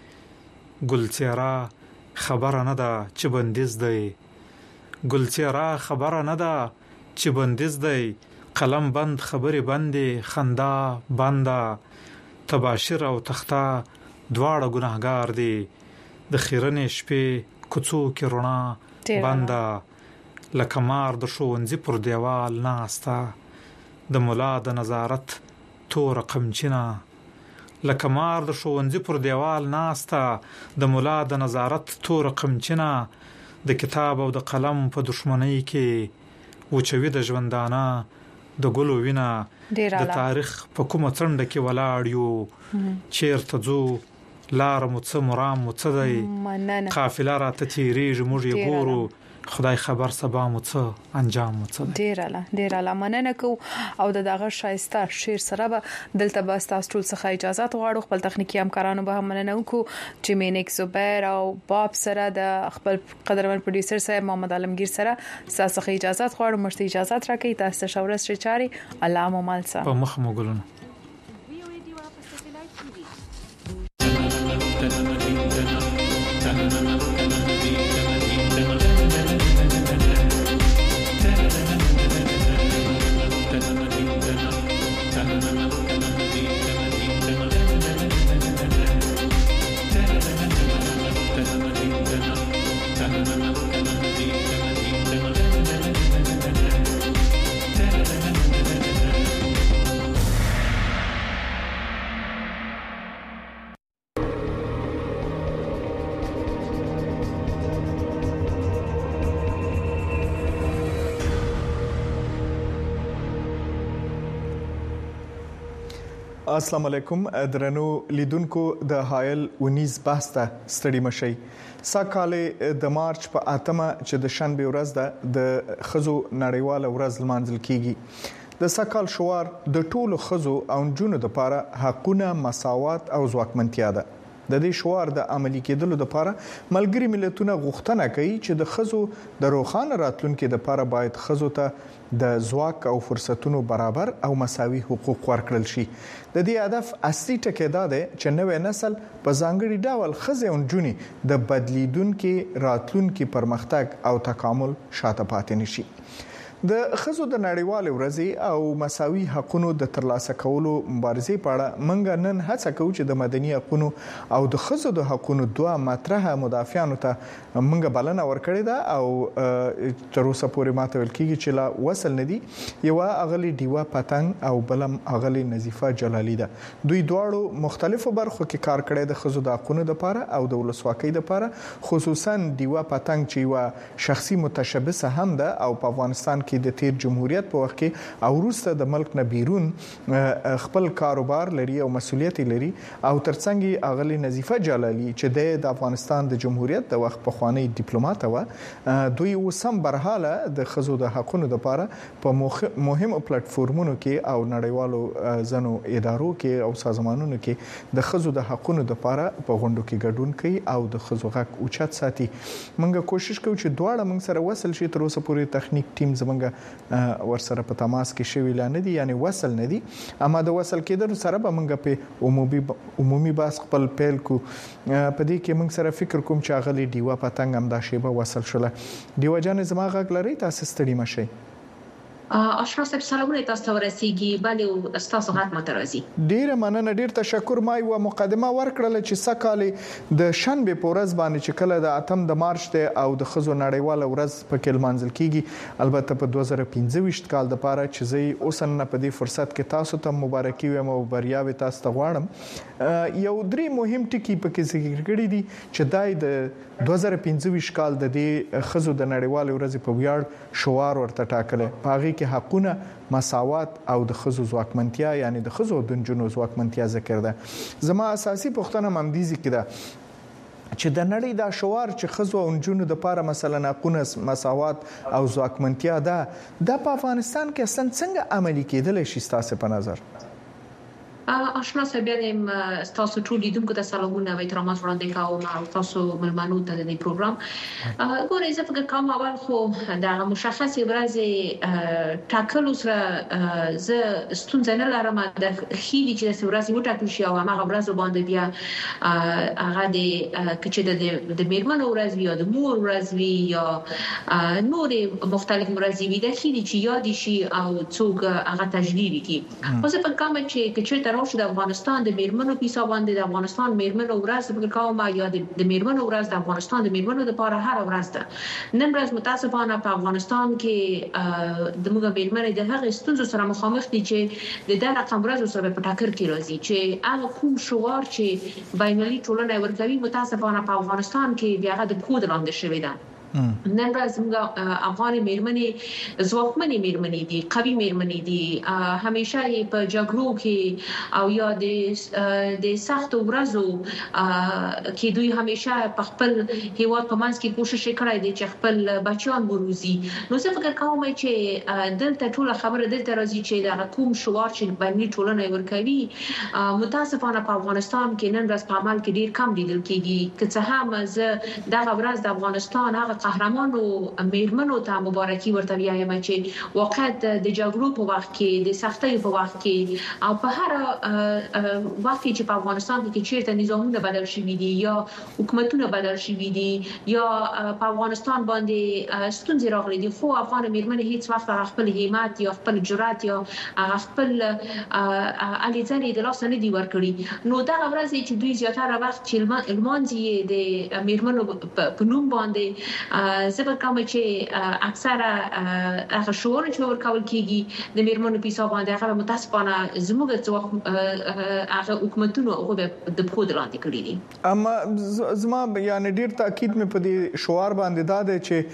ګلڅیره خبره نه ده چې بندیز دی ګلڅیره خبره نه ده چې بندیز دی قلم بند خبرې بندې خندا بنده تباشر او تخته دواړه ګناهګار دي د خیرنې شپې کوڅو کې رڼا بنده لکه مار د ښوونځي پر دیوال ناسته د ملا د نظارت تور قمچینه لکه مار د ښوونځي پر دیوال ناسته د ملا د نظارت تور قمچینه د کتاب او د قلم په دښمنۍ کې وچوي د ژوندانه د ګلو وینا د تاریخ په کومه څنډه کې ولاړ یو چیرته ځو لار مو څه مرام مو څه دی قافله را ته تیریږي موږ یې ګورو خدای خبر سبا مو څه انجام مو څه ډیر اعلی ډیر اعلی مننه کو او د دغه شایسته شیر سره به دلته به تاسو ټول څخه اجازه غواړو خپل تخنیکی همکارانو به هم مننه وکړو چې مینک زبیر او باب سره د خپل قدرمن پروډوسر صاحب محمد عالمگیر سره تاسو څخه اجازه غواړو مرسته اجازه راکړئ تاسو شاورس چاري الله مو مال سره په مخ مو ګلونه السلام علیکم درنو لیدونکو د هایل ونیز بحث ته ستړي مشي ساکاله د مارچ په اتمه چې د شنبه ورځ ده د خزو نړیواله ورځ لمانځل کیږي د ساکال شوار د ټولو خزو او جنونو لپاره حقونه مساوات او ځواکمنتیا ده د دې شوار د عملی کېدلو لپاره ملګری ملتونه غوښتنه کوي چې د خزو د روخانه راتلونکو لپاره باید خزو ته د ځواک او فرصتونو برابر او مساوي حقوق ورکړل شي د دې هدف اصلي ټکی دا دی چې نوې نسل په ځانګړي ډول خزې او جونی د بدلیدونکو راتلونکو پرمختګ او تکامل شاته پاتې نشي د خزو د نړیوال ورځې او مساوي حقوقو د ترلاسه کولو مبارزې په اړه منګ نن هڅه کوو چې د مدني حقوقو او د خزو د حقوقو دوه مطرحه مدافعانو ته منګ بلنه ورکړې ده او تر اوسه پورې ماته ویل کیږي چې لا وصل ندي یو اغلی دیوا پتنګ او بلم اغلی نظیفه جلالی ده دوی دواړو مختلفو برخو کې کار کړی د خزو د حقوقو لپاره او د ولسواکۍ لپاره خصوصا دیوا پتنګ چې یو شخصي متشبثه هم ده او په افغانستان کې د تیر جمهوریت په وخت کې او وروسته د ملک نه بیرون خپل کاروبار لري او مسولیت لري او ترڅنګ اغلی نظیفه جلالی چې د افغانستان د جمهوریت د وخت په خوانی ډیپلوماټ و دوی وسم برحاله د خزو د حقوقو لپاره په مهمو پلیټ فارمونو کې او نړیوالو ځنو ادارو کې او سازمانونو کې د خزو د حقوقو لپاره په غونډو کې ګډون کوي او د خزو حق اوچت ساتي موږ کوشش کوو چې دواړه موږ سره وصل شي تر اوسه پورې تخنیک ټیم زموږ ورسره په تماس کې شوی لانه دي یعنی وصل نه دي اما د وصل کېدل سره به موږ په عمومي عمومي باس خپل پیل کو په دې کې موږ سره فکر کوم چې اغلی دیوا پتنګ هم دا شیبه وصل شله دیوا جان زما غږ لري تاسو ستړي مشئ آشنا صاحب سلامونه تاسو ورسیږي بلې تاسو غږ مترازي ډیره مننه ډیر تشکر. ما یو مقدمه ورکړل چې سکهاله د شنبه پورز باندې چې کله د اتم د مارچ ته او د خزو نړیواله ورځ په کې منځل کیږي البته په دوه زره پنځه کال د پاره چې زی اوسن په دې فرصت کې تاسو ته مبارکي وایم او بریاوي تاسو ته غواړم. یو درې مهم ټکي په کې ذکر کړی دي چې دای د دوه زره پنځه کال د دې خزو د نړیواله ورځ په ویاړ شوار ورته ټاکل پاغي کې حقونه مساوات او د خزو ځواکمنتیا یعنی د خزو د جنونو ځواکمنتیا ذکر ده. زما اساسي پوښتنه ممدیزي کده چې د نړۍ دا شوار چې خزو او جنونو د پاره مثلا حقونه مساوات او ځواکمنتیا ده د افغانستان کې اصلا څنګه عملي کېدل شي تاسو په نظر؟ آشنا صاحب یم تاسو ټول لیدونکو ته سلامونه او احترامات وړاندې کوم او تاسو ملمنو ته د دې پروګرام ګورئ زه فکر کوم اول خو دا مشخصه ورځ ټاکل سره زه ستونزه نه لرم د خېلی چې د ورځ یو ټاکل شي او هغه ورځ باندې بیا هغه د کچې د میرمنو ورځ وي او د مور ورځ وي یا نور مختلف ورځې وي د خېلی چې یاد شي او څوک هغه تجلیل کړي. خو زه فکر کوم چې کچې تر د افغانستان د میرمنو پیسا باندې د افغانستان میرمنو ورځ په کومه یا د میرمنو ورځ د افغانستان د میرمنو لپاره هر ورځ ده. نن ورځ متاسفانه په افغانستان کې د موږ میرمنې د هغه ستونزو سره مخامخ دي چې د دغه رقم ورځ سره په ټاکر کې راځي چې هغه کوم شوار چې بینالمللي ټولنه ورکوي متاسفانه په افغانستان کې بیا د کود لاندې شوی ده. نن ورځ موږ افغان میرمنې ځواکمنې میرمنې دي قوي میرمنې دي همیشه په جګړو کې او یا د د سخت ورځو کې دوی همیشه په خپل هیواد په منځ کې کوشش کړی دی چې خپل بچیان وروزي. نو زه فکر کوم چې دلته ټول خبره دلته راځي چې دا کوم شوار چې باندې ټولنه ورکوي متاسفانه په افغانستان کې نن ورځ په عمل کې ډیر کم لیدل کیږي. که څه هم زه دا ورځ د افغانستان هغه قهرمانو میرمنو ته مبارکي ورته وایم چې واقعا د جګړو په وخت کې د سختۍ په وخت کې او په هر وخت چې په افغانستان کې چیرته نظامونه بدل شوي دي یا حکومتونه بدل شوي دي یا په افغانستان باندې ستونزې راغلي دي خو افغان میرمنې هیڅ وخت خپل همت یا خپل جرأت یا خپل الیزنې د لاس نه دی ورکړي. نو دا ورځ چې دوی زیاتره وخت چې المانځي د میرمنو په نوم باندې زه به کوم چې اکثره هغه شعور چې ورکول کیږي د میرمنو پیسا باندې هغه متاسفانه زموږ څو هغه حکومتونو هغه د بخود لاندې کړی دي. اما زما یعنی ډیر تاکید مې په دې شعار باندې دا دی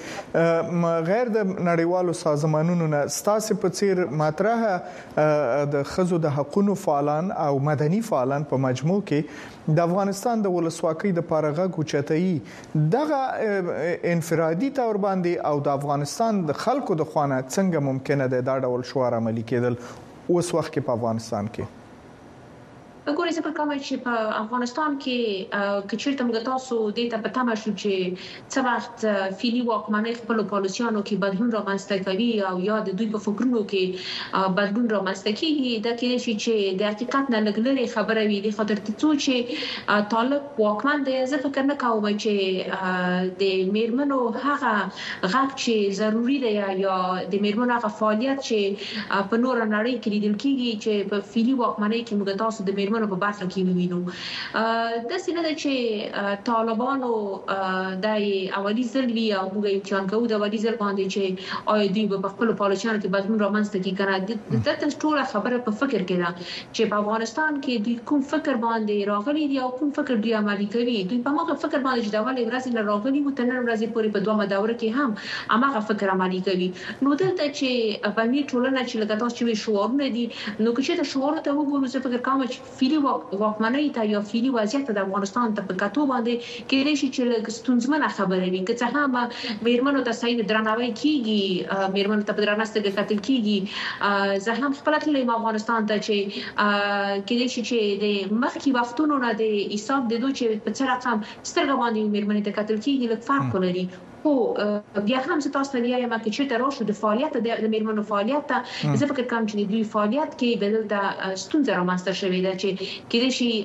چې غیر د نړیوالو سازمانونو نه ستاسو په څیر مطرحه د خزو د حقوقو فعالان او مدني فعالان په مجموع کې د افغانستان د ولسواکۍ د پارغه کوچتای دغه انفرادي تور باندې او د افغانستان د خلکو د خوانه څنګه ممکنه ده دا ډول شوار عملی کېدل اوس وخت کې په افغانستان کې؟ وګورئ زه په کوم چې په افغانستان کې کچېرته موږ تاسو د ته پته مشو چې څه وخت فیلی واکمنۍ خپل پالیسیانو کې بدلون رامنځته کوي او یا د دوی په فکرونو کې بدلون رامنځته کوي دا کې شي چې د حقیقت نه لګلري خبره وي د خاطر ته چې طالب واکمن دی. زه فکر نه کوم چې د میرمنو هغه غږ چې ضروری دی یا د میرمنو هغه فعالیت چې په نور نړۍ کې لیدل کیږي چې په فیلی واکمنۍ کې موږ تاسو د میرمنو په برخه کې وینو. د سینه د چې طالبانو د اولی ځل وی او موږ امتحان کوو د اولی ځل باندې چې آی دوی په خپل پالیسیانو کې بدلون رامنځته کوي کنه د تاسو ټول خبره په فکر کې ده چې په افغانستان کې دوی کوم فکر باندې راغلي دي او کوم فکر دوی عملي کوي. دوی په هغه فکر باندې چې د اولی ورځې نه راغلي مو تنن ورځې پورې په دوه دوره کې هم هغه فکر عملي کوي. نو دلته چې په می ټولنه چې لکه تاسو چې شعورونه دي نو چې د شعور ته وګورو زه فکر کوم چې فیلی واکمنۍ ته یا فیلی وضعیت د افغانستان ته په کتو باندې کې لشي چې ستونزمنه خبره وي. که څه هم میرمنو ته صحیح درناوی کیږي میرمنو ته په درناستګه کتل کیږي زه هم خپل تلم افغانستان ته چې کې لشي چې د مخکې وختونو نه د حساب د دوی چې په څه رقم سترګ باندې میرمنې ته کتل کیږي لږ فرق لري. خو بیا هم تاسو ته وایم چې چیرته راشه د فعالیت د میرمنو فعالیت ته زه فکر کوم چې د دوی فعالیت کې بدل د ستونزې رامنځته شوې ده چې کله شي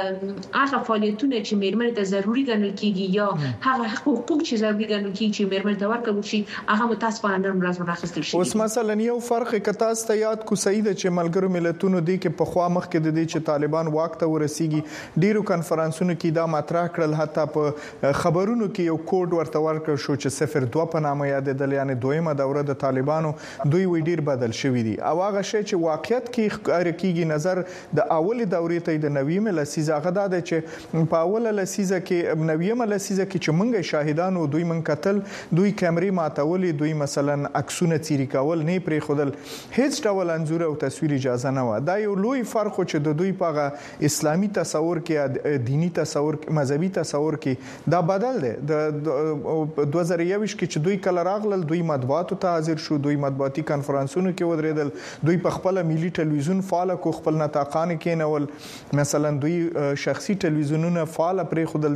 هغه فعالیتونه چې میرمنو ته ضروری ګڼل کیږي یا هغه حقوق چې ضروری ګڼل کیږي چې میرمنو ته ورکړل شي هغه متاسفانه نن ورځ راخستل شي. اوس مثلا یو فرق کتا ست یاد کو سعید چې ملګرو ملتونو دی کې په خوا مخ کې د دې چې طالبان واک ته ورسیږي ډیرو کانفرنسونو کې دا مطرح کړل حتی په خبرونو کې یو کوډ ورته ورکړ شو چې صفر دوه په نامه یادېدل یعنی دویمه دوره د طالبانو دوی وی ډیر بدل شوې دي او هغه شی چې واقعیت کې ښکار کیږي نظر د اول دورې ته د نویمه لسیزه غدا ده چې په اوله لسیزه کې نویمه لسیزه کې چې مونږه شاهدانو دوی من قتل دوی کیمرې ماتولې دوی مثلا عکسونه چيري کول نه پرې خودل هیڅ ډول انزور او تصویر اجازه نه و. دا یو لوی فرق چې د دوی په اسلامي تصور کې دینی تصور مذهبي تصور کې دا بدل دی. د دوه زره یویشت کې چې دوی کله راغلل دوی مطبوعاتو ته حاضر شو دوی مطبوعاتي کانفرنسونو کې ودرېدل دوی په خپل ملي ټلویزیون فعال کو خپل نطاقان کې نول مثلا دوی شخصي ټلویزیونونه فعال پرې خودل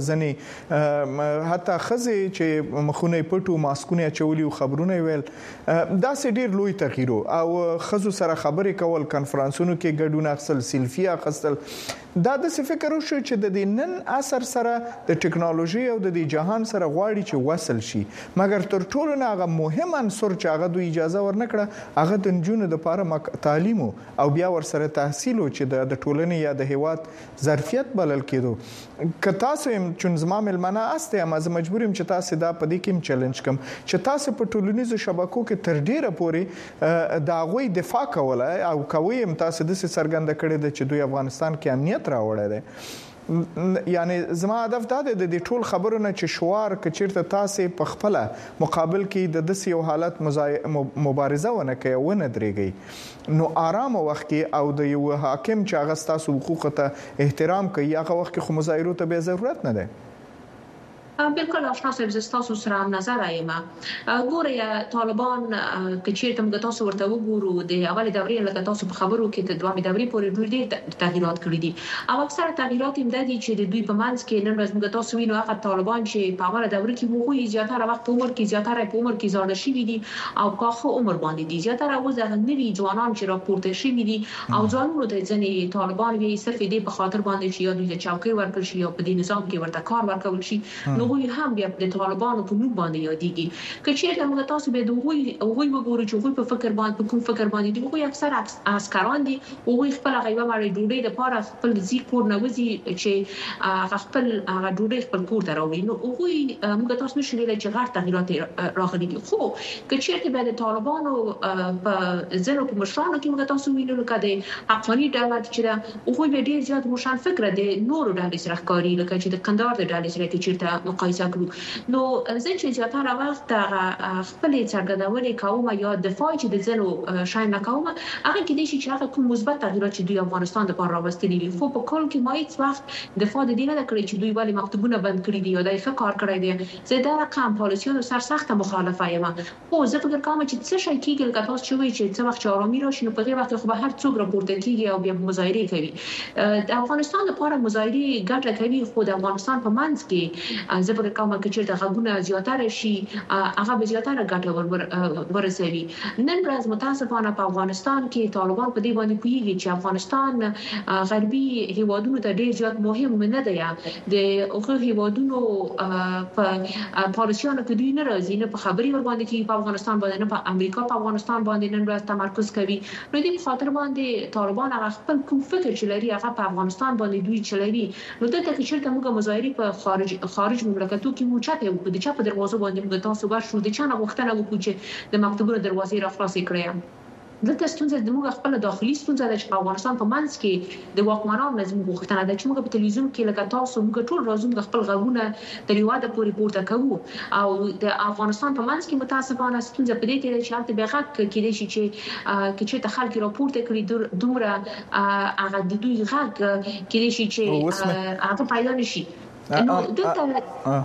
ځنې حتی خزه چې مخونه پټو ماسکونه چولي او خبرونه ویل دا سې ډیر لوی تغییر او خزو سره خبرې کول کانفرنسونو کې ګډون اخیستل سیلفي اخیستل دا د څه فکر وشو چې د دې نن اثر سره د ټکنالوژي او د دې جهان سره غواړي چې وصل شي مګر تر ټولو نه هغه مهم عنصر چې هغه دوی اجازه ورنکړه هغه د نجونو لپاره تعلیم او بیا ورسره تحصیل چې د ټولنې یا د هیواد ظرفیت بلل کېدو که تاسو هم چون زما ملمنه استه اما زه مجبورم چې تاسو دا په دې کې چیلنج کوم چې تاسو په ټولنیزو شبکو کې تر ډیره پورې دا غوي دفاع کولای او کوي هم تاسو د سرګند کړي چې دوی افغانستان کې امنیت راوړی دی یعنی زما هدف دا دی د ټول خبرونه چې شوار کچیرته تاسو په خپل مقابل کې د داسې یو حالت مبارزه ونه کوي ونه درېږي نو آرام وخت کې او د یو حاکم چې هغه تاسو حقوق ته احترام کوي هغه وخت کې خو مظاهرو ته به ضرورت نه ده. بالکل آشنا صاحب زستاسو سره هم نظر ایم ګوره طالبان چې چیرته موږ تاسو ورته وګورو د اول دورې لکه تاسو په خبرو کې د دوامي دورې پورې ډېر ډېر تغیرات کړی دي او اکثره تغیرات هم د دې چې د دوی په منځ کې نن ورځ موږ تاسو وینو هغه طالبان چې په اوله دورې کې وګوري زیاتره وخت په عمر کې زیاتره په عمر کې زړه شي دي او کاخه عمر باندې دي زیاتره وځه نوي ځوانان چې راپورته شي دي او ځوانانو ته ځنې طالبان وی صرف دې په خاطر باندې چې یا دوی د چوکۍ ورکړ شي یا په دې نظام کې ورته کار ورکول شي نو هم بیا د طالبانو په نوم باندې یادېږي که چیرته موږ تاسو به د وګوري وګورو چې په فکر باندې په کوم فکر باندې دی خو اکثر عسکران دي او خپل غیبه مړي ډوډۍ د پاره خپل ځی کور نه وځي چې خپل هغه ډوډۍ خپل کور ته راوړي نو هغه موږ تاسو نشو ویل چې غیر تغیرات راغلي دي خو که چیرته به د طالبانو په زلو په مشرانو کې موږ تاسو وینو کده افغاني دولت چې هغه به ډیر زیات مشان فکر دي نورو ډلې سره ښکاری لکه چې د کندهار د ډلې سره کې چیرته مقایسه کړو نو زه چې زیاتره وخت خپل څرګندونې کوم یا دفاع چې د زلو شاین کوم هغه کې د شي چې هغه کوم مثبت تغیرات چې دوی افغانستان د پاره راوستلي دي خو په کول کې ما هیڅ وخت دفاع د دې نه کړی چې دوی والی مکتوبونه بند کړی دي یا دای ښه کار کړی دی زه دا رقم پالیسیونو سر سخت مخالفه یم خو زه فکر کوم چې څه شي کېږي لکه تاسو چې وایي چې څه وخت آرامي راشي نو په دې وخت خو به هر څوک راپورته کیږي او بیا مظاهره کوي د افغانستان لپاره مظاهره ګټه کوي خو د افغانستان په منځ کې زه فکر کوم چې د غوونه زیاتره شي هغه به زیاتره ګټه ورسوي نن ورځ متاسفانه په افغانستان کې طالبان په دې باندې کوي چې افغانستان غربي هیوادونو ته ډیر زیات مهم نه دی د هغه هیوادونو په پالیسیانو کې دوی نه راځي نه په خبري ور باندې کې په افغانستان باندې نه په امریکا په افغانستان باندې نن ورځ تمرکز کوي نو دې خاطر باندې طالبان هغه خپل کوم فکر چې لري هغه په افغانستان باندې دوی چلوي نو دلته کې چې موږ مظاهره په خارج خارج مملکتو کې مو چاته د چا په دروازه باندې موږ تاسو ورشو د چا نه وختنه وکړو چې د مکتوبونو دروازې را خلاصې کړې دلته ستونزه د موږ خپل داخلي ستونزه د افغانستان په منځ کې د واکمنانو نظم غوښتنه ده چې موږ په تلویزیون کې لکه تاسو موږ ټول راځو د خپل غوونه د ریواده پورې پورته کوو او د افغانستان په منځ کې متاسفانه ستونزه په دې کې ده چې هلته به غږ کېدای شي چې کې چې خلک راپورته کړي دومره هغه د دوی غږ کېدای شي چې هغه پیدا نشي نو دلته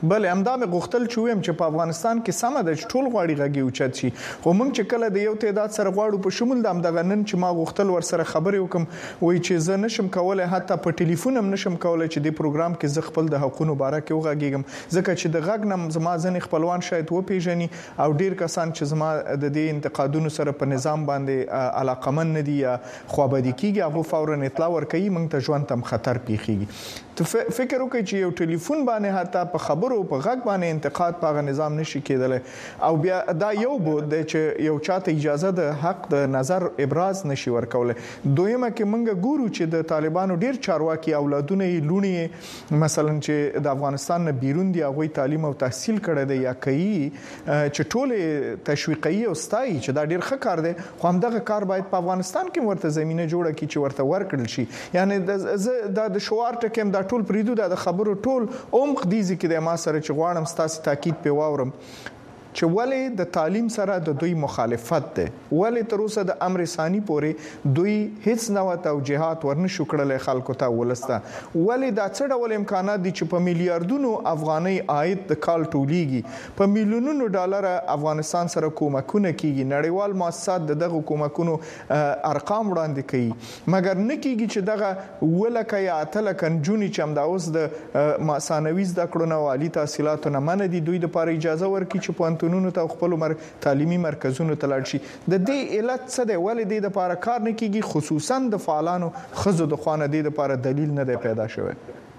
بل همدا مې غوښتل چې ویم چې په افغانستان کې سم د ټول غواړي غږی اوچت شي خو موږ چې کله د یو تعداد سره غواړو په شمول د همدغه نن چې ما غوښتل ور سره خبرې وکم وای چې زه نشم کولای حتی په ټلیفون هم نشم کولای چې د پروګرام کې زه خپل د حقوقو باره کې وغږیږم ځکه چې د غږ نم زما ځنې خپلوان شاید و پیژني او ډیر کسان چې زما د دې انتقادونو سره په نظام باندې علاقمن نه دي یا خوابدي کیږي هغه فورا اطلاع ورکوي موږ ته ژوند تم خطر پیخيږي ته فکر وکړئ چې یو ټلیفون باندې حتی په خبرو په غږ باندې انتقاد په نظام نشي کېدل او بیا دا یو بود چې یو چاته اجازه د حق د نظر ابراز نشي ورکول دویمه کې موږ ګورو چې د طالبانو ډیر چارواکي اولادونه یې لونی مثلا چې د افغانستان نه بیرون دي هغه تعلیم او تحصیل کړي دی یا کوي چې ټول تشویقي او ستایي چې دا ډیر ښه کار دی خو همدغه کار باید په افغانستان کې ورته زمينه جوړه کړي چې ورته ورکړل شي یعنی د شوار ټکم د ټول پریدو د خبرو ټول عمق دي چې د ما سره چې غواړم ستاسو تاکید په واورم چې ولې د تعلیم سره د دوی مخالفت ده ولې تر اوسه د امر ثاني پورې دوی هیڅ نوو توجيهات ورنشو کړل خلکو ته ولسته ولې دا څه ډول امکانات دي چې په میلیارډونو افغاني عاید د کال ټولیږي په میلیونونو ډالر افغانستان سره کومکونه کیږي نړیوال مؤسسات دغه کومکونو ارقام وړاندې کوي مګر نه کیږي چې دغه ولکه یا اتلکه جونی چې هم دا اوس د ثانوي زده کړو نه عالی تحصیلاتو نه من دي دوی د پاره اجازه ورکړي چې په تونونو ته خپل مر تعلیمي مرکزونو ته لاړ شي د دې علت څه دی ولې د لپاره کار نه کیږي خصوصا د فعالانو خزو د خوانه د لپاره دلیل نه دی پیدا شوی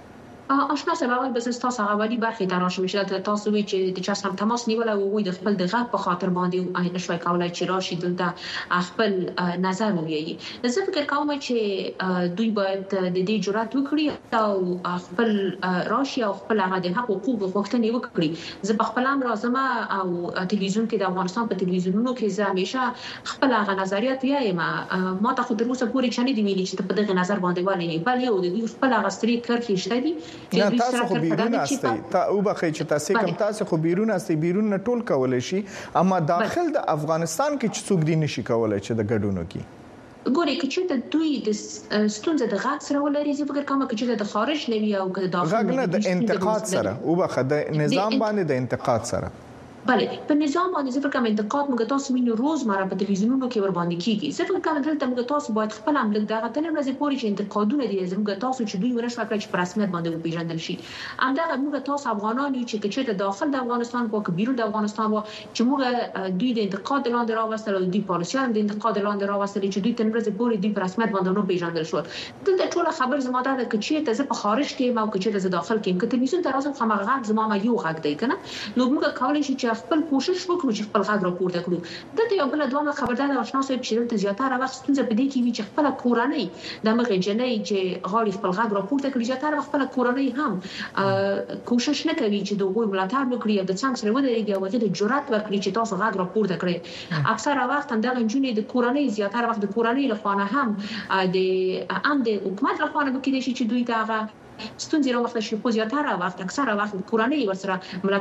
آشنا سبب بس تاسو غوړي برخه ته راشي چې تاسو وی چې د چا سره تماس نیول او وي د خپل د غږ په خاطر باندې آینه شوي کولای چې راشي دلته خپل نظر ووایي زه فکر کوم چې دوی باید د دې جرأت وکړي او خپل راشي او خپل هغه د حقوقو غوښتنې وکړي زه په خپل امر راځم او ټلویزیون کې د افغانستان په ټلویزیونونو کې زه همیشه خپل هغه نظریات وایم ما ته خو تر اوسه پورې چنې دی ویلي چې په دغه نظر باندې ولې بل یو د خپل هغه ستري کرخې شته دي نه تاسو خو بیرون استئ تا او بخې چې تاسو کوم تاسو خو بیرون استئ بیرون نه ټول کولای شي اما داخل د افغانستان کې چې څوک دی نشي کولای چې د ګډونو کې ګوري چې ته دوی د ستونزې د غږ سره ولري زه فکر کوم چې د خارج نه وي او د داخل غږ نه د انتقاد سره او بخې د نظام باندې د انتقاد سره بله په نظام باندې زه فکر کوم انتقاد موږ تاسو وینو روزمره په ټلویزیونونو کې ور باندې کیږي زه فکر کوم دلته موږ تاسو باید خپل عمل دغه تل ورځې پورې چې انتقادونه دي زموږ تاسو چې دوی ورشوا کړی چې په رسمیت باندې وپیژندل شي همدغه موږ تاسو افغانان یو چې چې د داخل د افغانستان په کې بیرون د افغانستان و چې موږ دوی د انتقاد لاندې راوستل او دوی پالیسیان د انتقاد لاندې راوستل چې دوی تل ورځې پورې دوی په رسمیت باندې نه پیژندل شو دلته ټول خبر زما ده چې ته په خارج کې ما چې د داخل کې کې ټلویزیون ته راځم خو هغه زما ما یو غږ دی کنه نو موږ کولای شو چې خپل کوشش وکړو چې خپل غږ راپورته کړو دلته یو بل دوه خبردار آشنا صاحب چې دلته زیاتره وخت ستونزه پدې کې وي چې خپل کورنۍ د مغه جنۍ چې غاړي خپل غږ راپورته کړي زیاتره وخت خپل کورنۍ هم کوشش نه کوي چې دوی ملاتړ وکړي او د څنګه سره ودرېږي او د جرأت ورکړي چې تاسو غږ راپورته کړئ اکثره وخت هم د جنۍ د کورنۍ زیاتره وخت د کورنۍ لخوا هم د ام د حکومت لخوا نه کېږي چې دوی ته ستونزې راوخته شي خو زیاتره وخت اکثره وخت کورنۍ ورسره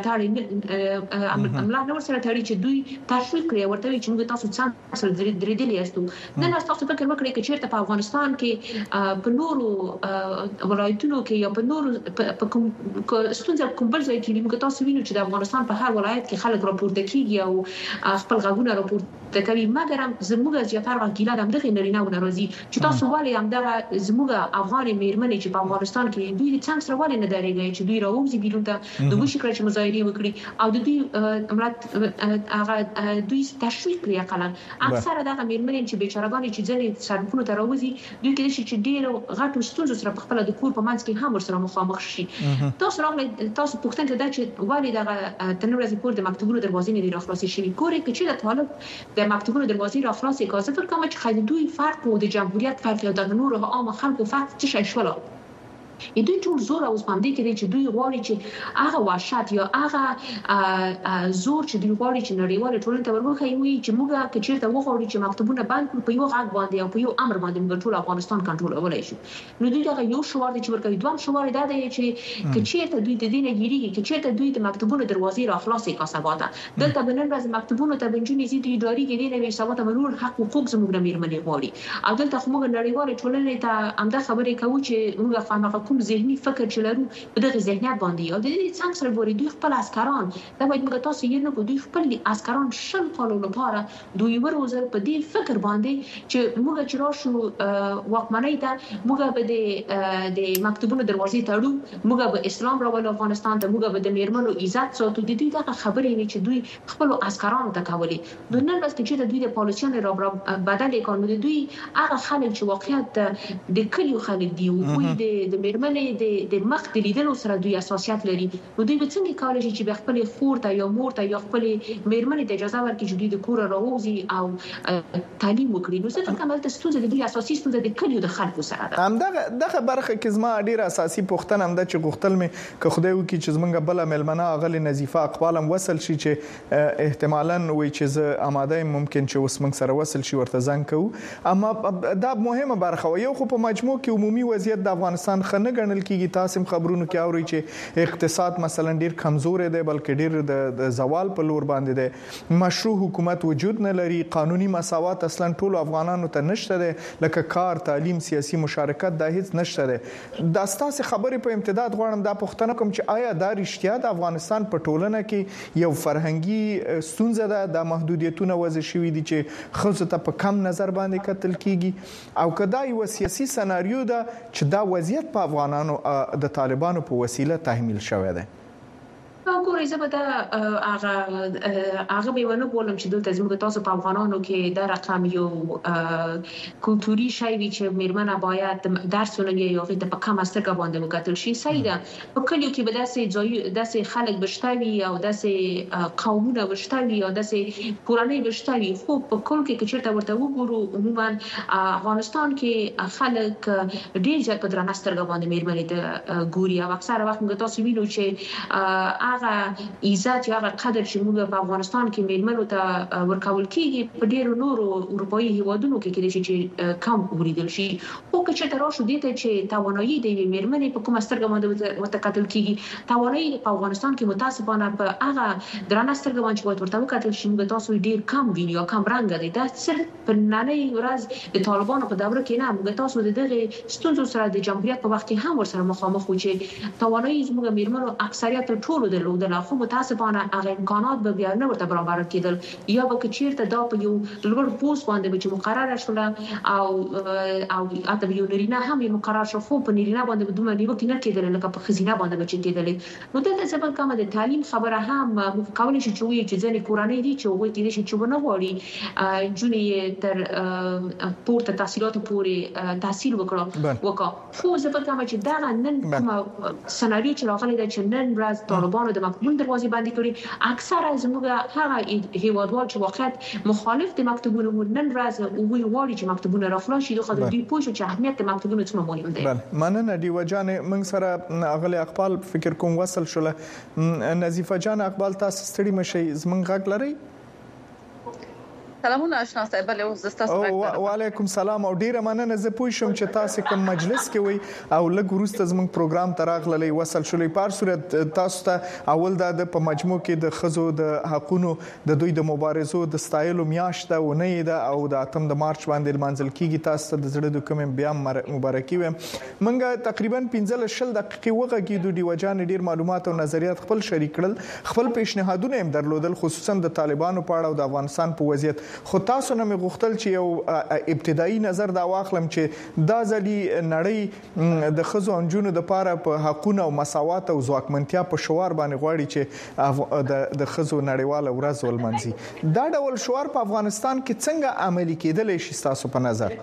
ملاتړ عمله نور سره تړي چې دوی تشویق کوي ورته چې موږ تاسو څنګه سره درېدلې یاستو نن تاسو فکر وکړئ چې چیرته په افغانستان کې په نورو ولایتونو کې یا په نورو په کوم ستونزې کوم بل ځای کې موږ تاسو وینو چې د افغانستان په هر ولایت کې خلک راپورته کیږي او خپل غږونه راپورته کوي مګر زموږ زیاتره ګیله د دغه نارینه و ناراضي چې تاسو ولې هم دغه زموږ افغان میرمنې چې په افغانستان کې دوی څنګه سره ولې نه درېږي چې دوی راوځي بیرون ته د وشي کړی چې مظاهره وکړي او د دوی امرات هغه دوی تشویق کړی اقلا اکثره دغه میرمنې چې بیچارهګان چې ځلې سرپونو ته راوځي دوی کې چې ډېر غټو ستونزو سره په خپل د کور په منځ کې هم ورسره مخامخ شي تاسو راغلی تاسو پوښتنه کړئ چې ولې دغه تنور زپور د مکتوبونو دروازې نه دی راخلاصې شوی ګوري چې د طالب د مکتوبونو دروازې راخلاصې کاوه فکر کوم چې خای دوی فرق او د جمهوریت فرق او د نور عام خلکو فرق څه شي شول دوی ټول زور اوس باندې کې چې دوی غواړي چې هغه وحشت یا هغه زور چې دوی غواړي چې نړیوال ټولنه ته ورغوي وي چې موږ که چیرته وغواړو چې مکتوبونه بند کړو په یو غږ باندې او په یو امر باندې موږ ټول افغانستان کنټرولولای شو نو دوی دا یو شوار دي چې ورکوي دوم شوار دا دی چې که چیرته دوی د دینه ګیریږي که چیرته دوی د مکتوبونو دروازې را خلاصې کاسباته دلته بنن ورځ مکتوبونو ته بنجونی زی دوی اداري کې دی نه سبا ته مرور حق حقوق زموږ د میرمنې غواړي او دلته موږ نړیوال ټولنه ته امدا خبرې کوو چې موږ فهمه کوم ذهني فکر چې لرو په دغه ذهنیت باندې او د دې څنګه سره ګوري دوی خپل عسکران دا باید موږ تاسو یې نه کو دوی خپل عسکران شل کالو لپاره دوی وروزل په دې فکر باندې چې موږ چې راشو واکمنۍ ته موږ به د د مکتوبونو دروازې تړو موږ به اسلام راولو افغانستان ته موږ به د میرمنو عزت ساتو د دې دغه خبرې نه چې دوی خپل عسکرانو ته کولې نو نن ورځ چې دوی د پالیسیانو را بدل کړي دوی هغه خلک چې واقعیت د کلیو خلک دی او د د میرمنې د د مخ د لیدلو سره دوی اساسيات لري نو دوی به څنګه کولای شي چې خپل خور ته یا مور ته یا خپل میرمنې ته اجازه ورکړي چې دوی د کور راوځي او تعلیم وکړي نو څه کومه د ستونزې د دوی اساسي ستونزې د کلیو د خلکو سره ده هم دغه دغه برخه کې زما ډیره اساسي پوښتنه هم ده چې غوښتل مې که خدای وکړي چې زمونږ بل ملمنه غلي نظیفه اقبالم وصل شي چې احتمالاً وي چې زه آماده ممکن چې اوس موږ سره وصل شي ورته زنګ کوو اما دا مهمه برخه یو خو په مجموع کې عمومي وضعیت د افغانستان خنه ګڼل کیږي تاسو خبرونو کې اوري چې اقتصاد مثلا ډیر کمزور دی بلکې ډیر د زوال په لور باندې دی مشروع حکومت وجود نه لري قانوني مساوات اصلا ټول افغانانو ته نشته دی لکه کار تعلیم سیاسي مشارکت دا هیڅ نشته دی دا ستاسو خبرې په امتداد غواړم دا پوښتنه کوم چې آیا دا رښتیا د افغانستان په ټولنه کې یو فرهنګي ستونزه ده د محدودیتونو وضع شوی دي چې خلکو ته په کم نظر باندې کتل کیږي او کدا یو سیاسي سناریو ده چې دا وضعیت په افغانانو د طالبانو په وسیله تحمیل شوی دی ګورې زه به دا هغه هغه به ونه بولم چې دلته زموږ تاسو په افغانانو کې دا رقم یو کلتوري شی وي چې میرمنه باید درس ولولي یا غوښته په کم سترګه باندې وکتل شي صحیح ده په کلیو کې به داسې ځای داسې خلک بشتوي او داسې قومونه بشتوي او داسې کورنۍ بشتوي خو په کل کې چې ورته وګورو عموما افغانستان کې خلک ډیر ځای په درنه سترګه باندې میرمنې ته ګوري او اکثره وخت موږ تاسو وینو چې هغه عزت یا هغه قدر چې موږ په افغانستان کې میرمنو ته ورکول کیږي په ډیرو نورو اروپאי هیوادونو کې کې چې کم وریدل شي او که چې تراشو دي ته چې توانایي د میرمنې په کومه سترګه باندې وتکتل کیږي توانایي په افغانستان کې متاسفانه په هغه درنه سترګه باندې ورته وکتل شي موږ تاسو ډیر کم ویني او کم رنګ دي دا صرف په نننۍ ورځ د طالبانو په دوره کې نه موږ تاسو د دغه ستونزو سره د جمهوریت په وخت کې هم ورسره مخامخ وو چې توانایي زموږ میرمنو اکثریت ټول درلودل خو متاسفانه هغه امکانات به بیا نه ورته برابر کېدل یا به چیرته دا په یو لوړ پوسټ باندې چې مقرره شول او او اته یو نرینه هم مقرر شو خو په نرینه باندې دومره نیوکه نه کېدل لکه په خزینه باندې چې کېدل نو دلته څه کومه د تعلیم خبره هم مکولې شي چې وي چې ځنې کورنۍ دي چې وایي چې چې چوبنه غواړي جونې تر پورته تحصیلات پورې تحصیل وکړو وکړه خو زه په کومه چې دا نن کومه سناریو چې راغلی دا چې نن ورځ طالبانو د مکتوبونو دروازې بندي کړي اکثره زموږ هغه هیوادوال چې وخت مخالف د مکتوبونو نن ورځ وی وایي چې مکتوبونه راخلاص شي خو د دې پوښتنه چې اهمیت د مکتوبونو څومره مهم دی بله مننه دی وجانه موږ سره اغلی اقبال فکر کوم وصل شول نظیفه جان اقبال تاسو ستړي مشي زمونږ غږ لري سلامونه آشنا صاحب له زستاسو وعلیکم السلام او ډیره مننه زه پوه شم چې تاسو کوم مجلس کې وي او لږ وروسته زموږ پروګرام تراغللی وصل شولې په صورت تاسو ته اول د په مجموع کې د خزو د حقونو د دوی د مبارزو د ستایلو میاشت او نه ده او د اتم د مارچ باندې منځل کیږي تاسو د زړه د کوم بیا مبارکي و منګه تقریبا پنځه شل دقیقې وغه کې د دیوجان ډیر معلومات او نظریات خپل شریک کړل خپل پیشنهادونه هم درلودل خصوصا د طالبانو په اړه او د افغانستان په وضعیت خو تاسو نه غوښتل چې یو ابتدایي نظر دا واخلم چې دا ځلی نړۍ د خزو انجونو د پاره په حقوقو او مساوات او ځواکمنتیا په شوار باندې غواړي چې د خزو نړیواله ورځ ولمنځي دا ډول شوار په افغانستان کې څنګه عملي کېدلی شي تاسو په نظر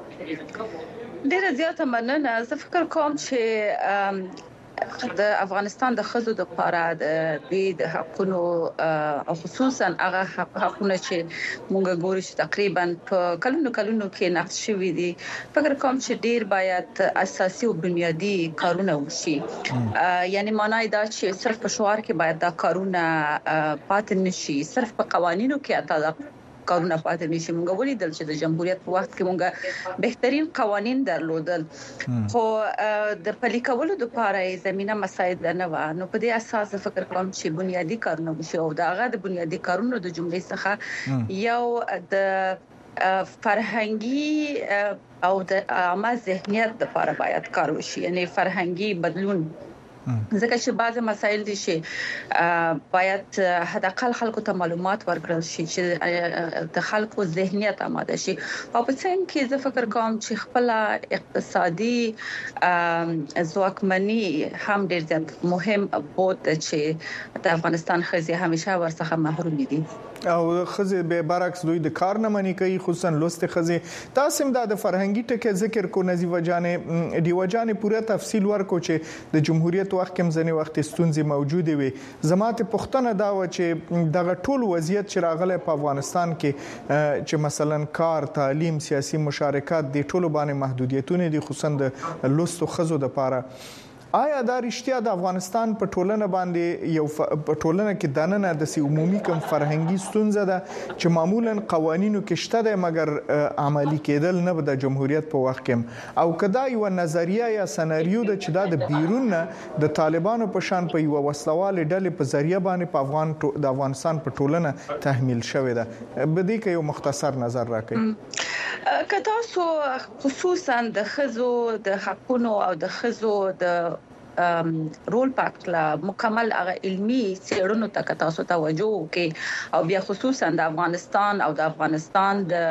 ډیره زیاته مننه زه فکر کوم چې د افغانستان د خزو د لپاره د حقونو او خصوصا هغه حقونه چې مونږ ګورو چې تقریبا په کلونو کلونو کې نقش شوی دي فکر کوم چې ډیر باید اساسي او بنیادی کارونه وشي یعنی معنی دا چې صرف په شعار کې باید دا کارونه پاتې نشي صرف په قوانینو کې اته کارونه پاتې نشي مونږ ولیدل چې د جمهوریت په وخت کې مونږ بهترین قوانين درلودل خو د پلي کولو لپاره زمينه مساعد نه و نو په دې اساس فکر کوم چې بنیادی کارونه وشي او دا غا د بنیادی کارونو د جملې څخه یو د فرهنګي او د عامه ذهنیت لپاره باید کار وشي، یعنی فرهنګي بدلون. ځکه چې بعض مسایل دي چې باید حداقل خلکو ته معلومات ورکړل شي چې د خلکو ذهنیت آماده شي. او په څنګه کې زه فکر کوم چې خپل اقتصادي ځواکمني هم ډېر زیات مهم بود چې د افغانستان خزي همیشه ورڅخه محروم دي او خزي به برعکس دوی د کار نه منې کوي، خصوصا لوست خزي. تاسو هم د فرهنګي ټکي ذکر کو نظیفه جانې دی وجانې پوره تفصیل ورکو چې د جمهوریت وخت کې ځنې وخت ستونزې موجوده وي. زماته پښتنه دا و چې دغه ټول وضعیت چې راغله په افغانستان کې چې مثلا کار، تعلیم، سیاسي مشارکت د ټولو باندې محدودیتونه دي، خصوصا د لوست خزو د پاره. آیا دا رښتیا د افغانستان په ټولنه باندې یو په ټولنه کې دننه د سی عمومي کوم فرهنګي ستونزه ده چې معمولا قوانینو کې شته ده مګر عملی کېدل نه د جمهوریت په وخت کې، او کدا یو نظریه یا سناریو ده چې دا د بیرون د طالبانو په شان په یو وسلواله ډلې په ذریعہ باندې په افغان د افغانستان په ټولنه تحمیل شوې ده؟ به دې کې یو مختصر نظر راکړئ. که تاسو خصوصا د خزو د حقونو او د خزو د رول پاکلا مکمل هغه علمي څېړنو ته تاسو توجه وکړئ، او بیا خصوصا د افغانستان او د افغانستان د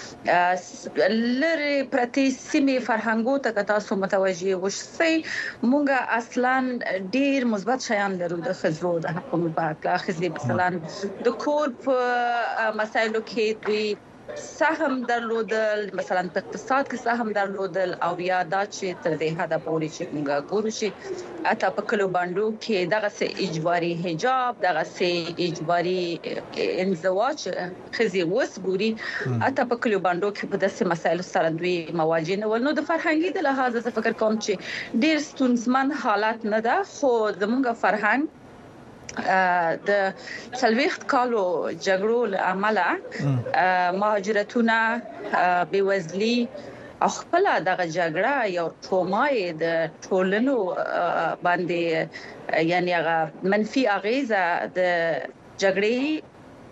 لری پرتی سیمې فرهنګو ته تاسو متوجه وشئ. مونږه اصلا ډیر مثبت شیان لرو د خزو د حقونو پاکلا. خزي مثلا د کور په مسایلو کې دوی سهم درلودل، مثلا په اقتصاد کې سهم درلودل، او یا دا چې تر دې حد پورې چې موږ ګورو چې اته په کلو باندې کې دغه سه اجباري حجاب، دغه سه اجباري انزواج خزي وس ګوري، اته په کلو باندې کې په داسې مسایلو سره دوی مواجه نه ول. نو د فرهنګي د لحاظ څخه فکر کوم چې ډیر ستونزمن حالات نه ده، خو زموږ فرهنګ د سلويخت کالو جګړو له امله مهاجرتونه، بیوزلي او خپل دغه جګړه یو ټرومای د ټولنو باندې، یعنی هغه منفي اغیزه د جګړې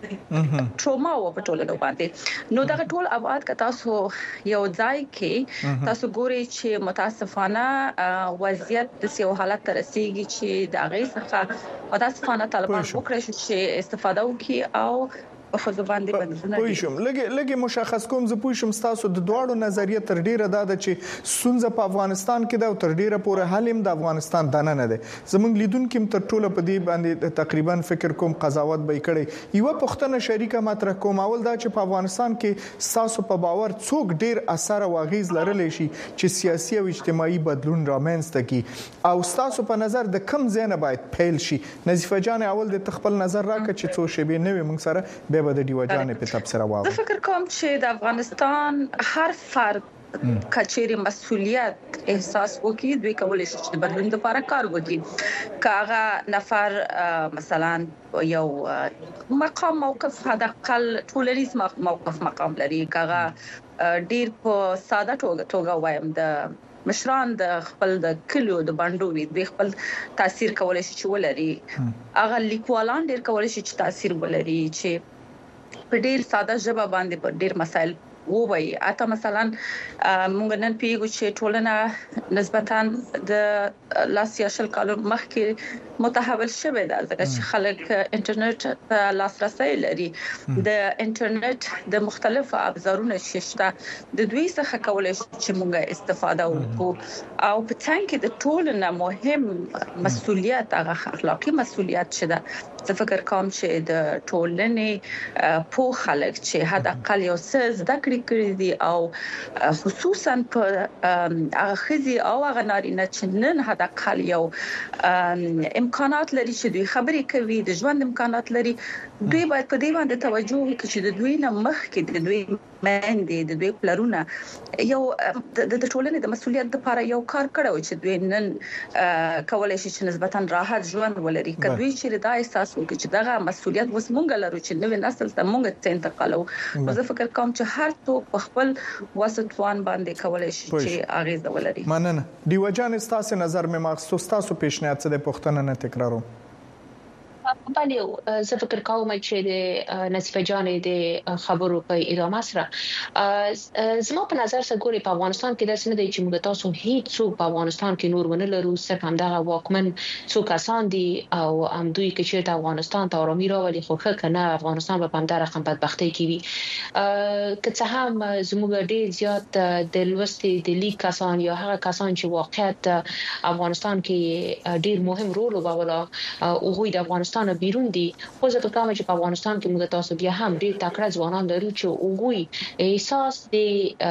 ټروما و په ټولنه باندې. نو دا ټول ابعاد که تاسو یو ځای کې تاسو ګوري چې متاسفانه وضعیت د سیو حالت ترسيږي چې د غي څخه متاسفانه طالبان وکړي چې استفاده وکړي او په ځبان دي باندې. پوه شم لګي لګي مشخص کوم زه پوه شم تاسو د دوړو نظریه تر ډیره ده چې سونځ په افغانستان کې دا تر ډیره پورې حالم د افغانستان دنه نه ده. زمونږ لیدونکو تر ټوله په دې باندې تقریبا فکر کوم قضاوت به کړي. یو پښتنه شریکه مطرح کوم اول دا چې په افغانستان کې تاسو په باور څوک ډیر اثر او غیز لرلی شي چې سیاسي او اجتماعي بدلون رامنځته کړي، او تاسو په نظر د کم ځای نه باید پیل شي؟ نظیفه جان اول د خپل نظر راکړه چې څو شی به نوې موږ سره به د دیوجانې په تفسیر واو. زه فکر کوم چې د افغانستان هر فرد کچېری مسولیت احساس وکړي، دوی کولای شي چې بدلون لپاره کار وکړي. کاغه نفر مثلا یو مقام موقف حداقل ټولنیز موقف مقام لري، کاغه ډیر په ساده توګه وایم د مشران د خپل د کلو د باندې وي دوی خپل تاثیر کولای شي چې ولري. هغه لیکوالان ډیر کولای شي چې تاثیر ولري چې په ډیر ساده ژبه باندې په ډیر مسایل ووایي. اته مثلا مونږ نن پیګو چې ټولنه نسبتاً د لاسیاشل کالو مخکې متحول شوه ده، ځکه چې خلک انټرنیټ ته لاسرسي لري. د انټرنیټ د مختلفو ابزارونو شته، د دوی څخه کولای شي چې مونږه استفاده وکړو. او په څنګه کې د ټولنه مهم مسولیت، هغه اخلاقی مسولیت شته. زه فکر کوم چې د ټولنې په خلک چې حد اقل یو څه زده کړی کړی دي، او خصوصا په هغه خزي او هغه نارینه چې نن حد اقل یو امکانات لري چې دوی خبرې کوي، د ژوند امکانات لري، دوی باید په دې باندې توجه وکړي چې د دوی نه مخکې د دوی مېندې د دوی پلرونه یو د ټولنې د مسولیت لپاره یو کار کړو چې دوی نن کولای شي چې نسبتاً راحت ژوند ولري. کله چې دا احساس وکړي چې دغه مسولیت وس مونږ لرو چې نوې نسل ته مونږ ته انتقالو، زه فکر کوم چې هر څوک په خپل وسطوان باندې کولای شي چې اغیزه ولري. مننه. دیوجان تاسو نظر مې مخصوص تاسو پیشنهاد څه د پښتنه نه تکرارو. بله زه فکر کوم چې د نصیفه جانې د خبرو په ادامه سره زما په نظر سره ګوري په افغانستان کې د سند چې موږ تاسو هیڅ څوک په افغانستان کې نور ونه لرو صرف همدغه واکمن څو کسان دي او هم دوی کې چې د افغانستان ته آرامي راولي خو کنه افغانستان په همدغه رقم بدبختی کې وي که څه هم زموږ ډیر زیات د لوستي د لیک کسان یا هغه کسان چې واقعیت افغانستان کې ډیر مهم رول لوبولا او غوی د افغانستان بیرون دي خو زه په کوم چې په افغانستان کې موږ تاسو بیا هم ډیر تکړه ځوانان لرو چې وګوي احساس د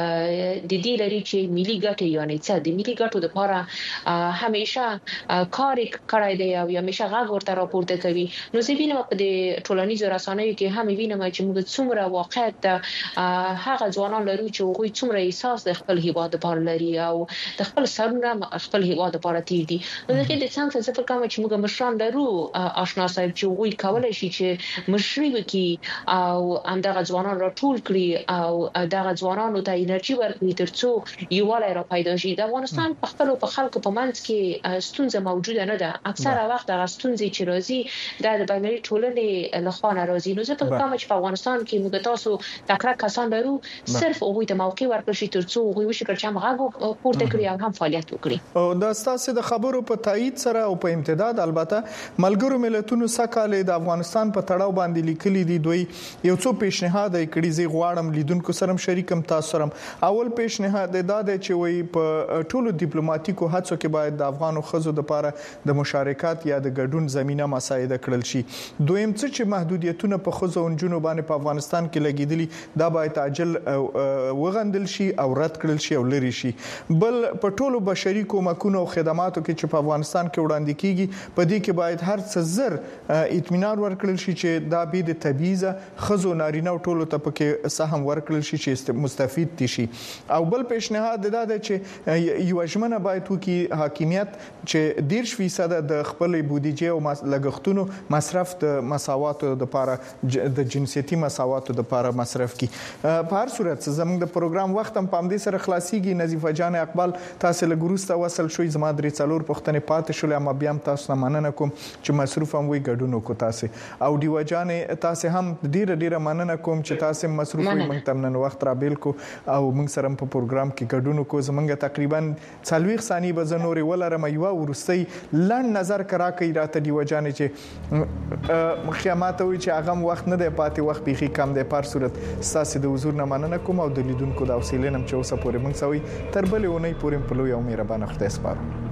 د دې لري چې ملي ګټه یعنی څه د ملي ګټو لپاره همیشه کار کوي دی او همیشه غږ ورته راپورته کوي نو زه وینم په د ټولنیزو رسنیو کې هم وینم چې موږ څومره واقعیت هغه ځوانان لرو چې وګوي څومره احساس د خپل هیواد لپاره لري او د خپل سرونه خپل هیواد لپاره تیر دي نو د دې څنګه څه فکر کوم چې موږ مشران لرو آشنا صاحب چې وګوي کولای شي چې مشري وکي او همدغه ځوانان راټول کړي او دغه ځوانانو ته انرژي ورکړي ترڅو یووالی را پیدا شي د افغانستان په خپل په خلکو په منځ کې ستونزه موجوده نه ده اکثره وخت د ستونزې چې راځي د بینالمللي ټولنې له خوا راځي نو زه په کوم چې په افغانستان کې موږ تاسو تکړه کسان لرو صرف هغه ته موقع ورکړي شي ترڅو هغه وشي چې هم غږ پورته کړی او هم فعالیت وکړي او د تاسو د خبرو په تایید سره او په امتداد البته ملګرو ملتونو سکهاله د افغانستان په تړاو باندې لیکلي دي دوی یو څو پیشنهاد کړي زی غواړم لیدونکو سره شریکم تاسو سره اول پیشنهاد د داده چې وي په ټولو ډیپلوماټیکو هڅو کې باید د افغانو خزو لپاره د مشارکت یا د ګډون زمينه مساعده کړل شي دویم څه چې محدودیتونه په خزو او جنونو باندې په افغانستان کې لګیدلي دا باید عاجل وغندل شي او رد کړل شي او لري شي بل په ټولو بشري کومکونو او خدماتو کې چې په افغانستان کې وړاندې کیږي په دې کې باید هر څه زر اطمینان ورکړل شي چې دا به د تبعیض خزو نارینه او ټولو ته پکې سهم ورکړل شي چې مستفید دي شي او بل پیشنهاد دا ده چې یو ژمنه باید وکي حاکمیت چې ډیر فیصد د خپل بودیجه او لګښتونو مصرف د مساواتو د لپاره د جنسيتي مساواتو د لپاره مصرف کی په هر صورت زموږ د پروګرام وخت هم پام دې سره خلاصيږي نظیفه جان اقبال تاسو له ګروسته وصل شوي زما درې څلور پښتنې پاتې شول اما بیا هم تاسو مننه کوم چې مصروف هم وي ګډونو کو تاسو او دیو جان تاسو هم ډیره ډیره مننه کوم چې تاسو مصروف وي موږ تم نن وخت را بیل کو او موږ سره په پروګرام کې ګډونو کو زمونږ تقریبا څلويخ ثانیې به زنوري ولرم یو ورستي لړ نظر کرا کوي راته دیو جان چې مخیامات وي چې هغه وخت نه دی پاتې وخت بيخي کم دی په صورت تاسو د حضور نه مننه کوم او د لیدونکو د حوصله نم چې اوسه پورې موږ سوي تر بلې ونی پورې په لوی او مهربانه خدای سپارو